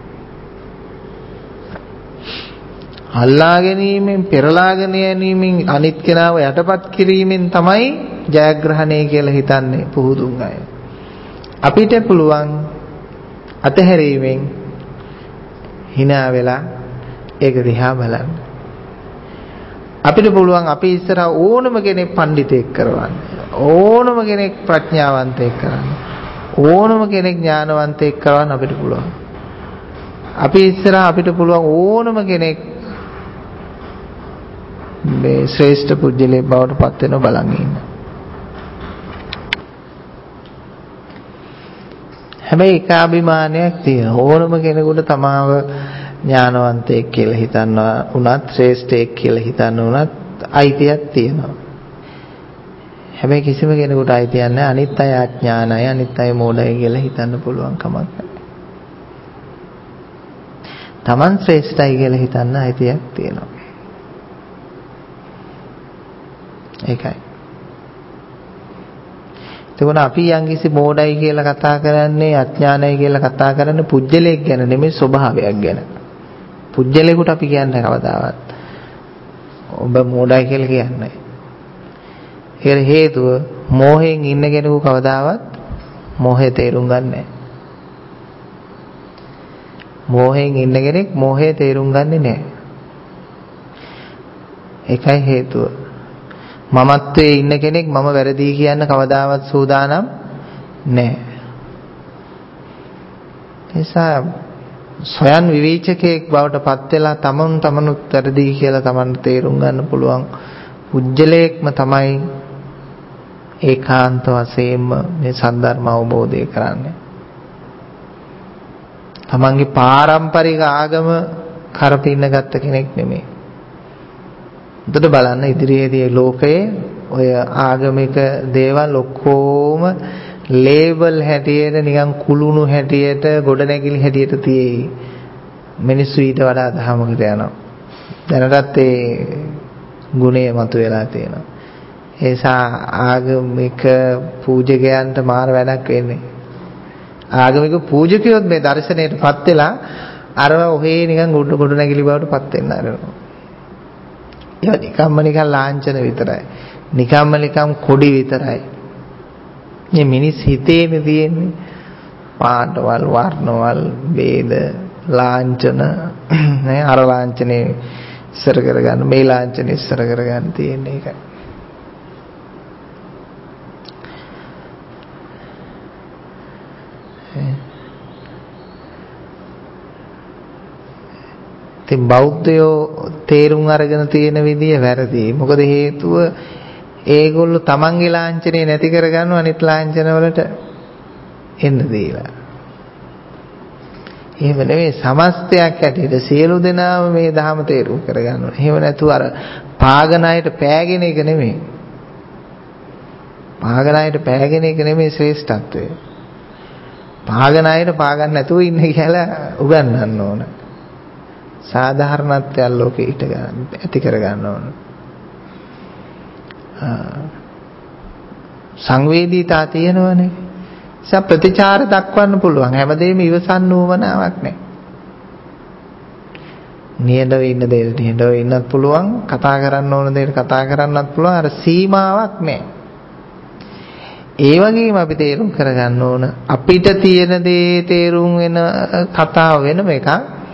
අල්ලා ගැනීමෙන්, පෙරලාගෙන යෑමෙන්, අනිත් කෙනාව යටපත් කිරීමෙන් තමයි ජයග්‍රහණය කියලා හිතන්නේ පුහුදුන් අය. අපිට පුළුවන් අතහැරීමෙන් hina වෙලා ඒක දිහා බලන්න. අපිට පුළුවන් අපි ඉස්සරහ ඕනම කෙනෙක් පඬිතෙක් කරවන්න. ඕනම කෙනෙක් ප්‍රඥාවන්තයෙක් කරන්න. ඕනම කෙනෙක් ඥානවන්තයෙක් කරවන්න අපිට පුළුවන්. අපි ඉස්සරහ අපිට පුළුවන් ඕනම කෙනෙක් මේ ශ්‍රේෂ්ඨ පුජ්‍යලේ බවට පත් වෙන බලන් ඉන්න. හැබැයි එක අභිමානයක් තියෙන ඕනම කෙනෙකුට තමාව ඥානවන්තයෙක් කියලා හිතනවා උනත්, ශ්‍රේෂ්ඨයෙක් කියලා හිතන්න උනත් අයිතියක් තියෙනවා. හැබැයි කිසිම කෙනෙකුට අයිතියක් නැහැ අනිත් අය අඥානයි, අනිත් අය මෝඩයි කියලා හිතන්න පුළුවන් කමක් නැහැ. Taman ශ්‍රේෂ්ඨයි කියලා හිතන්න අයිතියක් තියෙනවා. ඒකයි. එතකොට අපි යම්කිසි මෝඩයි කියලා කතා කරන්නේ, අඥානයි කියලා කතා කරන්නේ පුජ්‍යලයක් ගැන නෙමෙයි, ස්වභාවයක් ගැන. පුජ්‍යලයකට අපි කියන්නේ කවදාවත් ඔබ මෝඩයි කියලා කියන්නේ. ඒකට හේතුව මෝහයෙන් ඉන්න කෙනෙකු කවදාවත් මෝහය තේරුම් ගන්නෑ නැහැ. මෝහයෙන් ඉන්න කෙනෙක් මෝහය තේරුම් ගන්නේ නැහැ. ඒකයි හේතුව. මමත්වයේ ඉන්න කෙනෙක් මම වැරදි කියන්න කවදාවත් සූදානම් නැහැ. නිසා ස්වයන් විවේචකයෙක් බවට පත් වෙලා තමන් තමනුත් වැරදි කියලා තමන්ට තේරුම් ගන්න පුළුවන් පුජ්‍යලයක්ම තමයි ඒකාන්ත වශයෙන්ම මේ සද්ධර්ම අවබෝධය කරන්නේ. තමන්ගේ පාරම්පරික ආගම කරපින්න ගත්ත කෙනෙක් නෙමෙයි. උදේට බලන්න ඉදිරියේදී ලෝකයේ ඔය ආගමික දේවල් ඔක්කොම ලේබල් හැටියට නිකන් කුළුණු හැටියට ගොඩනැගිලි හැටියට තියෙයි. මිනිස්සු ඊට වඩා දහමකට යනවා. දැනටත් ඒ ගුණය මතුවලා තියෙනවා. ඒ නිසා ආගමික පූජකයන්ට මාර වැඩක් වෙන්නේ. ආගමික පූජකයොත් මේ දර්ශනයටපත් වෙලා අරව ඔහේ නිකන් ගොඩ ගොඩ නැගිලි බවට පත් වෙන්න ආරනවා. ඒක නිකම්ම නිකන් ලාංඡන විතරයි. නිකම්ම නිකම් කොඩි විතරයි. මේ මිනිස් හිතේනේ තියෙන්නේ පාටවල් වර්ණවල් ભેද ලාංඡන නේ අර ලාංඡනේ ඉස්සර කරගන්න මේ ලාංඡනේ ඉස්සර කරගන්න තියෙන්නේ ඒකයි. ඉතින් බෞද්ධයෝ තේරුම් අරගෙන තියෙන විදිය වැරදි. මොකද හේතුව ඒගොල්ලෝ තමන්ගේ ලාංඡනේ නැති කරගන්නව අනිත් ලාංඡන වලට එන්න දීලා. එහෙම නෙවෙයි සමස්තයක් ඇටියට සියලු දෙනාම මේ ධහම තේරුම් කරගන්න ඕනේ. එහෙම නැතුව අර පාගන අයට පෑගෙන එක නෙමෙයි. පාගන අයට පෑගෙන එක නෙමෙයි ශ්‍රේෂ්ඨත්වය. පාගන අයට පාගන්න නැතුව ඉන්න කියලා උගන්වන්න ඕන. සාධාරණත්වය ලෝකෙ ඊට ගන්න ඇති කර ගන්න ඕන. සංවේදීතා තියෙනවනේ. ඒක ප්‍රතිචාර දක්වන්න පුළුවන්. හැමදේම ඉවසන්න උවමනාවක් නැහැ. නියඬව ඉන්න දෙයට නියඬව ඉන්නත් පුළුවන්. කතා කරන්න ඕන දෙයට කතා කරන්නත් පුළුවන්. අර සීමාවක් නැහැ. ඒ වගේම අපි තේරුම් කරගන්න ඕන අපිට තියෙන දේ තේරුම් වෙන කතාව වෙනම එකක්.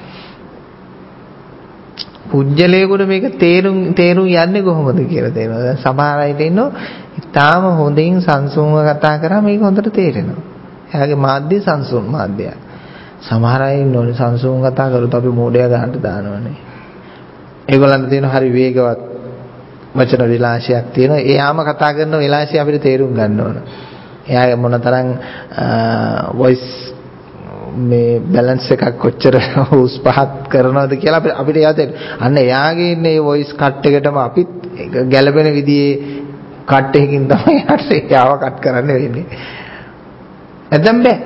පුජ්‍යලයකට මේක තේරුම් තේරුම් යන්නේ කොහොමද කියලා තේරෙනවා. දැන් සමහර අය ඉන්නවා ඉතාලම හොඳින් සංසුන්ව කතා කරා මේක හොඳට තේරෙනවා. එයාගේ මාධ්‍ය සංසුන් මාධ්‍යය. සමහර අය ඉන්නෝනේ සංසුන් කතා කරොත් අපි මෝඩය ගන්නට දානවනේ. ඒගොල්ලන්ට තියෙන හරි වේගවත් වචන විලාසයක් තියෙනවා. එයාම කතා කරන විලාසය අපිට තේරුම් ගන්න ඕන. එයා මොනතරම් වොයිස් මේ බැලන්ස් එකක් කොච්චර උස් පහත් කරනවද කියලා අපිට අපිට යාදෙන්න. අන්න එයාගේ ඉන්නේ මේ වොයිස් කට් එකටම අපිත් ගැළපෙන විදිහේ කට් එකකින් තමයි යට යාව කට් කරන්න වෙන්නේ. නැත්නම් බෑ.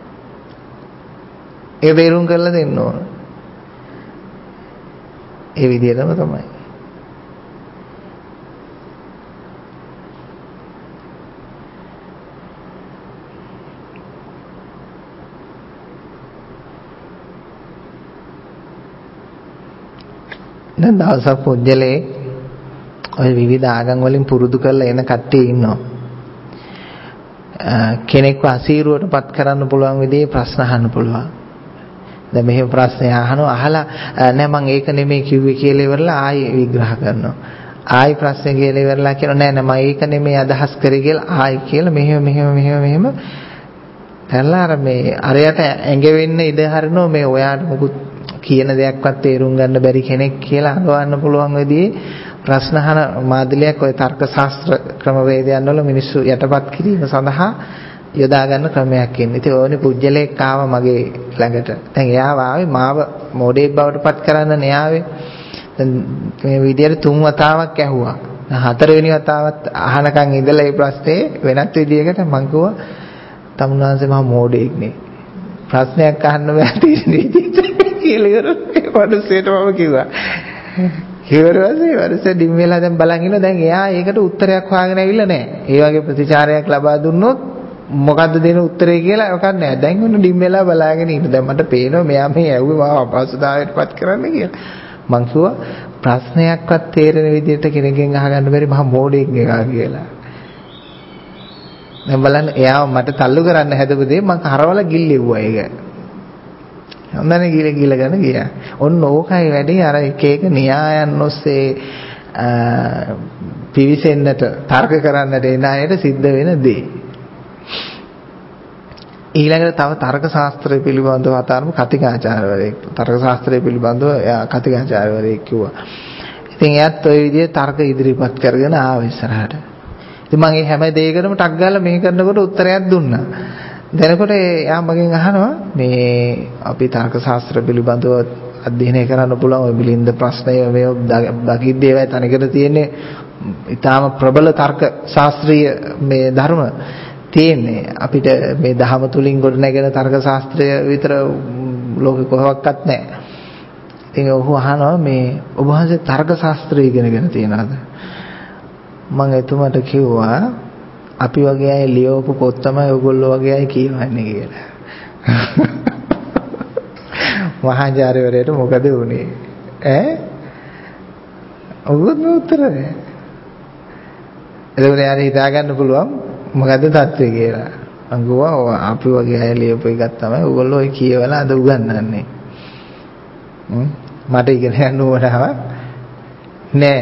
ඒ බේරුම් කරලා දෙන්න ඕන. ඒ විදිහටම තමයි. දැන් දවසක් පුජ්‍යලේ ඔය විවිධ ආගම් වලින් පුරුදු කරලා එන කට්ටිය ඉන්නවා. කෙනෙක්ව අසීරුවටපත් කරන්න පුළුවන් විදිහේ ප්‍රශ්න අහන්න පුළුවන්. දැන් මෙහෙම ප්‍රශ්නය අහනවා අහලා නෑ මම ඒක නෙමෙයි කිව්වේ කියලා ඉවරලා ආයෙ විග්‍රහ කරනවා. ආයෙ ප්‍රශ්නේ කියලා ඉවරලා කියනවා නෑ නෑ මම ඒක නෙමෙයි අදහස් කරේ කියලා ආයෙ කියලා මෙහෙම මෙහෙම මෙහෙම මෙහෙම කරලා අර මේ අරයට ඇඟ වෙන්න ඉඩ හරිනවා මේ ඔයාට මොකුත් කියන දෙයක්වත් තේරුම් ගන්න බැරි කෙනෙක් කියලා අඟවන්න පුළුවන් විදිහේ ප්‍රශ්න අහන මාධ්‍යයක් ඔය තර්ක ශාස්ත්‍ර ක්‍රමවේදයන් වල මිනිස්සු යටපත් කිරීම සඳහා යොදා ගන්න ක්‍රමයක් ඉන්නේ. ඉතින් ඕනේ පුජ්‍යලෙක් ආව මගේ ළඟට. දැන් එයා ආවේ මාව මොඩේක් බවට පත් කරන්න න්යාවේ. දැන් මේ විදියට තුන් වතාවක් ඇහුවා. හතරවෙනි වතාවත් අහනකන් ඉඳලා මේ ප්‍රශ්නේ වෙනත් විදියකට මම කිව්වා තමුන්වන්සේ මම මොඩේක් නේ. ප්‍රශ්නයක් අහන්න බෑ තියෙන විදිහට කියලා ඉවරයි. වඩසේට මම කිව්වා. ඉවරවසේ වඩසේ ඩිම් වෙලා දැන් බලන් ඉන්න දැන් එයා ඒකට උත්තරයක් හොයාගෙන ඇවිල්ලා නැහැ. ඒ වගේ ප්‍රතිචාරයක් ලබා දුන්නොත් මොකද්ද දෙන උත්තරේ කියලා මොකක් නැහැ. දැන් ඔන්න ඩිම් වෙලා බලාගෙන ඉන්න. දැන් මට පේනවා මෙයා මේ ඇහුවේ මාව අපහසුතාවයටපත් කරන්න කියලා. මං කිව්වා ප්‍රශ්නයක්වත් තේරෙන විදිහට කෙනෙක්ගෙන් අහගන්න බැරි මහා මෝඩෙක් එකා කියලා. දැන් බලන්න එයා මට තල්ලු කරන්න හැදපු දේ මං හරවලා ගිල්ලෙව්වා ඒක. හොඳනේ ගිල ගිල ගන්න ගියා. ඔන්න ඕකයි වැඩි අර එක එක න්‍යායන් ඔස්සේ පිවිසෙන්නට තර්ක කරන්නට එන අයට සිද්ධ වෙන දේ. ඊළඟට තව තර්ක ශාස්ත්‍රය පිළිබඳව අතාරමු කතිකාචාර්යවරයෙක්. තර්ක ශාස්ත්‍රය පිළිබඳව එයා කතිකාචාර්යවරයෙක් කිව්වා. ඉතින් එයාත් ওই විදිහේ තර්ක ඉදිරිපත් කරගෙන ආව ඉස්සරහට. ඉතින් මම මේ හැම දෙයකටම ටක් ගාලා මේ කරනකොට උත්තරයක් දුන්නා. දැනකොට එයා මගෙන් අහනවා මේ අපි තර්ක ශාස්ත්‍ර පිළිබඳව අධ්‍යයනය කරන්න පුළුවන් ඔය මිලින්ද ප්‍රශ්නය මේ දකිද්දී ඒවා තනිකර තියෙන්නේ ඊටාම ප්‍රබල තර්ක ශාස්ත්‍රීය මේ ධර්ම තියෙන්නේ අපිට මේ දහම තුලින් ගොඩනැගෙන තර්ක ශාස්ත්‍රය විතර ලෝකෙ කොහොමවත් නැහැ. ඉතින් ඔහු අහනවා මේ ඔබ වහන්සේ තර්ක ශාස්ත්‍රය ඉගෙනගෙන තියනවාද? මම එතුමාට කිව්වා අපි වගේ අය ලියවපු පොත් තමයි ඔයගොල්ලෝ වගේ අය කියවන්නේ කියලා. මහාචාර්යවරයාට මොකද වුනේ? ඈ? ඔබත් උත්තරේ. එතකොට යාර හිතා ගන්න පුළුවන් මොකද්ද තත්ත්වය කියලා. මම කිව්වා අපි වගේ අය ලියපු එකක් තමයි ඔයගොල්ලෝ ඔය කියවලා අද උගන්වන්නේ. හ්ම් මට ඉගෙන ගන්න ඕනව නෑ.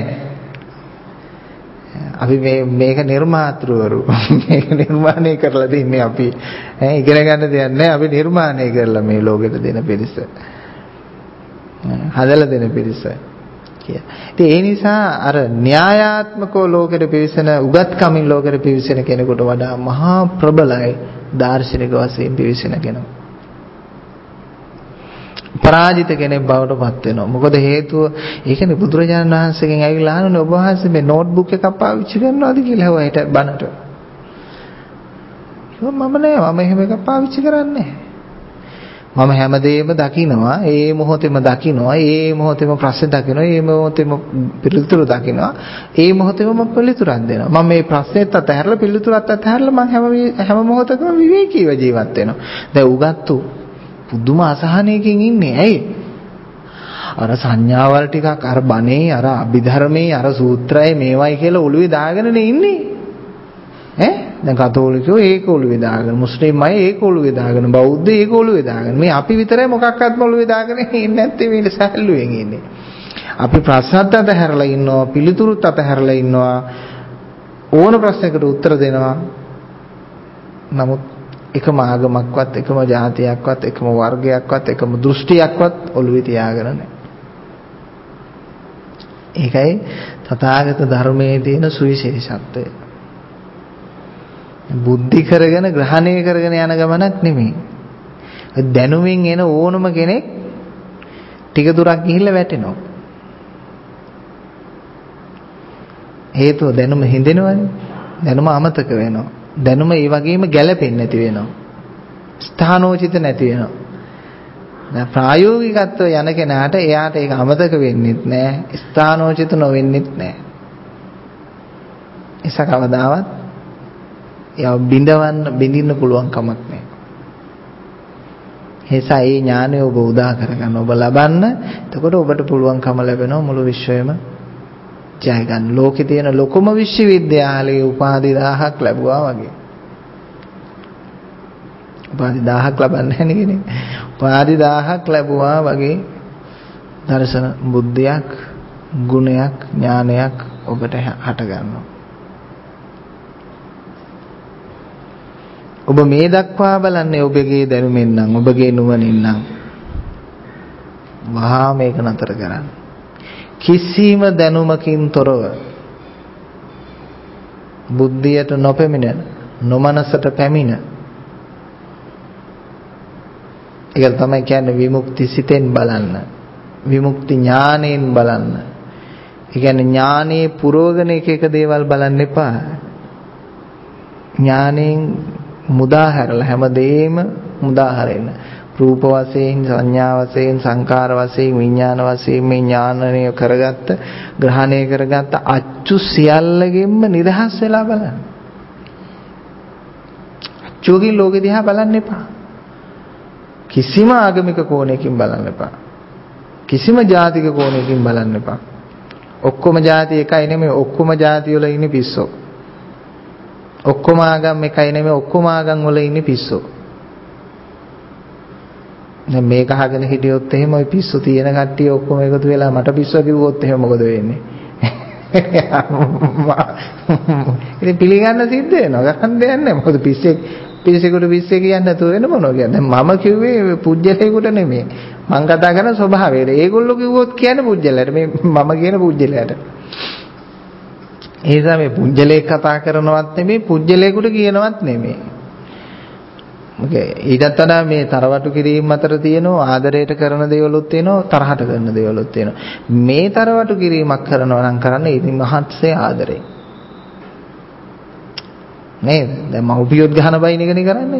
අපි මේ මේක නිර්මාතෘවරු මේක නිර්මාණය කරලා දෙන්නේ අපි ඈ ඉගෙන ගන්න දෙයක් නෑ අපි නිර්මාණය කරලා මේ ලෝකෙට දෙන පිරිස හදලා දෙන පිරිස කිය. ඉතින් ඒ නිසා අර න්‍යායාත්මකව ලෝකෙට පිවිසෙන උගත්කමින් ලෝකෙට පිවිසෙන කෙනෙකුට වඩා මහා ප්‍රබලයි දාර්ශනික වශයෙන් පිවිසෙන කෙනා. පරාජිත කෙනෙක් බවට පත් වෙනවා. මොකද හේතුව ඒකනේ බුදුරජාණන් වහන්සේගෙන් ඇවිල්ලා අහන්නේ ඔබ වහන්සේ මේ නෝට්බුක් එකක් පාවිච්චි කරනවද කියලා හොය හිට බනට. මම නෑ මම එහෙම එකක් පාවිච්චි කරන්නේ මම හැමදේම දකිනවා ඒ මොහොතේම දකිනවා ඒ මොහොතේම ප්‍රශ්න දකිනවා ඒ මොහොතේම පිළිතුරු දකිනවා ඒ මොහොතේම මම පිළිතුරක් දෙනවා මම මේ ප්‍රශ්නෙත් අතහැරලා පිළිතුරත් අතහැරලා මම හැම හැම මොහොතකම විවේකීව ජීවත් වෙනවා. දැන් උගත්තු පුදුම අසහනයකින් ඉන්නේ. ඇයි? අර සංඥාවල් ටිකක් අර බණේ අර අභිධර්මයේ අර සූත්‍රයේ මේවයි කියලා ඔළුවේ දාගෙනනේ ඉන්නේ. ඈ දැන් කතෝලිකයෝ ඒක ඔළුවේ දාගෙන මුස්ලිම් අය ඒක ඔළුවේ දාගෙන බෞද්ධ ඒක ඔළුවේ දාගෙන මේ අපි විතරයි මොකක්වත් ඔළුවේ දාගෙන ඉන්නේ නැත්තේ මේ සැලුවෙන් ඉන්නේ. අපි ප්‍රශ්නත් අතහැරලා ඉන්නවා පිළිතුරුත් අතහැරලා ඉන්නවා ඕන ප්‍රශ්නයකට උත්තර දෙනවා. නමුත් එකම ආගමක්වත් එකම ජාතියක්වත් එකම වර්ගයක්වත් එකම දෘෂ්ටියක්වත් ඔළුවේ තියාගෙන නැහැ. ඒකයි තථාගත ධර්මයේ තියෙන සුවිශේෂත්වය. බුද්ධි කරගෙන ග්‍රහණය කරගෙන යන ගමනක් නෙමෙයි. දැනුමින් එන ඕනම කෙනෙක් ටික දුරක් ගිහිල්ලා වැටෙනවා. හේතුව දැනුම හිඳෙනවනේ. දැනුම අමතක වෙනවා. දැනුම ඒ වගේම ගැළපෙන්නේ නැති වෙනවා. ස්ථානෝචිත නැති වෙනවා. දැන් ප්‍රායෝගිකත්වය යන කෙනාට එයාට ඒක අමතක වෙන්නෙත් නැහැ. ස්ථානෝචිත නොවෙන්නෙත් නැහැ. ඒක කවදාවත් යා බිඳවන්න බිඳින්න පුළුවන් කමක් නැහැ. ඒසා ඒ ඥානය ඔබ උදා කරගන්න ඔබ ලබන්න. එතකොට ඔබට පුළුවන්කම ලැබෙනවා මුළු විශ්වයම ජය ගන්න. ලෝකේ තියෙන ලොකුම විශ්වවිද්‍යාලයේ උපාධි දහයක් ලැබුවා වගේ. උපාධි දහයක් ලබන්නේ නැහැ නේ. උපාධි දහයක් ලැබුවා වගේ දර්ශන බුද්ධියක්, ගුණයක්, ඥානයක් ඔබට හට ගන්නවා. ඔබ මේ දක්වා බලන්නේ ඔබගේ දැනුමෙන් නම්, ඔබගේ නුවණින් නම් වහා මේක නතර කරන්න. කිසිම දැනුමකින් තොරව බුද්ධියට නොපැමිණ නොමනසට පැමිණ ඒක තමයි කියන්නේ විමුක්ති සිතෙන් බලන්න විමුක්ති ඥාණයෙන් බලන්න. ඒ කියන්නේ ඥානයේ පුරෝගණ එක එක දේවල් බලන්න එපා. ඥාණයෙන් මුදා හැරලා හැමදේම මුදා හරින්න. රූප වශයෙන්, සංඥා වශයෙන්, සංකාර වශයෙන්, විඥාන වශයෙන් මේ ඥානණය කරගත්ත, ග්‍රහණය කරගත්ත අච්චු සියල්ලගෙන්ම නිදහස් වෙලා බලන්න. අච්චුකින් ලෝකෙ දිහා බලන්න එපා. කිසිම ආගමික කෝණයකින් බලන්න එපා. කිසිම ජාතික කෝණයකින් බලන්න එපා. ඔක්කොම ජාති එකයි නෙමෙයි, ඔක්කොම ජාති වල ඉන්නේ පිස්සෝ. ඔක්කොම ආගම් එකයි නෙමෙයි, ඔක්කොම ආගම් වල ඉන්නේ පිස්සෝ. දැන් මේක අහගෙන හිටියොත් එහෙම ওই පිස්සු තියෙන කට්ටිය ඔක්කොම එකතු වෙලා මට පිස්සුව කිව්වොත් එහෙම මොකද වෙන්නේ? ඉතින් පිළිගන්න සිද්ධ වෙනවා. ගන්න දෙයක් නැහැ. මොකද පිස්සෙක් පිස්සෙකුට පිස්සෙක් කියන්නේ නැතුව වෙන මොනවා කියන්නේ. දැන් මම කිව්වේ පුජ්‍යලයකට නෙමෙයි. මම කතා කරන ස්වභාවයට. ඒගොල්ලෝ කිව්වොත් කියන්නේ පුජ්‍යලයට. මේ මම කියන පුජ්‍යලයට. ඒ නිසා මේ පුජ්‍යලේ කතා කරනවත් නෙමෙයි පුජ්‍යලේකට කියනවත් නෙමෙයි. මොකද ඊටත් වඩා මේ තරවටු කිරීම අතර තියෙනවා ආදරයට කරන දේවලුත් තියෙනවා තරහට කරන දේවලුත් තියෙනවා. මේ තරවටු කිරීමක් කරනවා නම් කරන්නේ ඉතින් මහත්සේ ආදරේ. නේද? දැන් මව්පියොත් ගහන බයින් එකනේ කරන්නේ.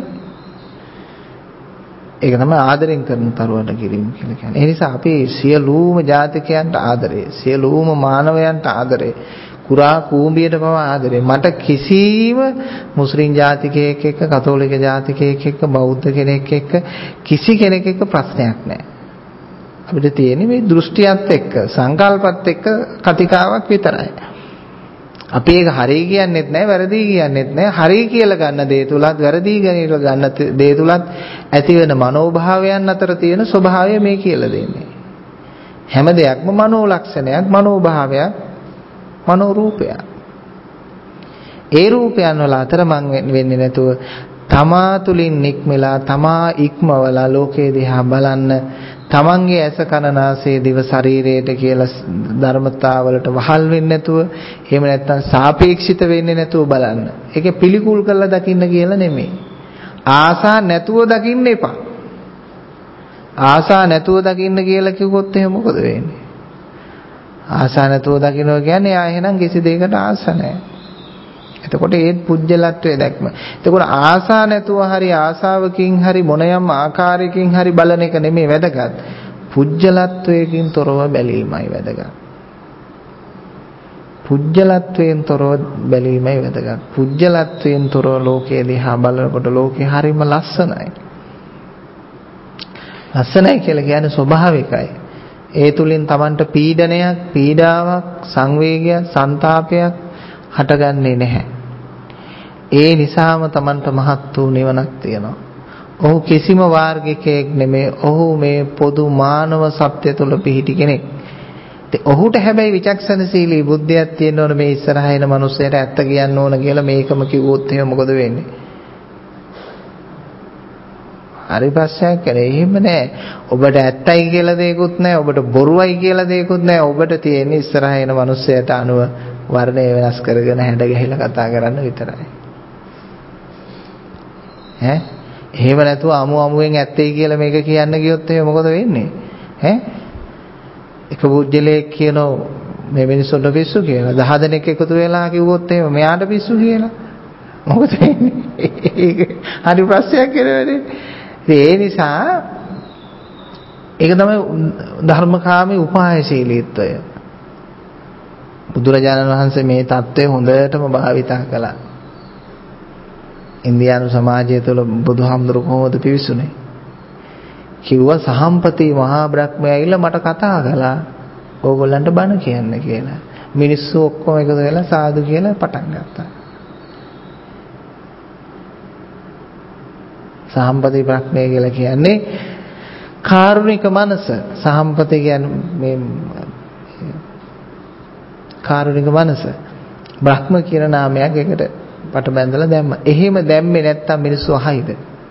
ඒක තමයි ආදරෙන් කරන තරවටු කිරීම කියලා කියන්නේ. ඒ නිසා අපි සියලුම ජාතිකයන්ට ආදරේ, සියලුම මානවයන්ට ආදරේ, කුරා කූඹියට පවා ආදරේ. මට කිසිම මුස්ලිම් ජාතිකයෙක් එක්ක, කතෝලික ජාතිකයෙක් එක්ක, බෞද්ධ කෙනෙක් එක්ක කිසි කෙනෙක් එක්ක ප්‍රශ්නයක් නැහැ. අපිට තියෙන්නේ මේ දෘෂ්ටියත් එක්ක, සංකල්පත් එක්ක කතිකාවක් විතරයි. අපි ඒක හරි කියන්නේත් නැහැ, වැරදි කියන්නේත් නැහැ. හරි කියලා ගන්න දේ තුලත්, වැරදි කියලා ගන්න දේ තුලත් ඇති වෙන මනෝභාවයන් අතර තියෙන ස්වභාවය මේ කියලා දෙන්නේ. හැම දෙයක්ම මනෝ ලක්ෂණයක්, මනෝභාවයක්, මනෝ රූපයක්. ඒ රූපයන් වල අතරමං වෙන්නේ නැතුව තමා තුලින් නික්මලා තමා ඉක්මවලා ලෝකේ දිහා බලන්න, තමන්ගේ ඇස කන නාසය දිව ශරීරයට කියලා ධර්මතාවලට වහල් වෙන්නේ නැතුව, එහෙම නැත්නම් සාපේක්ෂිත වෙන්නේ නැතුව බලන්න. ඒකේ පිළිකුල් කරලා දකින්න කියලා නෙමෙයි. ආසා නැතුව දකින්න එපා. ආසා නැතුව දකින්න කියලා කිව්වොත් එහෙනම් මොකද වෙන්නේ? ආසා නැතුව දකින්නවා කියන්නේ ආ එහෙනම් කිසි දෙයකට ආස නැහැ. එතකොට ඒත් පුජ්‍යලත්වයේ දැක්ම. එතකොට ආසා නැතුව හරි ආසාවකින් හරි මොනියම් ආකාරයකින් හරි බලන එක නෙමෙයි වැදගත්. පුජ්‍යලත්වයකින් තොරව බැලීමයි වැදගත්. පුජ්‍යලත්වයෙන් තොරව බැලීමයි වැදගත්. පුජ්‍යලත්වයෙන් තොරව ලෝකයේ දිහා බලනකොට ලෝකේ හරිම ලස්සනයි. ලස්සනයි කියලා කියන්නේ ස්වභාවිකයි. ඒ තුලින් Tamanට පීඩනයක්, පීඩාවක්, සංවේගයක්, ਸੰతాපයක් හටගන්නේ නැහැ. ඒ නිසාම Tamanට මහත් වූ නිවනක් තියෙනවා. ඔහු කිසිම වාර්ගිකයෙක් නෙමෙයි. ඔහු මේ පොදු මානව සත්‍ය තුල පිහිටි කෙනෙක්. ඒ ඔහුට හැබැයි විචක්ෂණශීලී බුද්ධියක් තියෙන්න ඕන මේ ඉස්සරහා එන මිනිස්සයට ඇත්ත කියන්න ඕන කියලා මේකම කිව්වොත් එහෙම මොකද වෙන්නේ? හරි ප්‍රශ්නයක් කරේ. එහෙම නෑ. ඔබට ඇත්තයි කියලා දෙයක්වත් නෑ. ඔබට බොරුවයි කියලා දෙයක්වත් නෑ. ඔබට තියෙන ඉස්සරහා එන මිනිස්සයට අනුව වර්ණය වෙනස් කරගෙන හැඩ ගැහිලා කතා කරන්න විතරයි. ඈ? එහෙම නැතුව අමු අමුවෙන් ඇත්තයි කියලා මේක කියන්න ගියොත් එහෙම මොකද වෙන්නේ? ඈ? එක බුද්ධලේ කියනෝ මේ මිනිස්සුන්ට පිස්සු කියලා. දහ දෙනෙක් එකතු වෙලා කිව්වොත් එහෙම මෙයාට පිස්සු කියලා. මොකද වෙන්නේ? හරි ප්‍රශ්නයක් කරන්නේ. ඒ නිසා ඒක තමයි ධර්මකාමී උපායශීලීත්වය. බුදුරජාණන් වහන්සේ මේ தත්ත්වය හොඳටම භාවිතා කළා. ඉන්දියානු සමාජය තුළ බුදුහාමුදුරු කොහොමද පිවිසුනේ? කිව්වා සහම්පති මහා බ්‍රහ්මයා ඇවිල්ලා මට කතා කළා. ඕගොල්ලන්ට බණ කියන්න කියලා. මිනිස්සු ඔක්කොම එකතු වෙලා සාදු කියලා පටන් ගත්තා. සහම්පති බ්‍රහ්මය කියලා කියන්නේ කාරුණික මනස. සහම්පති කියන්නේ මේ කාරුණික මනස. බ්‍රහ්ම කියන නාමයක් එකට පට බැඳලා දැම්ම. එහෙම දැම්මේ නැත්තම් මිනිස්සු අහයිද?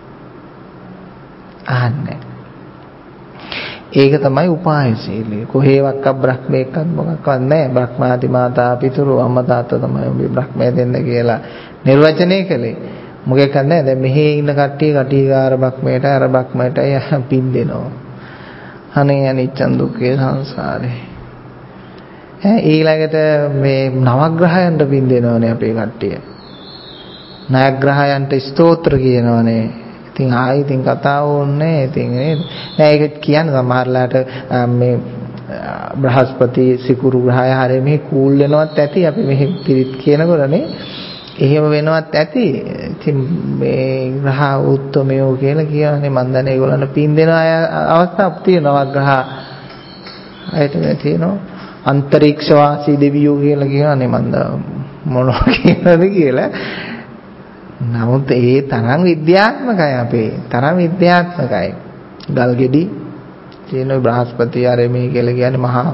අහන්නේ. ඒක තමයි උපායශීලී. කොහේවත් බ්‍රහ්මයක්වත් මොකක්වත් නැහැ. බ්‍රහ්මාදි මාතා පිතුරු අම්මා තාත්තා තමයි මේ බ්‍රහ්මය දෙන්න කියලා නිර්වචනය කළේ. මොකෙක් නැහැ. දැන් මෙහි ඉන්න කට්ටිය කටිකාර බ්‍රහ්මයට අර බ්‍රහ්මයට පින් දෙනවා. අනේ අනිච්චන් දුක්ඛේ සංසාරේ. ඈ ඊළඟට මේ නවග්‍රහයන්ට පින් දෙනවනේ අපේ කට්ටිය. නයග්‍රහයන්ට ස්තෝත්‍ර කියනවනේ. ඉතින් ආයි ඉතින් කතාව ඕනේ ඉතින් නේද? නෑ ඒක කියන්නේ සමහරලාට මේ බ්‍රහස්පති සිකුරු ග්‍රහය හැරෙ මෙහි කූල් වෙනවත් ඇති අපි මෙහි පිරිත් කියනකොටනේ එහෙම වෙනවත් ඇති. ඉතින් මේ ග්‍රහ උත්තමයෝ කියලා කියන්නේ මන් දන්නේ ඒගොල්ලන්ට පින් දෙන අය අවස්ථාවක් තියෙනවා. ග්‍රහ අයට තියෙනවා අන්තරීක්ෂ වාසී දෙවියෝ කියලා කියන්නේ මන් මොනවා කියනද කියලා. නමුත් ඒ තරම් විද්‍යාත්මකයි අපේ. තරම් විද්‍යාත්මකයි. ගල්ගෙඩි තියෙන බ්‍රහස්පති ආරෙමේ කියලා කියන්නේ මහා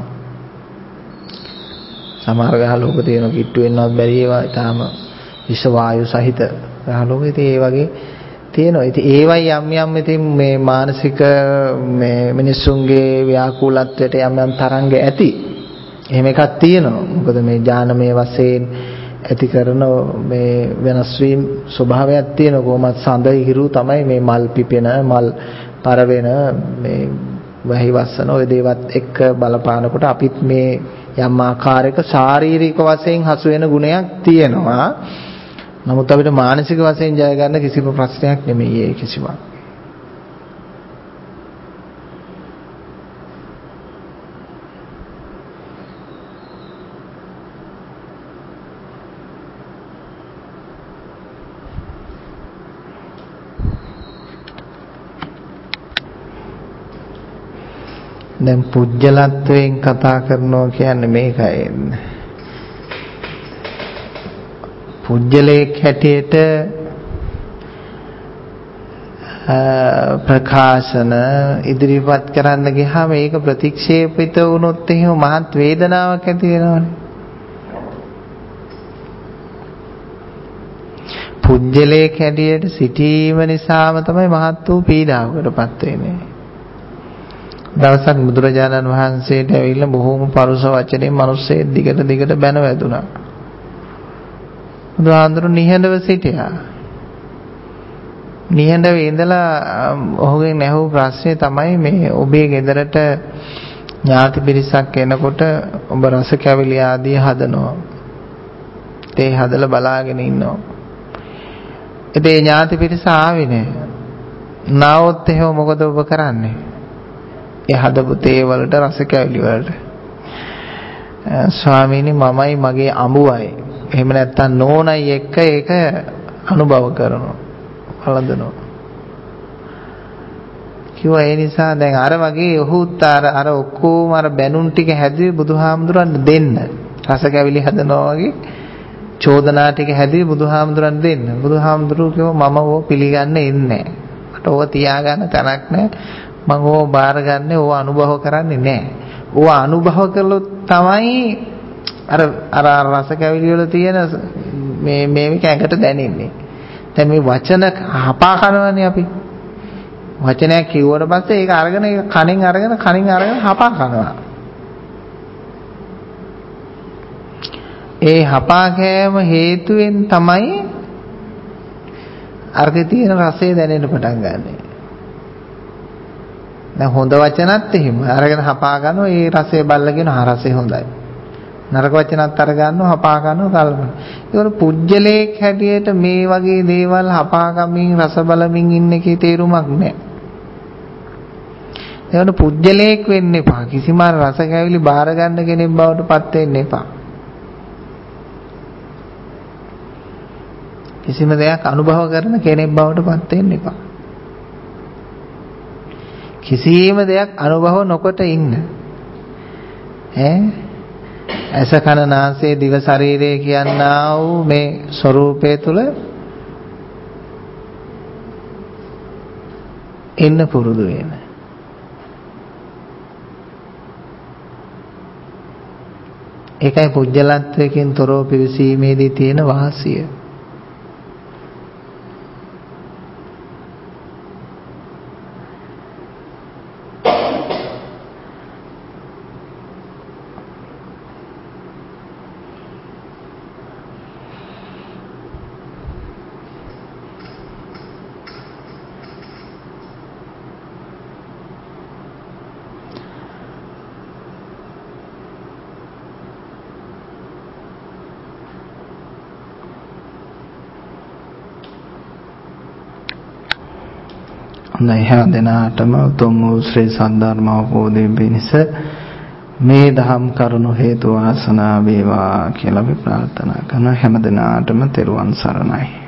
සමහර ගහලෝක තියෙන කිට්ටු වෙන්නවත් බැරි ඒවා ඊටාම විෂ වායු සහිත ගහලෝක. ඉතින් ඒ වගේ තියෙනවා. ඉතින් ඒවයි යම් යම් ඉතින් මේ මානසික මේ මිනිස්සුන්ගේ ව්‍යාකූලත්වයට යම් යම් තරංග ඇති. එහෙම එකක් තියෙනවා. මොකද මේ ඥානමය වශයෙන් ඇති කරන මේ වෙනස් වීම ස්වභාවයක් තියෙනවා. කොහොමත් සඳ හිරු තමයි මේ මල් පිපෙන, මල් පරවෙන, මේ වැහි වස්සන ඔය දේවත් එක්ක බලපානකොට අපිත් මේ යම් ආකාරයක ශාරීරික වශයෙන් හසු වෙන ගුණයක් තියෙනවා. නමුත් අපිට මානසික වශයෙන් ජය ගන්න කිසිම ප්‍රශ්නයක් නෙමෙයි ඒ කිසිවක්. දැන් පුජ්‍යලත්වයෙන් කතා කරනවා කියන්නේ මේකයි. පුජ්‍යලේක් හැටියට ප්‍රකාශන ඉදිරිපත් කරන්න ගියාම ඒක ප්‍රතික්ෂේපිත වුණොත් එහෙම මහත් වේදනාවක් ඇති වෙනවනේ. පුජ්‍යලේක් හැටියට සිටීම නිසාම තමයි මහත් වූ පීඩාවකටපත් වෙන්නේ. දවසක් බුදුරජාණන් වහන්සේට ඇවිල්ලා බොහෝම පරුෂ වචනෙන් මිනිස්සේ දිගට දිගට බැන වැදුනා. බුදුහාඳුරු නිහඬව සිටියා. නිහඬව ඉඳලා ඔහුගෙන් ඇහුව ප්‍රශ්නේ තමයි මේ ඔබේ ගෙදරට ඥාති පිරිසක් එනකොට ඔබ රස කැවිලි ආදී හදනවා. තේ හදලා බලාගෙන ඉන්නවා. ඒ ඥාති පිරිස ආවේ නැහැ. නාවොත් එහෙම මොකද ඔබ කරන්නේ? ඒ හදපු තේ වලට රස කැවිලි වලට ස්වාමීනි මමයි මගේ අඹුවයි එහෙම නැත්තම් නෝනයි එක්ක ඒක අනුභව කරනවා වළඳනවා කිව්වා. ඒ නිසා දැන් අර වගේ ඔහුත් අර අර ඔක්කොම අර බැනුම් ටික හැදුවේ බුදුහාමුදුරන් දෙන්න. රස කැවිලි හදනවා වගේ චෝදනා ටික හැදුවේ බුදුහාමුදුරන් දෙන්න. බුදුහාමුදුරුවෝ කිව්වා මම ඕක පිළිගන්නේ නැහැ. මට ඕක තියාගන්න තැනක් නැහැ. මම ඕව බාරගන්නේ ඕව අනුභව කරන්නේ නැහැ. ඕව අනුභව කළොත් තමයි අර අර රස කැවිලි වල තියෙන මේ මේක ඇඟට දැනෙන්නේ. දැන් මේ වචන හපා කරනවානේ අපි. වචනයක් කිව්වට පස්සේ ඒක අරගෙන ඒක කණෙන් අරගෙන කණෙන් අරගෙන හපා කරනවා. ඒ හපා කෑම හේතුවෙන් තමයි අර්ගය තියෙන රසය දැනෙන්න පටන් ගන්නෙ. දැන් හොඳ වචනත් එහෙම අරගෙන හපා ගන්නවා. ඒ රසය බල්ලගෙන ආ රසය හොඳයි. නරක වචනත් අර ගන්නවා හපා ගන්නවා කල්පන. ඒවල පුජ්‍යලේක් හැටියට මේ වගේ දේවල් හපා ගමින් රස බලමින් ඉන්න එකේ තේරුමක් නැහැ. ඒවල පුජ්‍යලේක් වෙන්න එපා. කිසිම රස කැවිලි බාර ගන්න කෙනෙක් බවට පත් වෙන්න එපා. කිසිම දෙයක් අනුභව කරන කෙනෙක් බවට පත් වෙන්න එපා. කිසිම දෙයක් අනුභව නොකොට ඉන්න. ඈ ඇස කන නාසය දිව ශරීරය කියනා වූ මේ ස්වરૂපය තුල ඉන්න පුරුදු වෙන. ඒකයි පුජ්‍යලත්වයෙන් තොරව පිවිසීමේදී තියෙන වාසිය. හැම දිනාටම උතුම් වූ ශ්‍රී සද්ධර්ම අවබෝධය පිණිස මේ දහම් කරුණු හේතු වාසනා වේවා කියලා අපි ප්‍රාර්ථනා කරන හැම දිනාටම තෙරුවන් සරණයි.